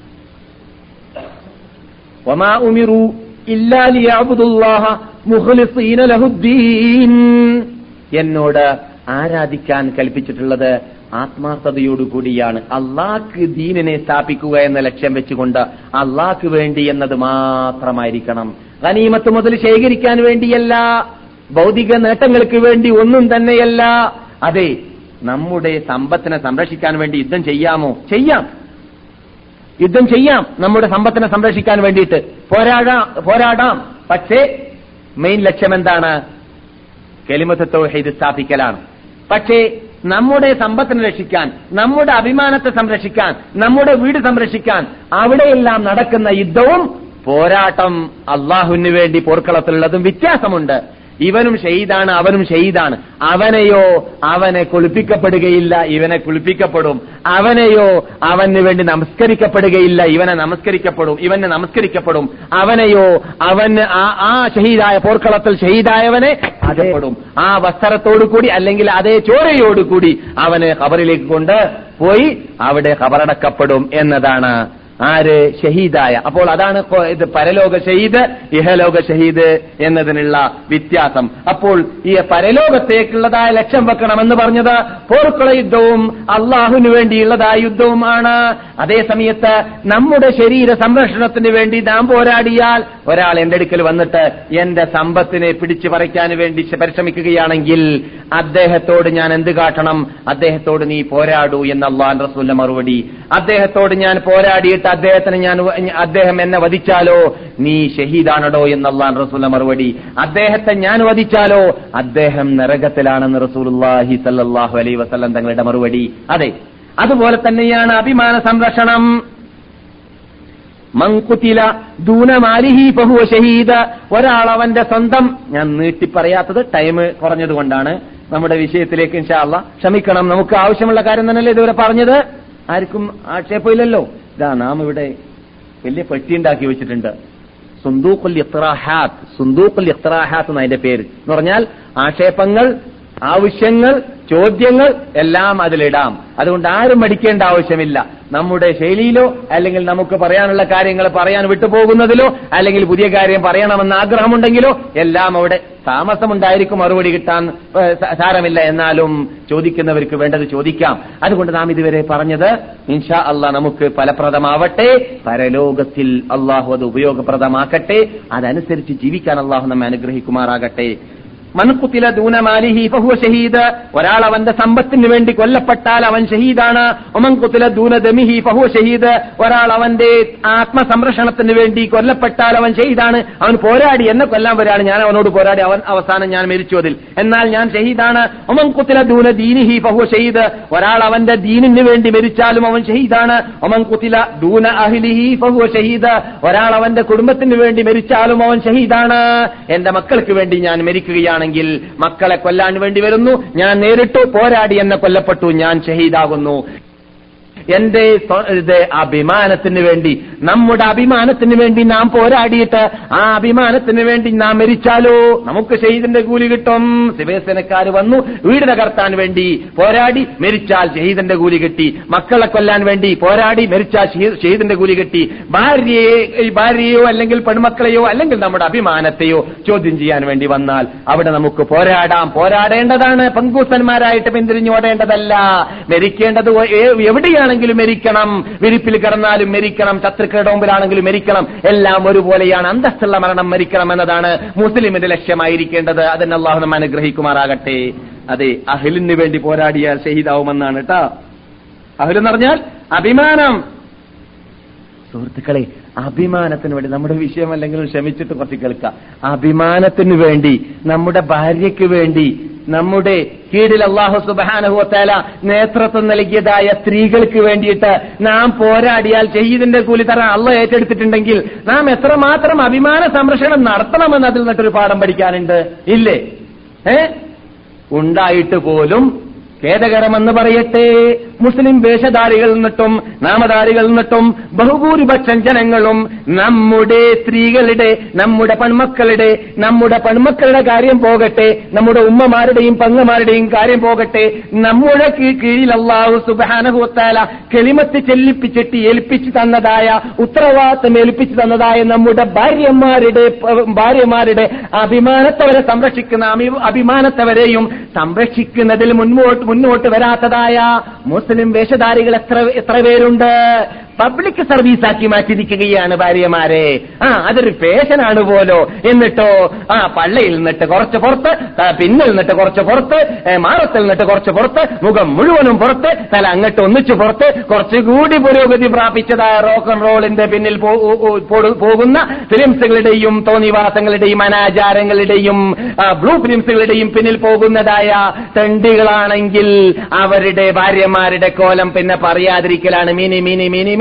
വമാ ഉമിറു ഇല്ലാ ലിയഅബ്ദുല്ലാഹ മുഖ്ലിസീന ലഹുദ്ദീൻ, എന്നോട് ആരാധിക്കാൻ കൽപ്പിച്ചിട്ടുള്ളത് ആത്മാർത്ഥതയോടുകൂടിയാണ്. അള്ളാഹ്ക്ക് ദീനിനെ സ്ഥാപിക്കുക എന്ന ലക്ഷ്യം വെച്ചുകൊണ്ട് അള്ളാഹ്ക്ക് വേണ്ടി എന്നത് മാത്രമായിരിക്കണം. ഗനീമത്ത് മുതൽ ശേഖരിക്കാൻ വേണ്ടിയല്ല, ഭൗതിക നേട്ടങ്ങൾക്ക് വേണ്ടി ഒന്നും തന്നെയല്ല. അതെ, നമ്മുടെ സമ്പത്തിനെ സംരക്ഷിക്കാൻ വേണ്ടി യുദ്ധം ചെയ്യാമോ? ചെയ്യാം, യുദ്ധം ചെയ്യാം. നമ്മുടെ സമ്പത്തിനെ സംരക്ഷിക്കാൻ വേണ്ടിയിട്ട് പോരാടാം പോരാടാം പക്ഷേ മെയിൻ ലക്ഷ്യം എന്താണ്? കലിമത്ത് തൗഹീദ് സ്ഥാപിക്കലാണ്. പക്ഷേ നമ്മുടെ സമ്പത്തിനെ രക്ഷിക്കാൻ, നമ്മുടെ അഭിമാനത്തെ സംരക്ഷിക്കാൻ, നമ്മുടെ വീട് സംരക്ഷിക്കാൻ അവിടെയെല്ലാം നടക്കുന്ന യുദ്ധവും പോരാട്ടം അള്ളാഹുവിന് വേണ്ടി പോർക്കളത്തിലുള്ളതും വ്യത്യാസമുണ്ട്. ഇവനും ഷഹീദാണ് അവനും ഷഹീദാണ്. അവനെയോ അവനെ കുളിപ്പിക്കപ്പെടുകയില്ല, ഇവനെ കുളിപ്പിക്കപ്പെടും. അവനെയോ അവന് വേണ്ടി നമസ്കരിക്കപ്പെടുകയില്ല, ഇവനെ നമസ്കരിക്കപ്പെടും ഇവനെ നമസ്കരിക്കപ്പെടും. അവനെയോ അവന് ആ ഷഹീദായ പോർക്കളത്തിൽ ഷഹീദായവനെ അതേപ്പെടും. ആ വസ്ത്രത്തോടു കൂടി അല്ലെങ്കിൽ അതേ ചോരയോടുകൂടി അവന് ഖബറിലേക്ക് കൊണ്ട് പോയി അവിടെ ഖബറടക്കപ്പെടും എന്നതാണ് ആര് ഷഹീദായ. അപ്പോൾ അതാണ് ഇത് പരലോക ഷഹീദ് ഇഹലോക ഷഹീദ് എന്നതിനുള്ള വ്യത്യാസം. അപ്പോൾ ഈ പരലോകത്തേക്കുള്ളതായ ലക്ഷ്യം വെക്കണമെന്ന് പറഞ്ഞത് പോർക്കുള യുദ്ധവും അള്ളാഹുവിന് വേണ്ടിയുള്ളതായ യുദ്ധവുമാണ്. അതേ സമയത്ത് നമ്മുടെ ശരീര സംരക്ഷണത്തിന് വേണ്ടി നാം പോരാടിയാൽ ഒരാൾ എന്റെ അടുക്കൽ വന്നിട്ട് എന്റെ സമ്പത്തിനെ പിടിച്ചു പറിക്കാൻ വേണ്ടി പരിശ്രമിക്കുകയാണെങ്കിൽ അദ്ദേഹത്തോട് ഞാൻ എന്ത് കാട്ടണം? അദ്ദേഹത്തോട് നീ പോരാടൂ എന്ന് അല്ലാഹു റസൂലിന്റെ മറുപടി. അദ്ദേഹത്തോട് ഞാൻ പോരാടിയിട്ട് അദ്ദേഹത്തിന് ഞാൻ അദ്ദേഹം എന്നെ വധിച്ചാലോ നീ ഷഹീദാണോ എന്ന് അല്ലാഹു റസൂലിന്റെ മറുപടി. അദ്ദേഹത്തെ ഞാൻ വധിച്ചാലോ അദ്ദേഹം നരകത്തിലാണെന്ന് റസൂലുള്ളാഹി സ്വല്ലല്ലാഹു അലൈഹി വസല്ലം തങ്ങളുടെ മറുപടി. അതെ, അതുപോലെ തന്നെയാണ് അഭിമാന സംരക്ഷണം. മൻ ഖുതില ദൂന മാലിഹി ഫഹുവ ഷഹീദ്. ഒരാൾ അവന്റെ സ്വന്തം, ഞാൻ നീട്ടി പറയാത്തത് ടൈം കുറഞ്ഞതുകൊണ്ടാണ്. നമ്മുടെ വിഷയത്തിലേക്ക് ഇൻഷാ അല്ലാഹ് ക്ഷമിക്കണം. നമുക്ക് ആവശ്യമുള്ള കാര്യം തന്നെയല്ലേ ഇതുവരെ പറഞ്ഞത്, ആർക്കും ആക്ഷേപമില്ലല്ലോ. ഇതാ നാം ഇവിടെ വലിയ പെട്ടി ഉണ്ടാക്കി വെച്ചിട്ടുണ്ട്, സുന്ദൂഖുൽ ഇഖ്തിറാഹാത്ത്. സുന്ദൂഖുൽ ഇഖ്തിറാഹാത്ത് എന്ന അതിന്റെ പേര് എന്ന് പറഞ്ഞാൽ ആക്ഷേപങ്ങൾ, ആവശ്യങ്ങൾ, ചോദ്യങ്ങൾ എല്ലാം അതിലിടാം. അതുകൊണ്ട് ആരും മടിക്കേണ്ട ആവശ്യമില്ല. നമ്മുടെ ശൈലിയിലോ അല്ലെങ്കിൽ നമുക്ക് പറയാനുള്ള കാര്യങ്ങൾ പറയാൻ വിട്ടുപോകുന്നതിലോ അല്ലെങ്കിൽ പുതിയ കാര്യം പറയണമെന്ന് ആഗ്രഹമുണ്ടെങ്കിലോ എല്ലാം അവിടെ താമസമുണ്ടായിരിക്കും. മറുപടി കിട്ടാൻ സാരമില്ല, എന്നാലും ചോദിക്കുന്നവർക്ക് വേണ്ടത് ചോദിക്കാം. അതുകൊണ്ട് നാം ഇതുവരെ പറഞ്ഞത് ഇൻഷാ അല്ലാഹ് നമുക്ക് ഫലപ്രദമാവട്ടെ, പരലോകത്തിൽ അള്ളാഹു അത് ഉപയോഗപ്രദമാക്കട്ടെ, അതനുസരിച്ച് ജീവിക്കാൻ അള്ളാഹു നമ്മെ അനുഗ്രഹിക്കുമാറാകട്ടെ. മൻ ഖുതില ദൂന മാലിഹി ഫഹുവ ഷഹീദ്. ഒരാൾ അവന്റെ സമ്പത്തിന് വേണ്ടി കൊല്ലപ്പെട്ടാൽ അവൻ ഷഹീദാണ്. വമൻ ഖുതില ദൂന ദമിഹി ഫഹുവ ഷഹീദ്. ഒരാൾ അവന്റെ ആത്മസംരക്ഷണത്തിന് വേണ്ടി കൊല്ലപ്പെട്ടാൽ അവൻ ഷഹീദാണ്. അവൻ പോരാടി, എന്നെ കൊല്ലാൻ വരാണ്, ഞാൻ അവനോട് പോരാടി, അവൻ അവസാനം ഞാൻ മരിച്ചു അതിൽ, എന്നാൽ ഞാൻ ഷഹീദാണ്. വമൻ ഖുതില ദൂന ദീനിഹി ഫഹുവ ഷഹീദ്. ഒരാൾ അവന്റെ ദീനിന് വേണ്ടി മരിച്ചാലും അവൻ ഷഹീദാണ്. വമൻ ഖുതില ദൂന അഹ്ലിഹി ഫഹുവ ഷഹീദ്. ഒരാൾ അവന്റെ കുടുംബത്തിന് വേണ്ടി മരിച്ചാലും അവൻ ഷഹീദാണ്. എന്റെ മക്കൾക്ക് വേണ്ടി ഞാൻ മരിക്കുകയാണ് ണെങ്കിൽ മക്കളെ കൊല്ലാൻ വേണ്ടി വരുന്നു, ഞാൻ നേരിട്ടു പോരാടി എന്നെ കൊല്ലപ്പെട്ടു, ഞാൻ ഷഹീദാകുന്നു. എന്റെ അഭിമാനത്തിന് വേണ്ടി, നമ്മുടെ അഭിമാനത്തിന് വേണ്ടി നാം പോരാടിയിട്ട് ആ അഭിമാനത്തിന് വേണ്ടി നാം മരിച്ചാലോ നമുക്ക് ഷഹീദിന്റെ കൂലി കിട്ടും. ശിവസേനക്കാർ വന്നു വീട് തകർത്താൻ വേണ്ടി പോരാടി മരിച്ചാൽ ഷഹീദിന്റെ കൂലി കിട്ടി. മക്കളെ കൊല്ലാൻ വേണ്ടി പോരാടി മരിച്ചാൽ ഷഹീദിന്റെ കൂലി കിട്ടി. ഭാര്യയെ ഭാര്യയോ അല്ലെങ്കിൽ പെൺമക്കളെയോ അല്ലെങ്കിൽ നമ്മുടെ അഭിമാനത്തെയോ ചോദ്യം ചെയ്യാൻ വേണ്ടി വന്നാൽ അവിടെ നമുക്ക് പോരാടാം. പോരാടേണ്ടതാണ്, പങ്കൂസന്മാരായിട്ട് പിന്തിരിഞ്ഞോടേണ്ടതല്ല. മരിക്കേണ്ടത് എവിടെയാണ് മരിക്കണം, വിരിപ്പിൽ കിടന്നാലും മരിക്കണം, ശത്രുക്കളുടെ മുമ്പിലാണെങ്കിലും മരിക്കണം, എല്ലാം ഒരുപോലെയാണ്. അന്തസ്സുള്ള മരണം മരിക്കണം എന്നതാണ് മുസ്ലിമിന്റെ ലക്ഷ്യമായിരിക്കേണ്ടത്. അതിന് അല്ലാഹു നമ്മെ അനുഗ്രഹിക്കുമാറാകട്ടെ. അതെ, അഹ്ലിന് വേണ്ടി പോരാടിയാൽ ഷഹീദാവുമെന്നാണ് കേട്ടോ. അഹ്ൽ എന്ന് പറഞ്ഞാൽ അഭിമാനം. സുഹൃത്തുക്കളെ, അഭിമാനത്തിന് വേണ്ടി, നമ്മുടെ വിഷയം അല്ലെങ്കിൽ ക്ഷമിച്ചിട്ട് കുറച്ച് കേൾക്കാം. അഭിമാനത്തിന് വേണ്ടി, നമ്മുടെ ഭാര്യയ്ക്ക് വേണ്ടി, നമ്മുടെ കീഴിൽ അല്ലാഹു സുബ്ഹാനഹു വ തആല നേതൃത്വം നൽകിയതായ സ്ത്രീകൾക്ക് വേണ്ടിയിട്ട് നാം പോരാടിയാൽ ഷഹീദിന്റെ കൂലി തരാൻ അല്ലാഹു ഏറ്റെടുത്തിട്ടുണ്ടെങ്കിൽ നാം എത്രമാത്രം അഭിമാന സംരക്ഷണം നടത്തണമെന്ന് അതിൽ നിന്നൊരു പാഠം പഠിക്കാനുണ്ട്. ഇല്ലേ? ഏ ഉണ്ടായിട്ട് പോലും ഖേദകരമെന്ന് പറയട്ടെ, മുസ്ലിം വേഷധാരികളിൽ നിന്നിട്ടും നാമധാരികളിൽ നിന്നിട്ടും ബഹുഭൂരിപക്ഷം ജനങ്ങളും നമ്മുടെ സ്ത്രീകളുടെ, നമ്മുടെ പെൺമക്കളുടെ നമ്മുടെ പെൺമക്കളുടെ കാര്യം പോകട്ടെ, നമ്മുടെ ഉമ്മമാരുടെയും പങ്ങമാരുടെയും കാര്യം പോകട്ടെ, നമ്മുടെ കീഴിൽ അല്ലാഹു സുബ്ഹാനഹു വ തആല കലിമത്ത് ചെല്ലിപ്പിച്ചിട്ട് ഏൽപ്പിച്ചു തന്നതായ, ഉത്തരവാദിത്തം ഏൽപ്പിച്ചു തന്നതായ നമ്മുടെ ഭാര്യമാരുടെ ഭാര്യമാരുടെ അഭിമാനത്തവരെ സംരക്ഷിക്കുന്ന അഭിമാനത്തവരെയും സംരക്ഷിക്കുന്നതിൽ മുൻപോട്ട് മുന്നോട്ട് വരാത്തതായ മുസ്ലിം വേഷധാരികൾ എത്ര എത്ര പേരുണ്ട്. പബ്ലിക് സർവീസാക്കി മാറ്റിയിരിക്കുകയാണ് ഭാര്യമാരെ. ആ അതൊരു ഫാഷനാണ് പോലോ. എന്നിട്ടോ ആ പള്ളിയിൽ നിന്നിട്ട് കുറച്ച് പുറത്ത്, പിന്നിൽ നിന്നിട്ട് കുറച്ച് പുറത്ത്, മാറത്തിൽ നിന്നിട്ട് കുറച്ച് പുറത്ത്, മുഖം മുഴുവനും പുറത്ത്, തല അങ്ങോട്ട് ഒന്നിച്ചു പുറത്ത്, കുറച്ചുകൂടി പുരോഗതി പ്രാപിച്ചതായ റോക്ക് ആൻഡ് റോളിന്റെ പിന്നിൽ പോകുന്ന ഫിലിംസുകളുടെയും തോന്നിവാസങ്ങളുടെയും അനാചാരങ്ങളുടെയും ബ്ലൂ ഫിലിംസുകളുടെയും പിന്നിൽ പോകുന്നതായ തെണ്ടികളാണെങ്കിൽ അവരുടെ ഭാര്യമാരുടെ കോലം പിന്നെ പറയാതിരിക്കലാണ്. Mini mini mini mini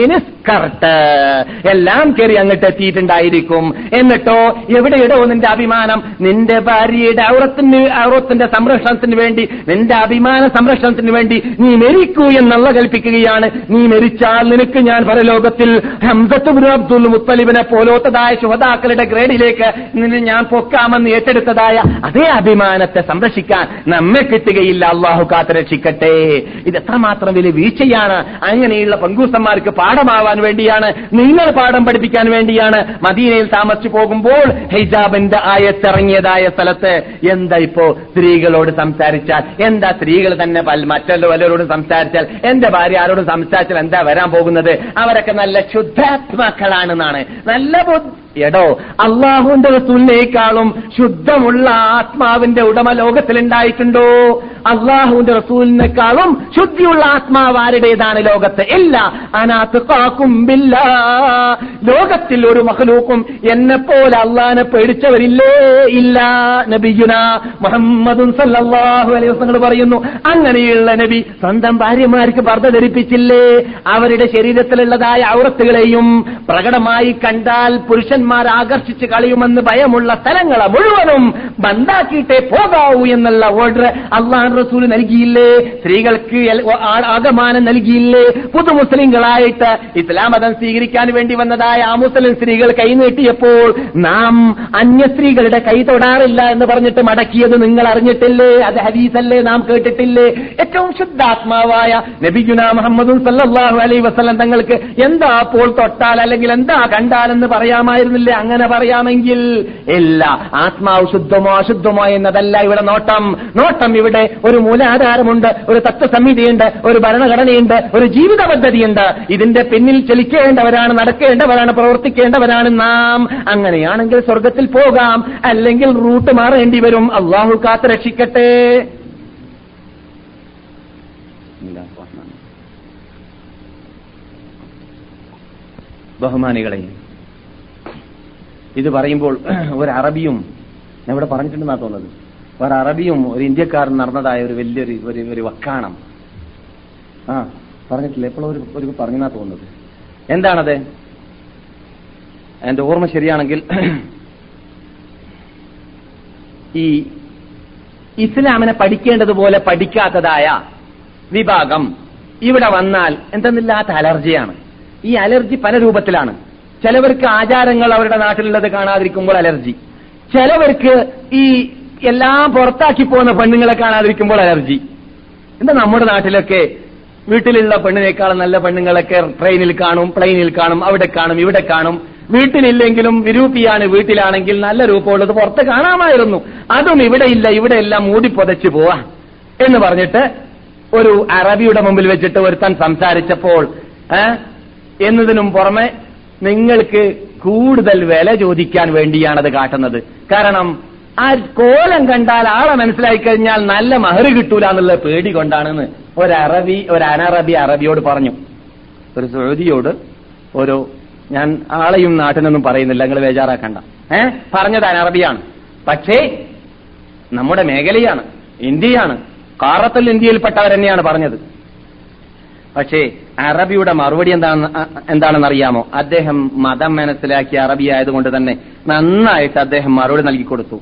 miniskirt എല്ലാം കയറി അങ്ങോട്ട് എത്തിയിട്ടുണ്ടായിരിക്കും. എന്നിട്ടോ എവിടെയിടോ നിന്റെ അഭിമാനം? നിന്റെ ഭാര്യയുടെ ഔറത്തിന് ഔറത്തിന്റെ സംരക്ഷണത്തിന് വേണ്ടി, നിന്റെ അഭിമാന സംരക്ഷണത്തിന് വേണ്ടി നീ മരിക്കൂ എന്നുള്ള കൽപ്പിക്കുകയാണ്. നീ മരിച്ചാൽ നിനക്ക് ഞാൻ പരലോകത്തിൽ ഹംസത്ത് ഇബ്നു അബ്ദുൽ മുത്തലിബിനെ പോലോത്തതായ ശുഹദാക്കളുടെ ഗ്രേഡിലേക്ക് നിന്നെ ഞാൻ പൊക്കാമെന്ന് ഏറ്റെടുത്തതായ അതേ അഭിമാനത്തെ സംരക്ഷിക്കാൻ നമ്മെ കിട്ടുകയില്ല. അള്ളാഹു കാത്ത് രക്ഷിക്കട്ടെ. ഇത് എത്രമാത്രം വലിയ വീഴ്ചയാണ്. അങ്ങനെയുള്ള പങ്കൂസന്മാർക്ക് പാഠമാവാൻ വേണ്ടിയാണ്, നിങ്ങൾ പാഠം പഠിപ്പിക്കാൻ വേണ്ടിയാണ് മദീനയിൽ താമസിച്ചു പോകുമ്പോൾ ഹിജാബിന്റെ ആയത്തിറങ്ങിയതായ സ്ഥലത്ത് എന്താ ഇപ്പോ സ്ത്രീകളോട് സംസാരിച്ചാൽ എന്താ, സ്ത്രീകൾ തന്നെ മറ്റുള്ള വല്ലവരോടും സംസാരിച്ചാൽ, എന്റെ ഭാര്യ ആരോടും സംസാരിച്ചാൽ എന്താ വരാൻ പോകുന്നത്? അവരൊക്കെ നല്ല ശുദ്ധാത്മാക്കളാണെന്നാണ്. നല്ല എടോ, അള്ളാഹുവിന്റെ റസൂലിനേക്കാളും ശുദ്ധമുള്ള ആത്മാവിന്റെ ഉടമ ലോകത്തിലുണ്ടായിട്ടുണ്ടോ? അള്ളാഹുവിന്റെ റസൂലിനേക്കാളും ശുദ്ധിയുള്ള ആത്മാവ് ആരുടേതാണ് ലോകത്ത്? ഇല്ല. അനാത്ഖാകും ബില്ലാഹ്, ലോകത്തിൽ ഒരു മഖ്ലൂഖും എന്നെപ്പോലെ അള്ളാഹിനെ പേടിച്ചവരില്ലേ? ഇല്ല. നബിയുനാ മുഹമ്മദുൻ സല്ലല്ലാഹു അലൈഹി വസല്ലം പറയുന്നു, അങ്ങനെയുള്ള നബി സ്വന്തം ഭാര്യമാർക്ക് പർദ്ദ ധരിപ്പിച്ചില്ലേ? അവരുടെ ശരീരത്തിലുള്ളതായ ഔറത്തുകളെയും പ്രകടമായി കണ്ടാൽ പുരുഷൻ ആകർഷിച്ച് കളയുമെന്ന് ഭയമുള്ള സ്ഥലങ്ങളെ മുഴുവനും ബന്ധാക്കിയിട്ടേ പോകാവൂ എന്നുള്ള ഓർഡർ അള്ളാഹു റസൂൽ നൽകിയില്ലേ? സ്ത്രീകൾക്ക് ആഗമാനം നൽകിയില്ലേ? പുതു മുസ്ലിങ്ങളായിട്ട് ഇസ്ലാം മതം സ്വീകരിക്കാൻ വേണ്ടി വന്നതായ ആ മുസ്ലിം സ്ത്രീകൾ കൈനീട്ടിയപ്പോൾ നാം അന്യ സ്ത്രീകളുടെ കൈ തൊടാറില്ല എന്ന് പറഞ്ഞിട്ട് മടക്കിയത് നിങ്ങൾ അറിഞ്ഞിട്ടില്ലേ? അത് ഹദീസല്ലേ, നാം കേട്ടിട്ടില്ലേ? ഏറ്റവും ശുദ്ധാത്മാവായ നബിയുനാ മുഹമ്മദുൻ സല്ലല്ലാഹു അലൈഹി വസല്ലം തങ്ങൾക്ക് എന്താ അപ്പോൾ തൊട്ടാൽ അല്ലെങ്കിൽ എന്താ കണ്ടാലെന്ന് പറയാമായിരുന്നു? അങ്ങനെ പറയാമെങ്കിൽ ഇല്ല. ആത്മാവ് ശുദ്ധമോ അശുദ്ധമോ എന്നതല്ല ഇവിടെ നോട്ടം. നോട്ടം ഇവിടെ ഒരു മൂലാധാരമുണ്ട്, ഒരു തത്വസമിതിയുണ്ട്, ഒരു ഭരണഘടനയുണ്ട്, ഒരു ജീവിത പദ്ധതിയുണ്ട്. ഇതിന്റെ പിന്നിൽ ചലിക്കേണ്ടവരാണ്, നടക്കേണ്ടവരാണ്, പ്രവർത്തിക്കേണ്ടവരാണ് നാം. അങ്ങനെയാണെങ്കിൽ സ്വർഗത്തിൽ പോകാം, അല്ലെങ്കിൽ റൂട്ട് മാറേണ്ടി വരും. അള്ളാഹു കാത്ത് രക്ഷിക്കട്ടെ. ബഹുമാനികളെ, ഇത് പറയുമ്പോൾ ഒരു അറബിയും, ഞാൻ ഇവിടെ പറഞ്ഞിട്ടുണ്ടെന്നാ തോന്നുന്നത്, ഒരു അറബിയും ഒരു ഇന്ത്യക്കാരൻ നടന്നതായ ഒരു വലിയൊരു ഒരു ഒരു വക്കാണം ആ പറഞ്ഞിട്ടില്ല, എപ്പോഴും ഒരു ഒരു പറഞ്ഞാ തോന്നുന്നത്. എന്താണത്? എന്റെ ഓർമ്മ ശരിയാണെങ്കിൽ ഈ ഇസ്ലാമിനെ പഠിക്കേണ്ടതുപോലെ പഠിക്കാത്തതായ വിഭാഗം ഇവിടെ വന്നാൽ എന്തെന്നില്ലാത്ത അലർജിയാണ്. ഈ അലർജി പല രൂപത്തിലാണ്. ചിലവർക്ക് ആചാരങ്ങൾ അവരുടെ നാട്ടിലുള്ളത് കാണാതിരിക്കുമ്പോൾ അലർജി, ചിലവർക്ക് ഈ എല്ലാം പുറത്താക്കി പോകുന്ന പെണ്ണുങ്ങളെ കാണാതിരിക്കുമ്പോൾ അലർജി. എന്താ നമ്മുടെ നാട്ടിലൊക്കെ വീട്ടിലുള്ള പെണ്ണിനേക്കാളും നല്ല പെണ്ണുങ്ങളൊക്കെ ട്രെയിനിൽ കാണും, പ്ലെയിനിൽ കാണും, അവിടെ കാണും, ഇവിടെ കാണും. വീട്ടിലില്ലെങ്കിലും വിരൂപിയാണ്, വീട്ടിലാണെങ്കിൽ നല്ല രൂപമുള്ളത് പുറത്ത് കാണാമായിരുന്നു. അതും ഇവിടെ ഇല്ല, ഇവിടെ എല്ലാം മൂടി പൊതച്ചു പോവാ എന്ന് പറഞ്ഞിട്ട് ഒരു അറബിയുടെ മുമ്പിൽ വെച്ചിട്ട് ഒരുത്തൻ സംസാരിച്ചപ്പോൾ എന്നതിനും പുറമെ നിങ്ങൾക്ക് കൂടുതൽ വില ചോദിക്കാൻ വേണ്ടിയാണത് കാട്ടുന്നത്. കാരണം ആ കോലം കണ്ടാൽ ആളെ മനസ്സിലാക്കി കഴിഞ്ഞാൽ നല്ല മഹർ കിട്ടൂല എന്നുള്ള പേടി കൊണ്ടാണെന്ന് ഒരു അറബി ഒരു അനറബി അറബിയോട് പറഞ്ഞു. ഒരു സൗദിയോട് ഒരു, ഞാൻ ആളെയും നാട്ടിനൊന്നും പറയുന്നില്ല, നിങ്ങൾ ബേജാറാക്കണ്ട, ഏഹ് പറഞ്ഞത് അനറബിയാണ്, പക്ഷേ നമ്മുടെ മേഖലയാണ്, ഇന്ത്യയാണ്, കാറത്തുൽ ഇന്ത്യയിൽപ്പെട്ടവർ തന്നെയാണ് പറഞ്ഞത്. പക്ഷേ അറബിയുടെ മറുപടി എന്താണ് എന്താണെന്ന് അറിയാമോ? അദ്ദേഹം മതം മനസ്സിലാക്കിയ അറബി ആയതുകൊണ്ട് തന്നെ നന്നായിട്ട് അദ്ദേഹം മറുപടി നൽകിക്കൊടുത്തു.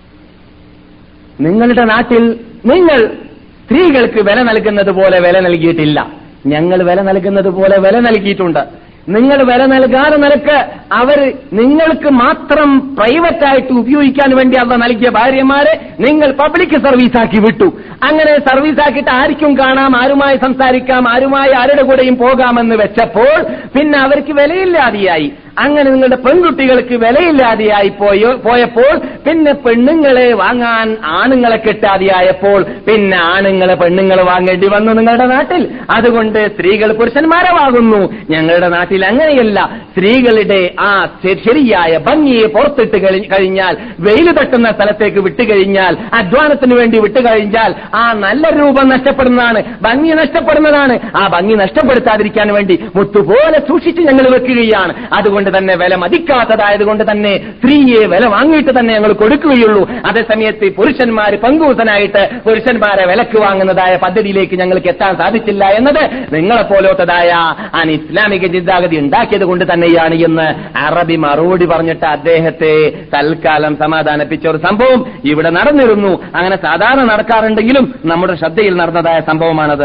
നിങ്ങളുടെ നാട്ടിൽ നിങ്ങൾ സ്ത്രീകൾക്ക് വില നൽകുന്നത് പോലെ വില നൽകിയിട്ടില്ല, ഞങ്ങൾ വില നൽകുന്നത് പോലെ വില നൽകിയിട്ടുണ്ട്. നിങ്ങൾ വില നൽകാതെ നിലക്ക് അവർ നിങ്ങൾക്ക് മാത്രം പ്രൈവറ്റായിട്ട് ഉപയോഗിക്കാൻ വേണ്ടി അവ നൽകിയ ഭാര്യമാരെ നിങ്ങൾ പബ്ലിക് സർവീസാക്കി വിട്ടു. അങ്ങനെ സർവീസാക്കിയിട്ട് ആർക്കും കാണാം, ആരുമായി സംസാരിക്കാം, ആരുമായി ആരുടെ കൂടെയും പോകാമെന്ന് വെച്ചപ്പോൾ പിന്നെ അവർക്ക് വിലയില്ലാതെയായി. അങ്ങനെ നിങ്ങളുടെ പെൺകുട്ടികൾക്ക് വിലയില്ലാതെയായി പോയോ പോയപ്പോൾ പിന്നെ പെണ്ണുങ്ങളെ വാങ്ങാൻ ആണുങ്ങളെ കിട്ടാതെയായപ്പോൾ പിന്നെ ആണുങ്ങളെ പെണ്ണുങ്ങളെ വാങ്ങേണ്ടി വന്നു നിങ്ങളുടെ നാട്ടിൽ. അതുകൊണ്ട് സ്ത്രീകൾ പുരുഷന്മാരെ വാങ്ങുന്നു. ഞങ്ങളുടെ നാട്ടിൽ അങ്ങനെയല്ല. സ്ത്രീകളുടെ ആ ശരിയായ ഭംഗിയെ പുറത്തിട്ട് കഴിഞ്ഞാൽ, വെയിൽ തട്ടുന്ന സ്ഥലത്തേക്ക് വിട്ടുകഴിഞ്ഞാൽ, അധ്വാനത്തിന് വേണ്ടി വിട്ടുകഴിഞ്ഞാൽ ആ നല്ല രൂപം നഷ്ടപ്പെടുന്നതാണ്, ഭംഗി നഷ്ടപ്പെടുന്നതാണ്. ആ ഭംഗി നഷ്ടപ്പെടുത്താതിരിക്കാൻ വേണ്ടി മുത്തുപോലെ സൂക്ഷിച്ച് ഞങ്ങൾ വെക്കുകയാണ്. അതുകൊണ്ട് തന്നെ, വില മതിക്കാത്തതായതുകൊണ്ട് തന്നെ സ്ത്രീയെ വില വാങ്ങിയിട്ട് തന്നെ ഞങ്ങൾ കൊടുക്കുകയുള്ളൂ. അതേസമയത്ത് പുരുഷന്മാർ പങ്കൂസനായിട്ട് പുരുഷന്മാരെ വിലക്ക് വാങ്ങുന്നതായ പദ്ധതിയിലേക്ക് ഞങ്ങൾക്ക് എത്താൻ സാധിച്ചില്ല എന്നത് നിങ്ങളെപ്പോലത്തതായ അൻ ഇസ്ലാമിക ചിന്താഗതി ഉണ്ടാക്കിയത് കൊണ്ട് തന്നെയാണ് എന്ന് അറബി മറുപടി പറഞ്ഞിട്ട് അദ്ദേഹത്തെ തൽക്കാലം സമാധാനിപ്പിച്ച ഒരു സംഭവം ഇവിടെ നടന്നിരുന്നു. അങ്ങനെ സാധാരണ നടക്കാറുണ്ടെങ്കിലും നമ്മുടെ ശ്രദ്ധയിൽ നടന്നതായ സംഭവമാണത്.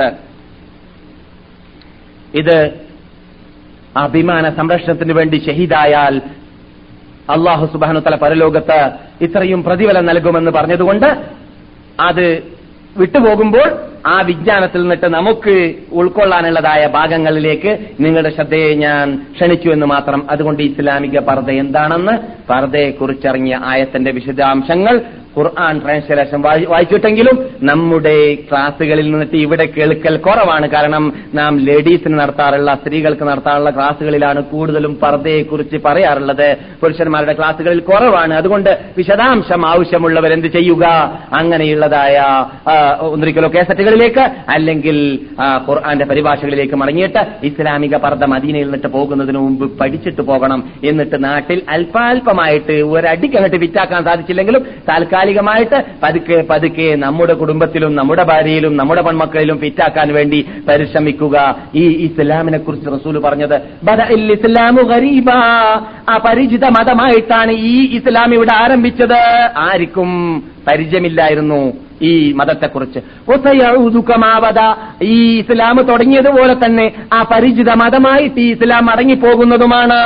ഇത് അഭിമാന സംരക്ഷണത്തിന് വേണ്ടി ഷഹീദായാൽ അല്ലാഹു സുബ്ഹാനഹു വ തആല പരലോകത്ത് ഇത്രയും പ്രതിഫലം നൽകുമെന്ന് പറഞ്ഞതുകൊണ്ട് അത് വിട്ടുപോകുമ്പോൾ ആ വിജ്ഞാനത്തിൽ നിന്നിട്ട് നമുക്ക് ഉൾക്കൊള്ളാനുള്ളതായ ഭാഗങ്ങളിലേക്ക് നിങ്ങളുടെ ശ്രദ്ധയെ ഞാൻ ക്ഷണിച്ചു എന്ന് മാത്രം. അതുകൊണ്ട് ഇസ്ലാമിക പർദ എന്താണെന്ന്, പർദയെക്കുറിച്ചിറങ്ങിയ ആയത്തിന്റെ വിശദാംശങ്ങൾ ഖുർആൻ ട്രാൻസ്ലേഷൻ വായിച്ചിട്ടെങ്കിലും നമ്മുടെ ക്ലാസുകളിൽ നിന്നിട്ട് ഇവിടെ കേൾക്കൽ കുറവാണ്. കാരണം നാം ലേഡീസിന് നടത്താറുള്ള, സ്ത്രീകൾക്ക് നടത്താറുള്ള ക്ലാസുകളിലാണ് കൂടുതലും പർദയെക്കുറിച്ച് പറയാറുള്ളത്. പുരുഷന്മാരുടെ ക്ലാസുകളിൽ കുറവാണ്. അതുകൊണ്ട് വിശദാംശം ആവശ്യമുള്ളവർ എന്ത് ചെയ്യുക, അങ്ങനെയുള്ളതായ ഒന്നിരിക്കലോ കേസറ്റുകളിലേക്ക് അല്ലെങ്കിൽ ഖുർആന്റെ പരിഭാഷകളിലേക്ക് മടങ്ങിയിട്ട് ഇസ്ലാമിക പർദ മദീനയിൽ നിന്നിട്ട് പോകുന്നതിന് മുമ്പ് പഠിച്ചിട്ട് പോകണം. എന്നിട്ട് നാട്ടിൽ അല്പാൽപമായിട്ട് ഒരടിക്ക് അങ്ങോട്ട് വിറ്റാക്കാൻ സാധിച്ചില്ലെങ്കിലും താൽക്കാലികമായിട്ട് പതുക്കെ പതുക്കെ നമ്മുടെ കുടുംബത്തിലും നമ്മുടെ ഭാര്യയിലും നമ്മുടെ പെൺമക്കളിലും ഫിറ്റാക്കാൻ വേണ്ടി പരിശ്രമിക്കുക. ഈ ഇസ്ലാമിനെ കുറിച്ച് റസൂൽ പറഞ്ഞത് ബദഅൽ ഇസ്ലാമു ഗരീബാ, അപരിചിത മതമായിട്ടാണ് ഈ ഇസ്ലാം ഇവിടെ ആരംഭിച്ചത്. ആർക്കും പരിചയമില്ലായിരുന്നു ഈ മതത്തെക്കുറിച്ച്. ഈ ഇസ്ലാം തുടങ്ങിയതുപോലെ തന്നെ ആ പരിചിത മതമായിട്ട് ഈ ഇസ്ലാം മടങ്ങിപ്പോകുന്നതുമാണ്.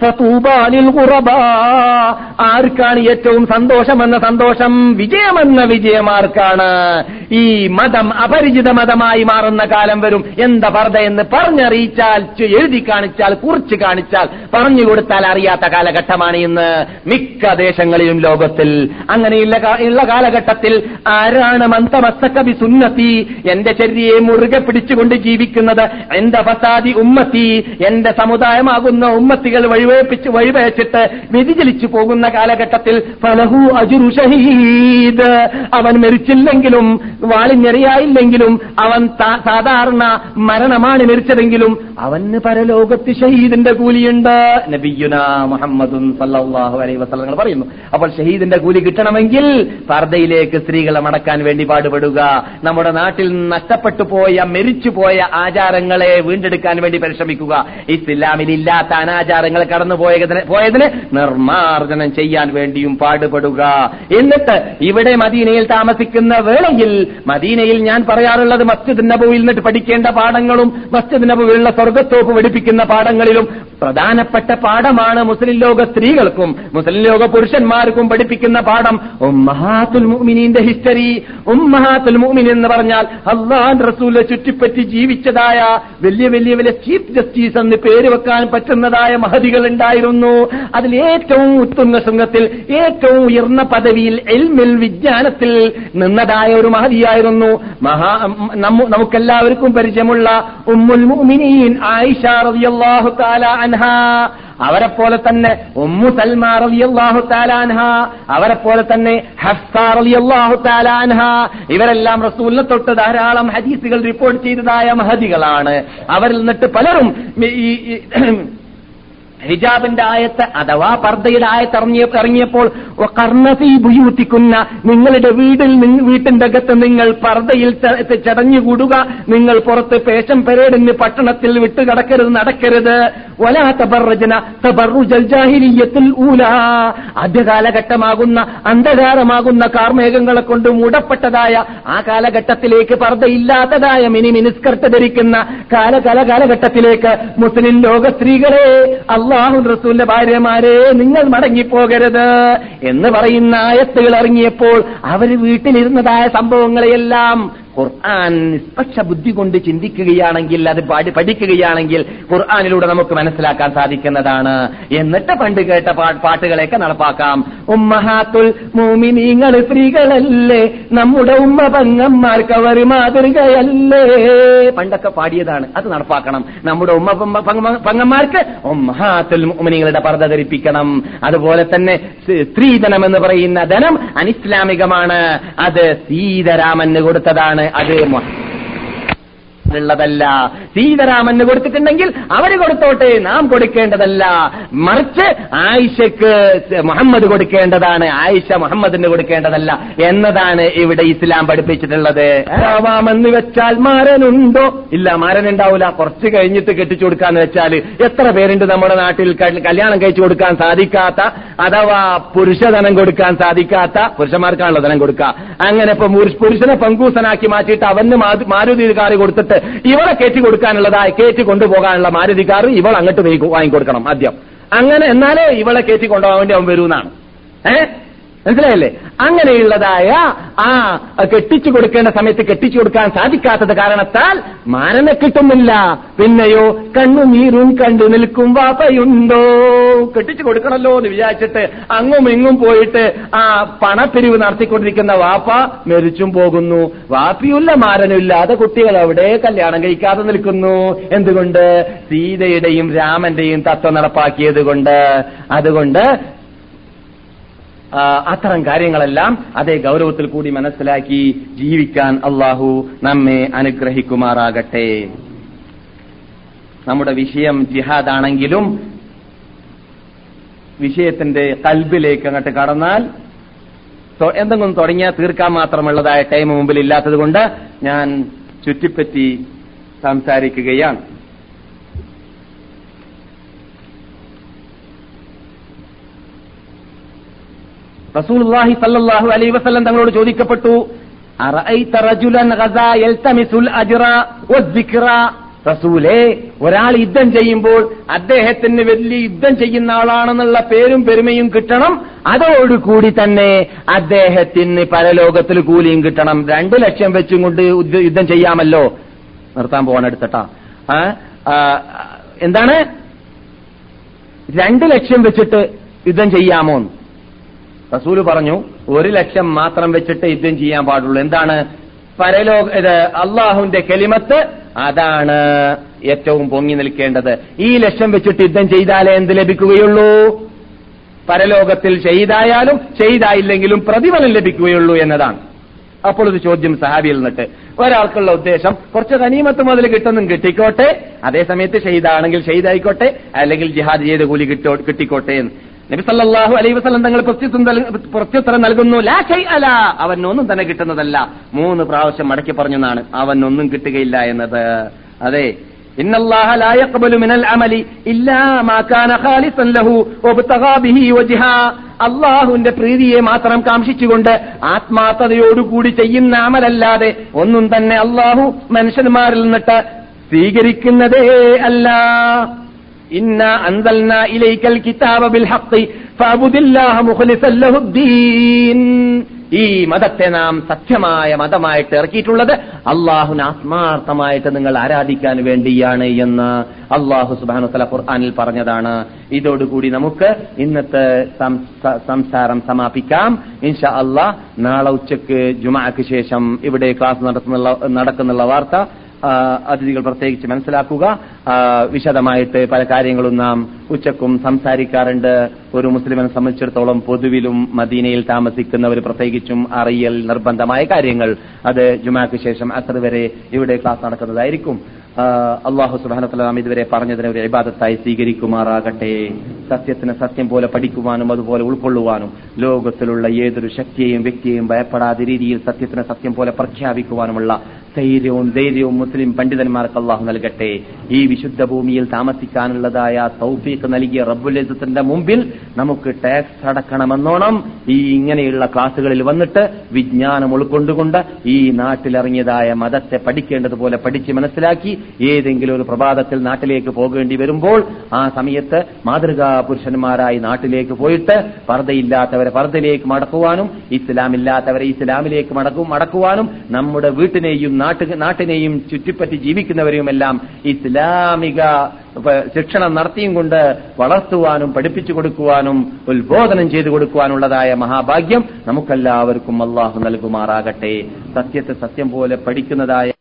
ആർക്കാണ് ഏറ്റവും സന്തോഷമെന്ന സന്തോഷം, വിജയമെന്ന വിജയമാർക്കാണ്. ഈ മതം അപരിചിത മതമായി മാറുന്ന കാലം വരും. എന്താ പർദ എന്ന് പറഞ്ഞറിയിച്ചാൽ, എഴുതി കാണിച്ചാൽ, കുറിച്ച് കാണിച്ചാൽ, പറഞ്ഞു കൊടുത്താൽ അറിയാത്ത കാലഘട്ടമാണ് ഇന്ന് മിക്ക ദേശങ്ങളിലും ലോകത്തിൽ. അങ്ങനെയുള്ള കാലഘട്ടത്തിൽ ആരാ സുന്നത്തി, എന്റെ ചര്യയെ മുറുകെ പിടിച്ചുകൊണ്ട് ജീവിക്കുന്നത്, എന്റെ ഫസാദി ഉമ്മത്തി, എന്റെ സമുദായമാകുന്ന ഉമ്മത്തികൾ വഴിവേപ്പിച്ച് വഴിവേച്ചിട്ട് വ്യതിചലിച്ചു പോകുന്ന കാലഘട്ടത്തിൽ ഫലഹു അജ്റു ഷഹീദ്, അവൻ മരിച്ചില്ലെങ്കിലും വാളിഞ്ഞെറിയായില്ലെങ്കിലും അവൻ സാധാരണ മരണമാണ് മരിച്ചതെങ്കിലും അവന് പരലോകത്ത് ഷഹീദിന്റെ കൂലിയുണ്ട്. നബിയുനാ മുഹമ്മദുൻ സല്ലല്ലാഹു അലൈഹി വസല്ലം പറയുന്നു. അപ്പോൾ ഷഹീദിന്റെ കൂലി കിട്ടണമെങ്കിൽ പർദയിലേക്ക് സ്ത്രീകളെ മടക്കാൻ വേണ്ടി പാടുപെടുക. നമ്മുടെ നാട്ടിൽ നഷ്ടപ്പെട്ടു പോയ, മരിച്ചുപോയ ആചാരങ്ങളെ വീണ്ടെടുക്കാൻ വേണ്ടി പരിശ്രമിക്കുക. ഇസ്ലാമിൽ ഇല്ലാത്ത അനാചാരങ്ങൾ കടന്നു പോയതിന് നിർമ്മാർജ്ജനം ചെയ്യാൻ വേണ്ടിയും പാടുപെടുക. എന്നിട്ട് ഇവിടെ മദീനയിൽ താമസിക്കുന്ന വേളയിൽ, മദീനയിൽ ഞാൻ പറയാറുള്ളത് മസ്ജിദ് നബവിയിൽ നിന്നിട്ട് പഠിക്കേണ്ട പാഠങ്ങളും മസ്ജിദ് നബവിയിലുള്ള സ്വർഗ്ഗത്തോപ്പ് പഠിപ്പിക്കുന്ന പാഠങ്ങളിലും പ്രധാനപ്പെട്ട പാഠമാണ് മുസ്ലിം ലോക സ്ത്രീകൾക്കും മുസ്ലിം ലോക പുരുഷന്മാർക്കും പഠിപ്പിക്കുന്ന പാഠം ഉമ്മഹാത്തുൽ മുഅ്മിനീന്റെ ഹിസ്റ്ററി. ഉമ്മഹാത്തുൽ മുഅ്മിൻ എന്ന് പറഞ്ഞാൽ അല്ലാഹുവിന്റെ റസൂലിനെ ചുറ്റിപ്പറ്റി ജീവിച്ചതായ വലിയ വലിയ വലിയ ചീഫ് ജസ്റ്റിസ് എന്ന് പേര് വെക്കാൻ പറ്റുന്നതായ മഹദികൾ ഉണ്ടായിരുന്നു. അതിൽ ഏറ്റവും ഉത്തുംഗ ശൃംഗത്തിൽ ഏറ്റവും ഉയർന്ന പദവിയിൽ ഇൽമിൽ വിജ്ഞാനത്തിൽ നിന്നതായ ഒരു മഹദിയായിരുന്നു മഹാ നമുക്കെല്ലാവർക്കും പരിചയമുള്ള ഉമ്മുൽ മുഅ്മിനീൻ ആയിഷ റളിയല്ലാഹു തആല അൻഹാ. അവരെപ്പോലെ തന്നെ ഉമ്മു സൽമ റളിയല്ലാഹു തആല അൻഹാ, അവരെപ്പോലെ തന്നെ ഹഫ്സ റളിയല്ലാഹു തആല അൻഹാ. ഇവരെല്ലാം റസൂലിനെ തൊട്ട് ധാരാളം ഹദീസുകൾ റിപ്പോർട്ട് ചെയ്തതായ മഹദികളാണ്. അവരിൽ നിന്നിട്ട് പലരും ഈ ഹിജാബിന്റെ ആയത്ത് അഥവാ പർദ്ദയുടെ ആയത്ത് ഇറങ്ങിയപ്പോൾ ബുയൂത്തിക്കുന്ന, നിങ്ങളുടെ വീടിൽ വീട്ടിന്റെ അകത്ത് നിങ്ങൾ പർദ്ദയിൽ ചടഞ്ഞുകൂടുക, നിങ്ങൾ പുറത്ത് പേശം പരേഡിന് പട്ടണത്തിൽ വിട്ടുകിടക്കരുത്, നടക്കരുത്. വലാ തബറജ്ന തബറുജൽ ജാഹിലിയ്യത്തുൽ ഊലാ, ആദ്യകാലഘട്ടമാകുന്ന അന്ധകാരമാകുന്ന കാർമേഘങ്ങളെ കൊണ്ട് മൂടപ്പെട്ടതായ ആ കാലഘട്ടത്തിലേക്ക്, പർദ്ദയില്ലാത്തതായ മിനി മിനിസ്കർട്ട് ധരിക്കുന്ന കാലകാല കാലഘട്ടത്തിലേക്ക് മുസ്ലിം ലോക സ്ത്രീകളെ, അല്ലാഹു റസൂലിന്റെ ഭാര്യമാരെ, നിങ്ങൾ മടങ്ങിപ്പോകരുത് എന്ന് പറയുന്ന ആയത്തുകൾ ഇറങ്ങിയപ്പോൾ അവർ വീട്ടിലിരുന്നതായ സംഭവങ്ങളെയെല്ലാം ഖുർആൻ നിഷ്പക്ഷ ബുദ്ധി കൊണ്ട് ചിന്തിക്കുകയാണെങ്കിൽ, അത് പഠിക്കുകയാണെങ്കിൽ ഖുർആനിലൂടെ നമുക്ക് മനസ്സിലാക്കാൻ സാധിക്കുന്നതാണ്. എന്നിട്ട് പണ്ട് കേട്ട പാട്ടുകളെയൊക്കെ നടപ്പാക്കാം. ഉമ്മഹാത്തുൽ മുഅ്മിനീങ്ങൾ സ്ത്രീകളല്ലേ, നമ്മുടെ ഉമ്മ പങ്ങന്മാർക്ക് അവർ മാതൃകയല്ലേ, പണ്ടൊക്കെ പാടിയതാണ്. അത് നടപ്പാക്കണം. നമ്മുടെ ഉമ്മ പങ്ങന്മാർക്ക് ഉമ്മഹാത്തുൽ മുഅ്മിനീങ്ങളുടെ പർദ്ദ ധരിപ്പിക്കണം. അതുപോലെ തന്നെ സ്ത്രീധനം എന്ന് പറയുന്ന ധനം അനിസ്ലാമികമാണ്. അത് സീതാരാമന് കൊടുത്തതാണ്. അത് നാട്ടിലുള്ളതല്ല. സീതാരാമന് കൊടുത്തിട്ടുണ്ടെങ്കിൽ അവര് കൊടുത്തോട്ടെ, നാം കൊടുക്കേണ്ടതല്ല. മറിച്ച് ആയിഷക്ക് മുഹമ്മദ് കൊടുക്കേണ്ടതാണ്, ആയിഷ മുഹമ്മദിന് കൊടുക്കേണ്ടതല്ല എന്നതാണ് ഇവിടെ ഇസ്ലാം പഠിപ്പിച്ചിട്ടുള്ളത്. ആവാമെന്ന് വെച്ചാൽ മാരനുണ്ടോ? ഇല്ല, മാരനുണ്ടാവില്ല. കുറച്ച് കഴിഞ്ഞിട്ട് കെട്ടിച്ചു കൊടുക്കാന്ന് വെച്ചാൽ എത്ര പേരുണ്ട് നമ്മുടെ നാട്ടിൽ കല്യാണം കഴിച്ചു കൊടുക്കാൻ സാധിക്കാത്ത, അഥവാ പുരുഷധനം കൊടുക്കാൻ സാധിക്കാത്ത, പുരുഷന്മാർക്കാണല്ലോ ധനം കൊടുക്കുക. അങ്ങനെ ഇപ്പൊ പുരുഷനെ പങ്കൂസനാക്കി മാറ്റിയിട്ട് അവന് മാരുതി കാർ കൊടുത്തിട്ട് ഇവളെ കയറ്റി കൊടുക്കാനുള്ളതായി കയറ്റി കൊണ്ടുപോകാനുള്ള മാരുതി കാർ ഇവൾ അങ്ങോട്ട് വാങ്ങിക്കൊടുക്കണം ആദ്യം. അങ്ങനെ എന്നാലേ ഇവളെ കയറ്റി കൊണ്ടുപോകാൻ വേണ്ടി അവൻ വരുമെന്നാണ്. ഏഹ് മനസ്സിലായല്ലേ? അങ്ങനെയുള്ളതായ ആ കെട്ടിച്ചു കൊടുക്കേണ്ട സമയത്ത് കെട്ടിച്ചു കൊടുക്കാൻ സാധിക്കാത്തത് കാരണത്താൽ മാരനെ കിട്ടുന്നില്ല. പിന്നെയോ കണ്ണുനീരും കണ്ടു നിൽക്കും വാപ്പയുണ്ടോ? കെട്ടിച്ചു കൊടുക്കണല്ലോ എന്ന് വിചാരിച്ചിട്ട് അങ്ങും ഇങ്ങും പോയിട്ട് ആ പണപ്പിരിവ് നടത്തിക്കൊണ്ടിരിക്കുന്ന വാപ്പ മരിച്ചും പോകുന്നു. വാപ്പിയുമില്ല മാരനുമില്ലാതെ കുട്ടികൾ അവിടെ കല്യാണം കഴിക്കാതെ നിൽക്കുന്നു. എന്തുകൊണ്ട്? സീതയുടെയും രാമന്റെയും തത്വം നടപ്പാക്കിയത് കൊണ്ട്. അതുകൊണ്ട് അത്തരം കാര്യങ്ങളെല്ലാം അതേ ഗൗരവത്തിൽ കൂടി മനസ്സിലാക്കി ജീവിക്കാൻ അള്ളാഹു നമ്മെ അനുഗ്രഹിക്കുമാറാകട്ടെ. നമ്മുടെ വിഷയം ജിഹാദാണെങ്കിലും വിഷയത്തിന്റെ കൽബിലേക്ക് അങ്ങോട്ട് കടന്നാൽ എന്തെങ്കിലും തുടങ്ങിയാൽ തീർക്കാൻ മാത്രമുള്ളതായ ടൈം മുമ്പിൽ ഇല്ലാത്തത് കൊണ്ട് ഞാൻ ചുറ്റിപ്പറ്റി സംസാരിക്കുകയാണ്. റസൂലുള്ളാഹി സ്വല്ലല്ലാഹു അലൈഹി വസല്ലം തങ്ങളോട് ചോദിക്കപ്പെട്ടു, അറഅയ്ത റജുലൻ ഗസാ യൽതമിസുൽ അജ്റ വദ്ദിക്റ. റസൂലേ, ഒരാൾ യുദ്ധം ചെയ്യുമ്പോൾ അദ്ദേഹത്തിന് വലിയ യുദ്ധം ചെയ്യുന്ന ആളാണെന്നുള്ള പേരും പെരുമയും കിട്ടണം, അതോടുകൂടി തന്നെ അദ്ദേഹത്തിന് പരലോകത്തിൽ കൂലിയും കിട്ടണം. രണ്ടു ലക്ഷം വെച്ചും കൊണ്ട് യുദ്ധം ചെയ്യാമല്ലോ. നിർത്താൻ പോകണം എടുത്തട്ടാ. എന്താണ് രണ്ടു ലക്ഷം വെച്ചിട്ട് യുദ്ധം ചെയ്യാമോ? റസൂല് പറഞ്ഞു, ഒരു ലക്ഷം മാത്രം വെച്ചിട്ട് യുദ്ധം ചെയ്യാൻ പാടുള്ളൂ. എന്താണ്? പരലോക അള്ളാഹുവിന്റെ കലിമത്ത് അതാണ് ഏറ്റവും പൊങ്ങി നിൽക്കേണ്ടത്. ഈ ലക്ഷം വെച്ചിട്ട് യുദ്ധം ചെയ്താലേ എന്ത് ലഭിക്കുകയുള്ളൂ? പരലോകത്തിൽ ഷഹീദായാലും ഷഹീദായില്ലെങ്കിലും പ്രതിഫലം ലഭിക്കുകയുള്ളൂ എന്നതാണ്. അപ്പോൾ ഒരു ചോദ്യം സഹാബിയിൽ നിന്നിട്ട്, ഒരാൾക്കുള്ള ഉദ്ദേശം കുറച്ച് ഗനീമത്ത് മുതൽ കിട്ടുന്നും കിട്ടിക്കോട്ടെ, അതേസമയത്ത് ഷഹീദാണെങ്കിൽ ഷഹീദായിക്കോട്ടെ, അല്ലെങ്കിൽ ജിഹാദ് ചെയ്ത് കൂലി കിട്ടിക്കോട്ടെ എന്ന് നബി സല്ലല്ലാഹു അലൈഹി വസല്ലം തങ്ങൾ പ്രത്യുത്തരം നൽകുന്നു, ലാ ശൈഅ ല, അവനൊന്നും തന്നെ കിട്ടുന്നതല്ല. മൂന്ന് പ്രാവശ്യം മടക്കി പറഞ്ഞെന്നാണ് അവനൊന്നും കിട്ടുകയില്ല എന്നത്. അതെ, ഇന്നല്ലാഹ ലാ യഖ്ബലു മിനൽ അമലി ഇല്ലാ മാ കാന ഖാലിസൻ ലഹു വബ്തഗാ ബിഹി വജ്ഹ. അള്ളാഹുവിന്റെ പ്രീതിയെ മാത്രം കാംക്ഷിച്ചുകൊണ്ട് ആത്മാർത്ഥതയോടുകൂടി ചെയ്യുന്ന അമലല്ലാതെ ഒന്നും തന്നെ അള്ളാഹു മനുഷ്യന്മാരിൽ നിന്നിട്ട് സ്വീകരിക്കുന്നതേ അല്ല. ഇന്നാ അൻസൽനാ ഇലൈക്കൽ കിതാബ ബിൽ ഹഖ് ഫഅബ്ദില്ലാഹ മുഖ്ലിസൻ ലഹുദ്ദീൻ. ഈ മതത്തെ നാം സത്യമായ മതമായിട്ട് ഇറക്കിയിട്ടുള്ളത് അള്ളാഹുവിനെ ആത്മാർത്ഥമായിട്ട് നിങ്ങൾ ആരാധിക്കാൻ വേണ്ടിയാണ് എന്ന് അള്ളാഹു സുബ്ഹാനഹു വ തആല ഖുർആനിൽ പറഞ്ഞതാണ്. ഇതോടുകൂടി നമുക്ക് ഇന്നത്തെ സംസാരം സമാപിക്കാം. ഇൻഷാ അള്ളാഹ് നാളെ ഉച്ചക്ക് ജുമുഅക്ക് ശേഷം ഇവിടെ ക്ലാസ് നടത്തുന്നുള്ള നടക്കുന്നുള്ള വാർത്ത അതിഥികൾ പ്രത്യേകിച്ച് മനസ്സിലാക്കുക. വിശദമായിട്ട് പല കാര്യങ്ങളും നാം ഉച്ചക്കും സംസാരിക്കാറുണ്ട്. ഒരു മുസ്ലിമിനെ സംബന്ധിച്ചിടത്തോളം പൊതുവിലും മദീനയിൽ താമസിക്കുന്നവർ പ്രത്യേകിച്ചും അറിയൽ നിർബന്ധമായ കാര്യങ്ങൾ അത് ജുമാക്ക് ശേഷം അസർ വരെ ഇവിടെ ക്ലാസ് നടക്കുന്നതായിരിക്കും. അള്ളാഹു സുബ്ഹാനഹു വ തആല നാം ഇതുവരെ പറഞ്ഞതിനെ ഒരു ഇബാദത്തായി സ്വീകരിക്കുമാറാകട്ടെ. സത്യത്തിന് സത്യം പോലെ പഠിക്കുവാനും അതുപോലെ ഉൾക്കൊള്ളുവാനും ലോകത്തിലുള്ള ഏതൊരു ശക്തിയെയും വ്യക്തിയെയും ഭയപ്പെടാതെ രീതിയിൽ സത്യത്തിന് സത്യം പോലെ പ്രഖ്യാപിക്കുവാനുമുള്ള ധൈര്യവും ധൈര്യവും മുസ്ലിം പണ്ഡിതന്മാർക്ക് അള്ളാഹു നൽകട്ടെ. ഈ വിശുദ്ധ ഭൂമിയിൽ താമസിക്കാനുള്ളതായ തൗഫീഖ് നൽകിയ റബ്ബുൽ ഇസ്സത്തിന്റെ മുമ്പിൽ നമുക്ക് ടാക്സ് അടക്കണമെന്നോണം ഈ ഇങ്ങനെയുള്ള ക്ലാസുകളിൽ വന്നിട്ട് വിജ്ഞാനം ഉൾക്കൊണ്ടുകൊണ്ട് ഈ നാട്ടിലിറങ്ങിയതായ മതത്തെ പഠിക്കേണ്ടതുപോലെ പഠിച്ച് മനസ്സിലാക്കി ഏതെങ്കിലും ഒരു പ്രഭാതത്തിൽ നാട്ടിലേക്ക് പോകേണ്ടി വരുമ്പോൾ ആ സമയത്ത് മാതൃകാ പുരുഷന്മാരായി നാട്ടിലേക്ക് പോയിട്ട് പർദ്ദയില്ലാത്തവരെ പർദ്ദയിലേക്ക് മടക്കുവാനും ഇസ്ലാമില്ലാത്തവരെ ഇസ്ലാമിലേക്ക് മടക്കും മടക്കുവാനും നമ്മുടെ വീട്ടിനെയും നാട്ടിനെയും ചുറ്റിപ്പറ്റി ജീവിക്കുന്നവരെയുമെല്ലാം ഇസ്ലാമിക ശിക്ഷണം നടത്തിയും കൊണ്ട് വളർത്തുവാനും പഠിപ്പിച്ചു കൊടുക്കുവാനും ഉത്ബോധനം ചെയ്തു കൊടുക്കുവാനുള്ളതായ മഹാഭാഗ്യം നമുക്കെല്ലാവർക്കും അള്ളാഹു നൽകുമാറാകട്ടെ. സത്യത്തെ സത്യം പോലെ പഠിക്കുന്നതായ